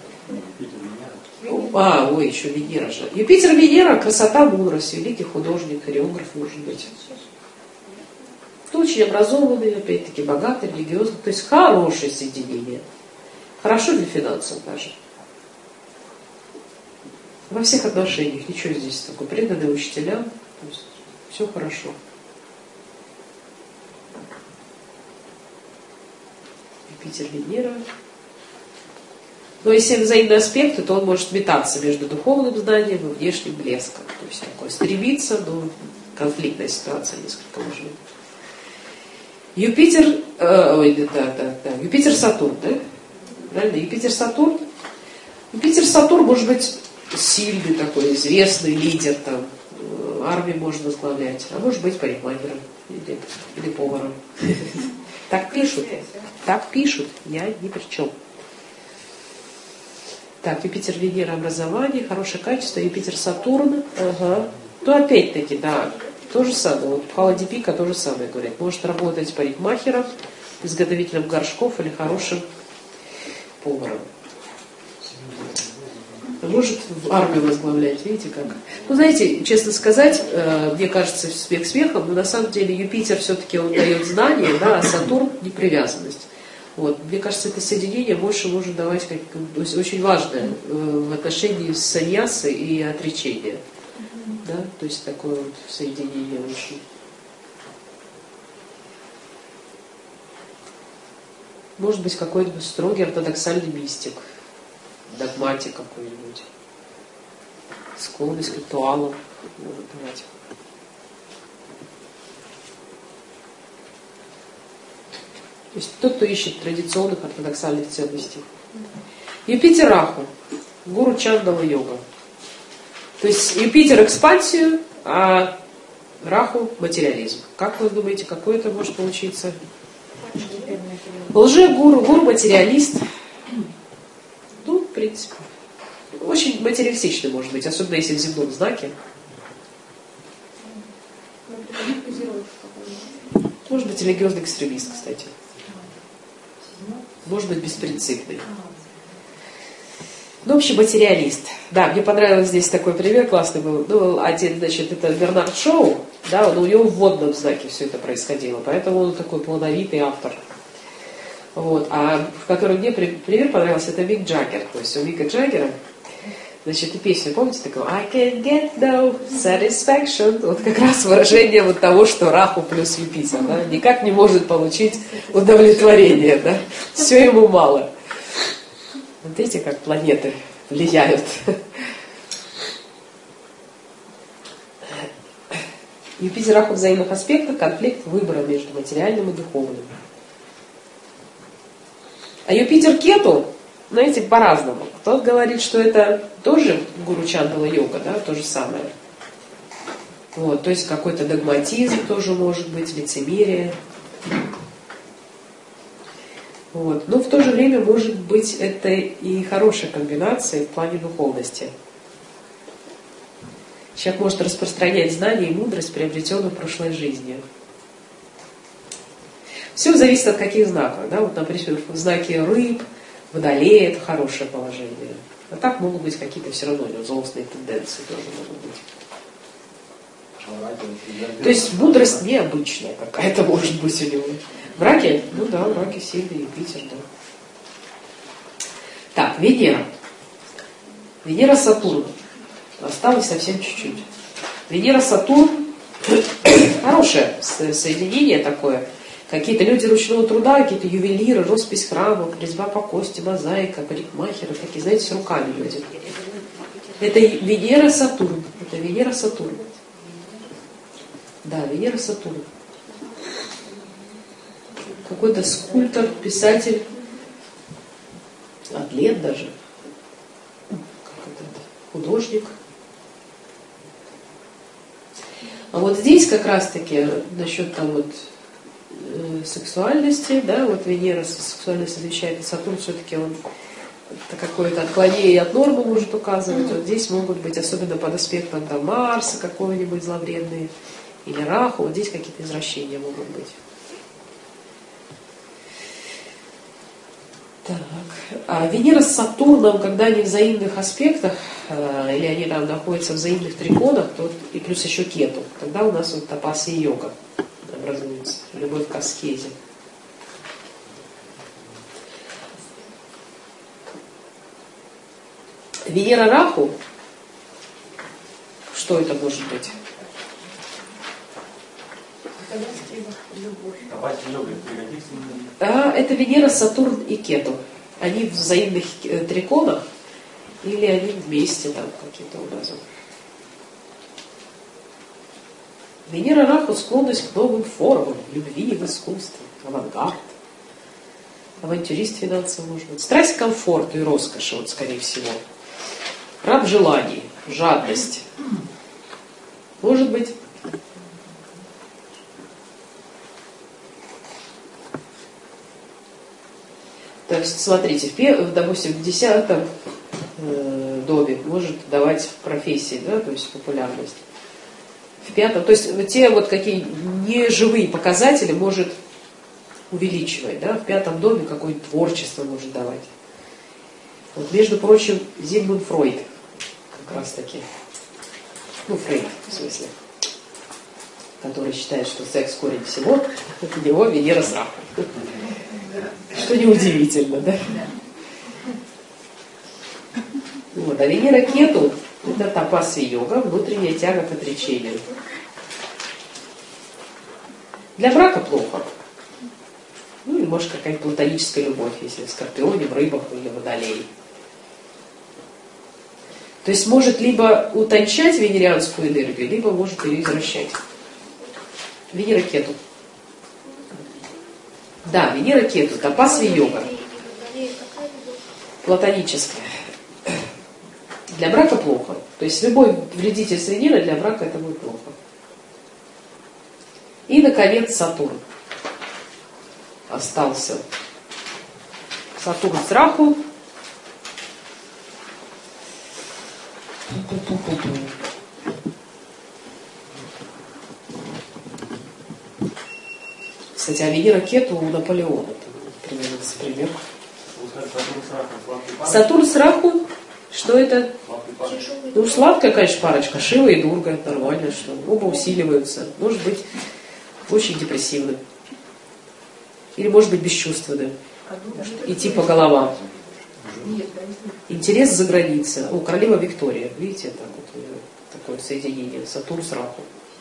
А, ой, еще Венера же. Юпитер, Венера, красота, мудрость, великий художник, хореограф может быть. Очень образованный, опять-таки, богатый, религиозный. То есть хорошее соединение. Хорошо для финансов даже. Во всех отношениях. Ничего здесь такое. Преданные учителям. То есть все хорошо. Юпитер, Венера. Но если взаимные аспекты, то он может метаться между духовным знанием и внешним блеском. То есть такое стремиться, но конфликтная ситуация несколько может быть. Юпитер, э, ой, да, да, да, Юпитер Сатурн, да? Правильно? Юпитер Сатурн. Юпитер Сатурн может быть сильный такой, известный лидер, там, армию можно возглавлять, а может быть парикмахером или, или поваром. Так пишут. Так пишут. Я ни при чем. Так, Юпитер, Венера, образование, хорошее качество, Юпитер, Сатурн, ага. То опять-таки, да, то же самое. Вот Пхаладипика то же самое говорит. Может работать парикмахером, изготовителем горшков или хорошим поваром. Может в армию возглавлять, видите как. Ну, знаете, честно сказать, мне кажется, смех смехом, но на самом деле Юпитер все-таки он дает знания, да, а Сатурн непривязанность. Вот. Мне кажется, это соединение больше может давать как, очень важное в отношении саньясы и отречения. Да? То есть такое вот соединение очень. Может быть, какой-то строгий ортодоксальный мистик, догматик какой-нибудь, склонность к ритуалам может давать. То есть тот, кто ищет традиционных ортодоксальных ценностей. Юпитер Раху, гуру Чандала йога. То есть Юпитер экспансию, а Раху материализм. Как вы думаете, какой это может получиться? Лже-гуру, гуру-материалист. Ну, в принципе, очень материалистичный может быть, особенно если в земном знаке. Может быть, религиозный экстремист, кстати. Может быть, беспринципный. Ну, в общем, материалист. Да, мне понравился здесь такой пример классный был. Ну, один, значит, это Бернард Шоу, да, но у него в водном знаке все это происходило, поэтому он такой плодовитый автор. Вот. А в котором мне пример понравился, это Мик Джаггер. То есть у Мика Джаггера, значит, и песня, помните, такого I can't get no satisfaction. Вот как раз выражение вот того, что Раху плюс Юпитер, да, никак не может получить удовлетворение, да, все ему мало. Вот видите, как планеты влияют. Юпитер Раху в взаимных аспектах, конфликт выбора между материальным и духовным. А Юпитер Кету, знаете, по-разному. Кто-то говорит, что это тоже Гуру Чандала йога, да, то же самое. Вот, то есть какой-то догматизм тоже может быть, лицемерие. Вот. Но в то же время может быть это и хорошая комбинация в плане духовности. Человек может распространять знания и мудрость, приобретенную в прошлой жизни. Все зависит от каких знаков. Да? Вот, например, в знаке рыб, водолея это хорошее положение. А так могут быть какие-то все равно злостные тенденции тоже могут быть. То есть мудрость необычная какая-то может быть у него. В раке? Ну да, в раке сильный Юпитер, да. Так, Венера. Венера-Сатурн. Осталось совсем чуть-чуть. Венера-Сатурн хорошее соединение такое. Какие-то люди ручного труда, какие-то ювелиры, роспись храмов, резьба по кости, мозаика, парикмахеры, такие, знаете, с руками люди. Это Венера-Сатурн. Это Венера-Сатурн. Да, Венера-Сатурн. Какой-то скульптор, писатель, атлет даже, как это, художник. А вот здесь как раз-таки насчет там вот э, сексуальности, да, вот Венера сексуальность отвечает, и Сатурн все-таки он это какое-то отклонение от нормы может указывать. Вот здесь могут быть, особенно под аспектом там, Марса какого-нибудь зловредные, или Раху, вот здесь какие-то извращения могут быть. Так. А Венера с Сатурном, когда они в взаимных аспектах, э, или они там находятся в взаимных триконах, то, и плюс еще Кету, тогда у нас вот тапаса и йога образуется, любовь к аскезе. Венера Раху, что это может быть? А, это Венера, Сатурн и Кету. Они в взаимных триконах или они вместе там каким-то образом. Венера Раху склонность к новым формам, любви в искусстве, авангард, авантюрист финансовый может быть. Страсть к комфорту и роскоши, вот скорее всего. Раб желаний, жадность. Может быть. То есть, смотрите, в, допустим, в десятом э, доме может давать профессии, да, то есть популярность. В пятом, то есть те вот какие неживые показатели может увеличивать, да, в пятом доме какое-то творчество может давать. Вот, между прочим, Зигмунд Фройд, как раз таки, ну, Фрейд, в смысле, который считает, что секс корень всего, у него Венера с Рахом. Что неудивительно, да? Вот, а Венера Кету — это тапаса йога, внутренняя тяга к отречению. Для брака плохо. Ну, или может какая-то платоническая любовь, если в Скорпионе, в Рыбах или в Водолее. То есть может либо утончать венерианскую энергию, либо может ее извращать. Венера Кету. Да, Венера Кету, тапаса йога. Платоническая. Для брака плохо. То есть любой вредитель с Венерой для брака это будет плохо. И, наконец, Сатурн. Остался. Сатурн с Раху. Кстати, а Венера Кету у Наполеона. Примерно, пример. Сатурн с Раху. Что это? Ну, сладкая, конечно, парочка. Шива и Дурга. Нормально, что оба усиливаются. Может быть очень депрессивным. Или может быть бесчувственным. Идти по головам. Интерес за границей. О, королева Виктория. Видите, так вот такое соединение. Сатурн с Раху.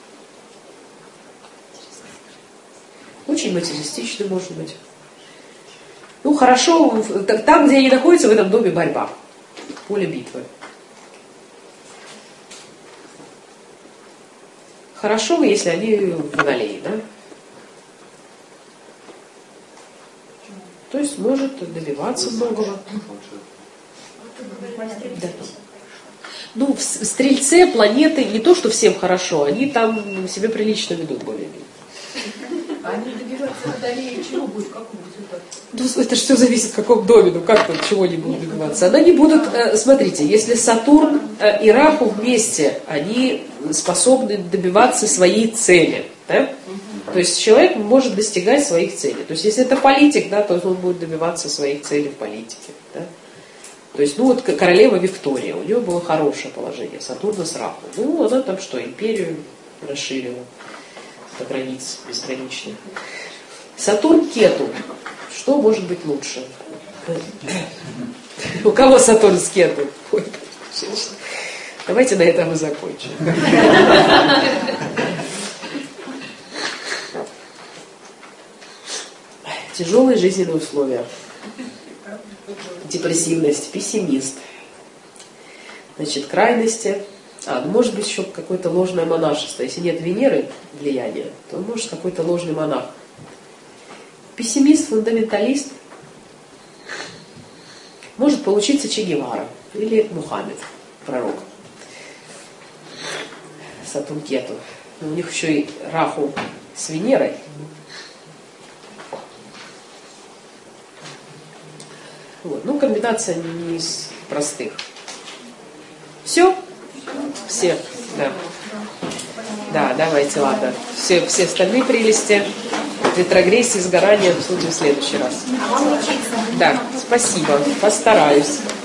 Очень материалистичный, может быть. Ну, хорошо, там, где они находятся, в этом доме борьба. Поле битвы. хорошо, если они в водолее, да? То есть может добиваться многого. Да. Ну, в Стрельце планеты не то, что всем хорошо, они там себя прилично ведут более-менее. Они добиваются водолея, чего будет, какого результата? Ну, это же все зависит, в каком доме, ну как там, чего они будут добиваться. Они будут, смотрите, если Сатурн и Раху вместе, они способны добиваться своей цели, да? То есть человек может достигать своих целей. То есть если это политик, да, то он будет добиваться своих целей в политике, да? То есть, ну вот королева Виктория, у нее было хорошее положение, Сатурна с Раху. Ну, она там что, империю расширила до границ безграничных. Сатурн Кету. Что может быть лучше? У кого Сатурн с Кету? Ой, давайте на этом и закончим. Тяжелые жизненные условия. Депрессивность, пессимист. Значит, крайности. А, ну, может быть, еще какое-то ложное монашество. Если нет Венеры влияния, то может какой-то ложный монах. Пессимист, фундаменталист. Может получиться Че Гевара или Мухаммед, пророк. Сатурн Кету. У них еще и Раху с Венерой. Вот. Ну, комбинация не из простых. Все? Все, да. Да, давайте, ладно. Все, все остальные прелести, ретрогрессии, сгорания обсудим в следующий раз. Да, спасибо, постараюсь.